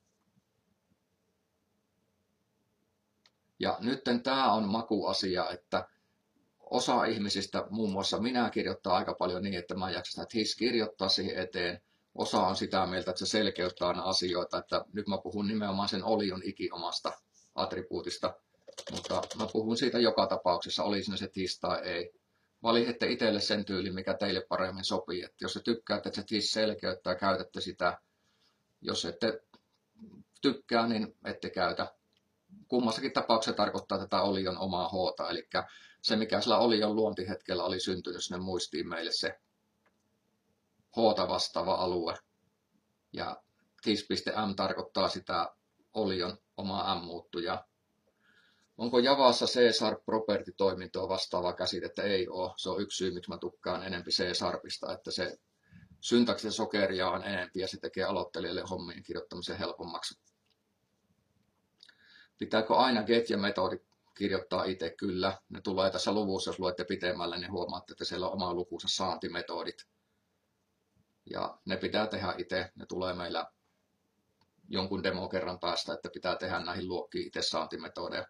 Ja nyt tämä on makuasia, että osa ihmisistä, muun muassa minä, kirjoittaa aika paljon niin, että mä en jaksa sitä this kirjoittaa siihen eteen. Osa on sitä mieltä, että se selkeyttää aina asioita, että nyt mä puhun nimenomaan sen olion ikiomasta attribuutista. Mutta mä puhun siitä joka tapauksessa, oli siinä se this tai ei. Valitsette itselle sen tyylin, mikä teille paremmin sopii. Että jos te tykkäätte, että se this selkeyttää, käytätte sitä. Jos ette tykkää, niin ette käytä. Kummassakin tapauksessa tarkoittaa tätä olion omaa H:ta, eli se mikä sillä olion luontihetkellä oli syntynyt sinne muistiin meille se H:ta vastaava alue. Ja this.m tarkoittaa sitä olion omaa M-muuttujaa. Onko Javassa C-sharp property-toimintoa vastaavaa käsitettä? Ei ole. Se on yksi syy, miksi mä tukkaan enempi C-sharpista, että se syntaksen sokeria on enempi ja se tekee aloittelijalle hommien kirjoittamisen helpommaksi. Pitääkö aina get ja metodi kirjoittaa itse? Kyllä. Ne tulee tässä luvussa, jos luette pitemmälle, niin huomaatte, että siellä on oma lukunsa saantimetodit. Ja ne pitää tehdä itse. Ne tulee meillä jonkun demo kerran päästä, että pitää tehdä näihin luokkiin itse saantimetodeja.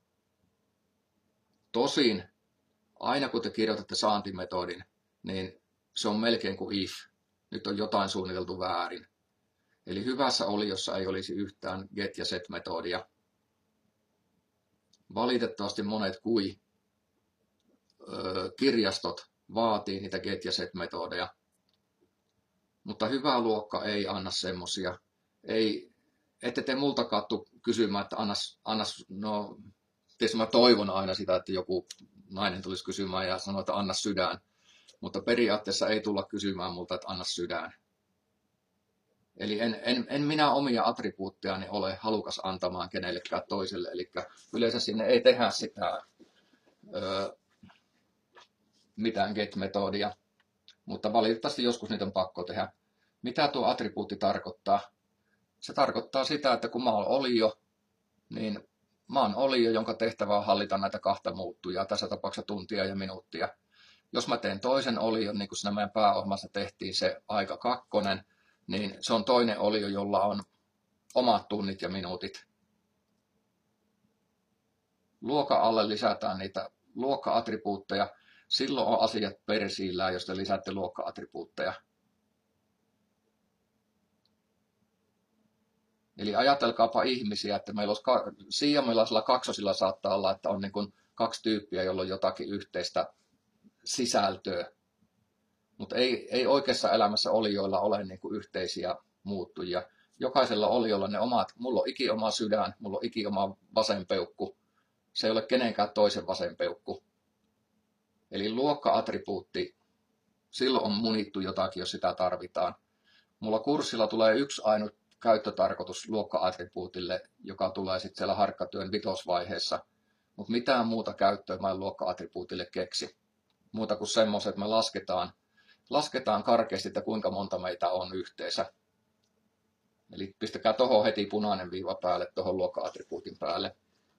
Tosin, aina kun te kirjoitatte saantimetodin, niin se on melkein kuin if. Nyt on jotain suunniteltu väärin. Eli hyvässä oliossa ei olisi yhtään get- ja set-metodia. Valitettavasti monet kui kirjastot vaatii niitä get- ja set-metodeja. Mutta hyvä luokka ei anna semmosia. Ei, ette te multa kattu kysymään, että annas, annas no, tietysti mä toivon aina sitä, että joku nainen tulisi kysymään ja sanoo, että anna sydän. Mutta periaatteessa ei tulla kysymään multa, että anna sydän. Eli en, en, en minä omia attribuutteani ole halukas antamaan kenellekään toiselle. Eli yleensä sinne ei tehdä sitä ö, mitään get-metodia. Mutta valitettavasti joskus niitä on pakko tehdä. Mitä tuo attribuutti tarkoittaa? Se tarkoittaa sitä, että kun mä oon olio, niin mä oon olio, jonka tehtävä on hallita näitä kahta muuttujaa, tässä tapauksessa tuntia ja minuuttia. Jos mä teen toisen olion, niin kuin siinä meidän pääohjelmassa tehtiin se aika kakkonen, niin se on toinen olio, jolla on omat tunnit ja minuutit. Luokan alle lisätään niitä luokka-attribuutteja. Silloin on asiat persiillään, jos te lisäätte luokka-attribuutteja. Eli ajatelkaapa ihmisiä, että meillä olisi ka- siiamilaisilla kaksosilla saattaa olla, että on niin kuin kaksi tyyppiä, jolla on jotakin yhteistä sisältöä. Mutta ei, ei oikeassa elämässä olioilla ole niin kuin yhteisiä muuttujia. Jokaisella oliolla ne omat, mulla on iki oma sydän, mulla on iki oma vasen peukku. Se ei ole kenenkään toisen vasen peukku. Eli luokka-attribuutti, silloin on munittu jotakin, jos sitä tarvitaan. Mulla kurssilla tulee yksi ainut käyttötarkoitus luokka-attribuutille, joka tulee sitten siellä harkkatyön vitosvaiheessa. Mutta mitään muuta käyttöä mä en luokka-attribuutille keksi. Muuta kuin semmoiset, että me lasketaan, lasketaan karkeasti, että kuinka monta meitä on yhteensä. Eli pistäkää tuohon heti punainen viiva päälle, tuohon luokka-attribuutin päälle.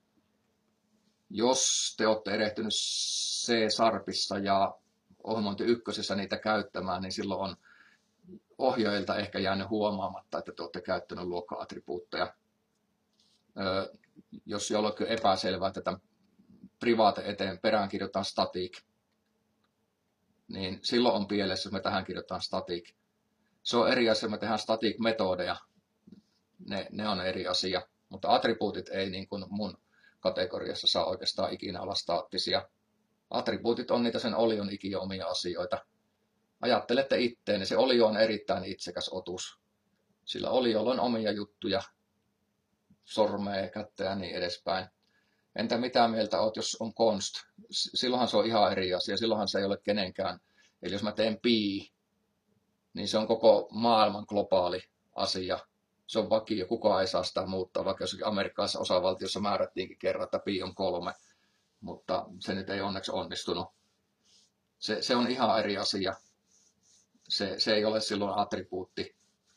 Jos te olette erehtynyt C-sarpissa ja ohjelmointi ykkösessä niitä käyttämään, niin silloin on ohjaajilta ehkä jäänyt huomaamatta, että te olette käyttänyt luokka-attribuutteja. Öö, jos jollekin epäselvää, että tämän private eteen perään kirjoitetaan static, niin silloin on pielessä, jos me tähän kirjoitetaan static. Se on eri asia, me tehdään static-metodeja. Ne, ne on eri asia, mutta attribuutit ei niin kuin mun kategoriassa saa oikeastaan ikinä olla staattisia. Attribuutit on niitä sen olion ikiomia asioita. Ajattelette itteen, niin se olio on erittäin itsekäs otus. Sillä oliolla on omia juttuja, sormea, kättä ja niin edespäin. Entä mitä mieltä oot, jos on const? Silloinhan se on ihan eri asia, silloinhan se ei ole kenenkään. Eli jos mä teen pi, niin se on koko maailman globaali asia. Se on vakio, kukaan ei saa sitä muuttaa, vaikka jossakin amerikkalaisessa osavaltiossa määrättiinkin kerran, että pi on kolme, mutta se nyt ei onneksi onnistunut. Se, se on ihan eri asia. Se, se ei ole silloin attribuutti.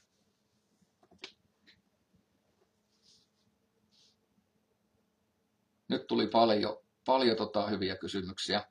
Nyt tuli paljon, paljon tota hyviä kysymyksiä.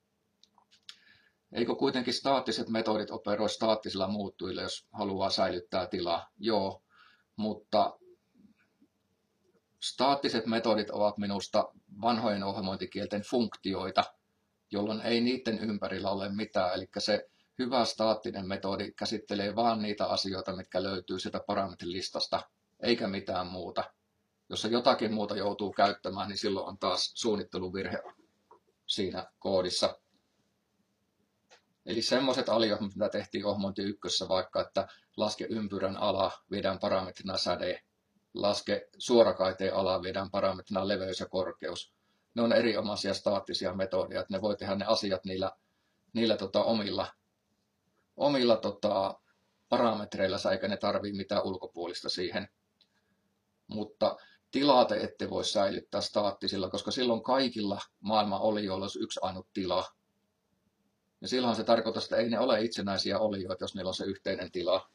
Eikö kuitenkin staattiset metodit operoi staattisilla muuttujilla, jos haluaa säilyttää tilaa? Joo, mutta staattiset metodit ovat minusta vanhojen ohjelmointikielten funktioita, jolloin ei niiden ympärillä ole mitään. Eli se hyvä staattinen metodi käsittelee vain niitä asioita, mitkä löytyy sieltä parametrilistasta, eikä mitään muuta. Jos se jotakin muuta joutuu käyttämään, niin silloin on taas suunnitteluvirhe siinä koodissa. Eli semmoiset aliot, mitä tehtiin ohjelmointi ykkössä, vaikka että laske ympyrän ala, viedään parametrina säde, laske suorakaiteen ala, viedään parametrina leveys ja korkeus. Ne on erinomaisia staattisia metodeja, että ne voi tehdä ne asiat niillä, niillä tota, omilla, omilla tota, parametreilla, eikä ne tarvitse mitään ulkopuolista siihen. Mutta tilaa te ette voi säilyttää staattisilla, koska silloin kaikilla maailman olioilla olisi yksi ainut tila. Ja silloin se tarkoittaa, että ei ne ole itsenäisiä olioita, jos niillä on se yhteinen tila.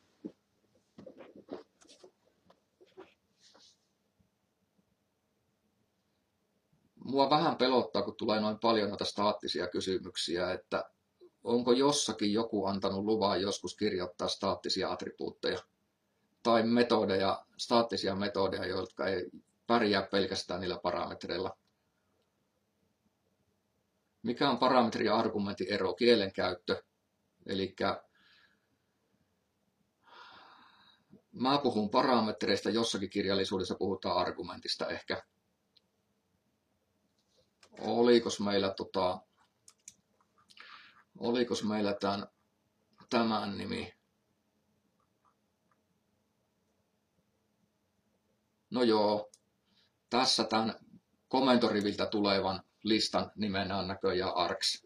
Mua vähän pelottaa, kun tulee noin paljon noita staattisia kysymyksiä, että onko jossakin joku antanut luvan joskus kirjoittaa staattisia attribuutteja tai metodeja, staattisia metodeja, jotka ei pärjää pelkästään niillä parametreilla. Mikä on parametri- ja argumentin ero? Kielenkäyttö. Eli mä puhun parametreista, jossakin kirjallisuudessa puhutaan argumentista ehkä. Olikos meillä, tota, olikos meillä tämän, tämän nimi? No joo, tässä tämän komentoriviltä tulevan listan nimenä on näköjään args.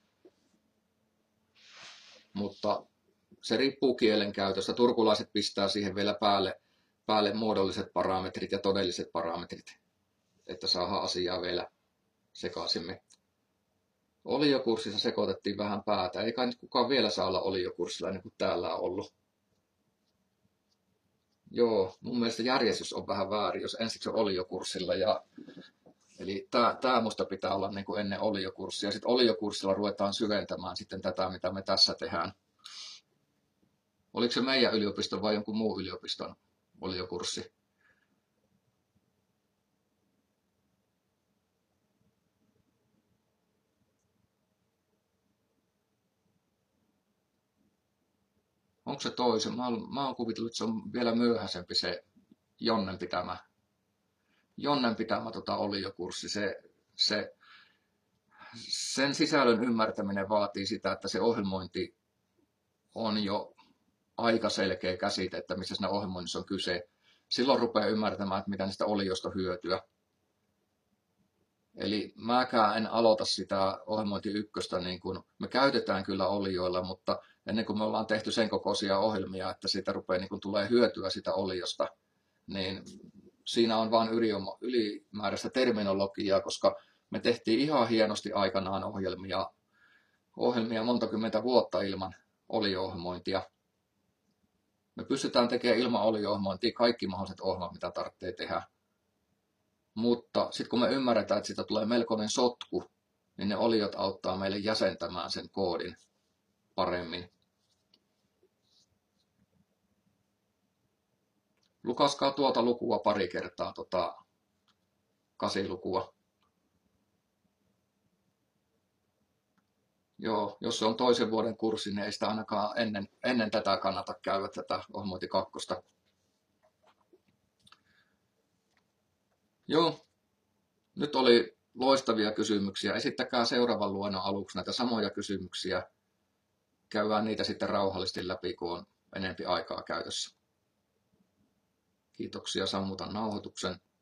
Mutta se riippuu kielen käytöstä. Turkulaiset pistää siihen vielä päälle, päälle muodolliset parametrit ja todelliset parametrit, että saadaan asiaa vielä sekaisimmin. Oliokurssissa sekoitettiin vähän päätä. Ei kai nyt kukaan vielä saa olla oliokurssilla, niin kuin täällä on ollut. Joo, mun mielestä järjestys on vähän väärin, jos ensiksi on oliokurssilla. Ja, eli tämä, tämä musta pitää olla niin kuin ennen oliokurssia. Sitten oliokurssilla ruvetaan syventämään sitten tätä, mitä me tässä tehdään. Oliko se meidän yliopiston vai jonkun muun yliopiston oliokurssi? Onko se toisen? Mä oon, mä oon kuvitellut, että se on vielä myöhäisempi se Jonnen pitämä, Jonnen pitämä tota oliokurssi. Se, se, sen sisällön ymmärtäminen vaatii sitä, että se ohjelmointi on jo aika selkeä käsite, että missä siinä ohjelmoinnissa on kyse. Silloin rupeaa ymmärtämään, että mitä niistä olioista hyötyä. Eli mäkään en aloita sitä ohjelmointi ykköstä, niin kuin me käytetään kyllä olioilla, mutta ennen kuin me ollaan tehty sen kokoisia ohjelmia, että siitä rupeaa niin kuin tulee hyötyä sitä oliosta, niin siinä on vain ylimääräistä terminologiaa, koska me tehtiin ihan hienosti aikanaan ohjelmia, ohjelmia monta kymmentä vuotta ilman olio-ohjelmointia. Me pystytään tekemään ilman olio-ohjelmointia kaikki mahdolliset ohjelmat, mitä tarvitsee tehdä. Mutta sitten kun me ymmärretään, että siitä tulee melkoinen sotku, niin ne oliot auttaa meille jäsentämään sen koodin paremmin. Lukaskaa tuota lukua pari kertaa, tota kasilukua. Joo, jos se on toisen vuoden kurssi, niin ei sitä ainakaan ennen, ennen tätä kannata käydä tätä ohjelmointi kakkosta. Joo, nyt oli loistavia kysymyksiä. Esittäkää seuraavan luennon aluksi näitä samoja kysymyksiä. Käydään niitä sitten rauhallisesti läpi, kun on enempi aikaa käytössä. Kiitoksia, sammutan nauhoituksen.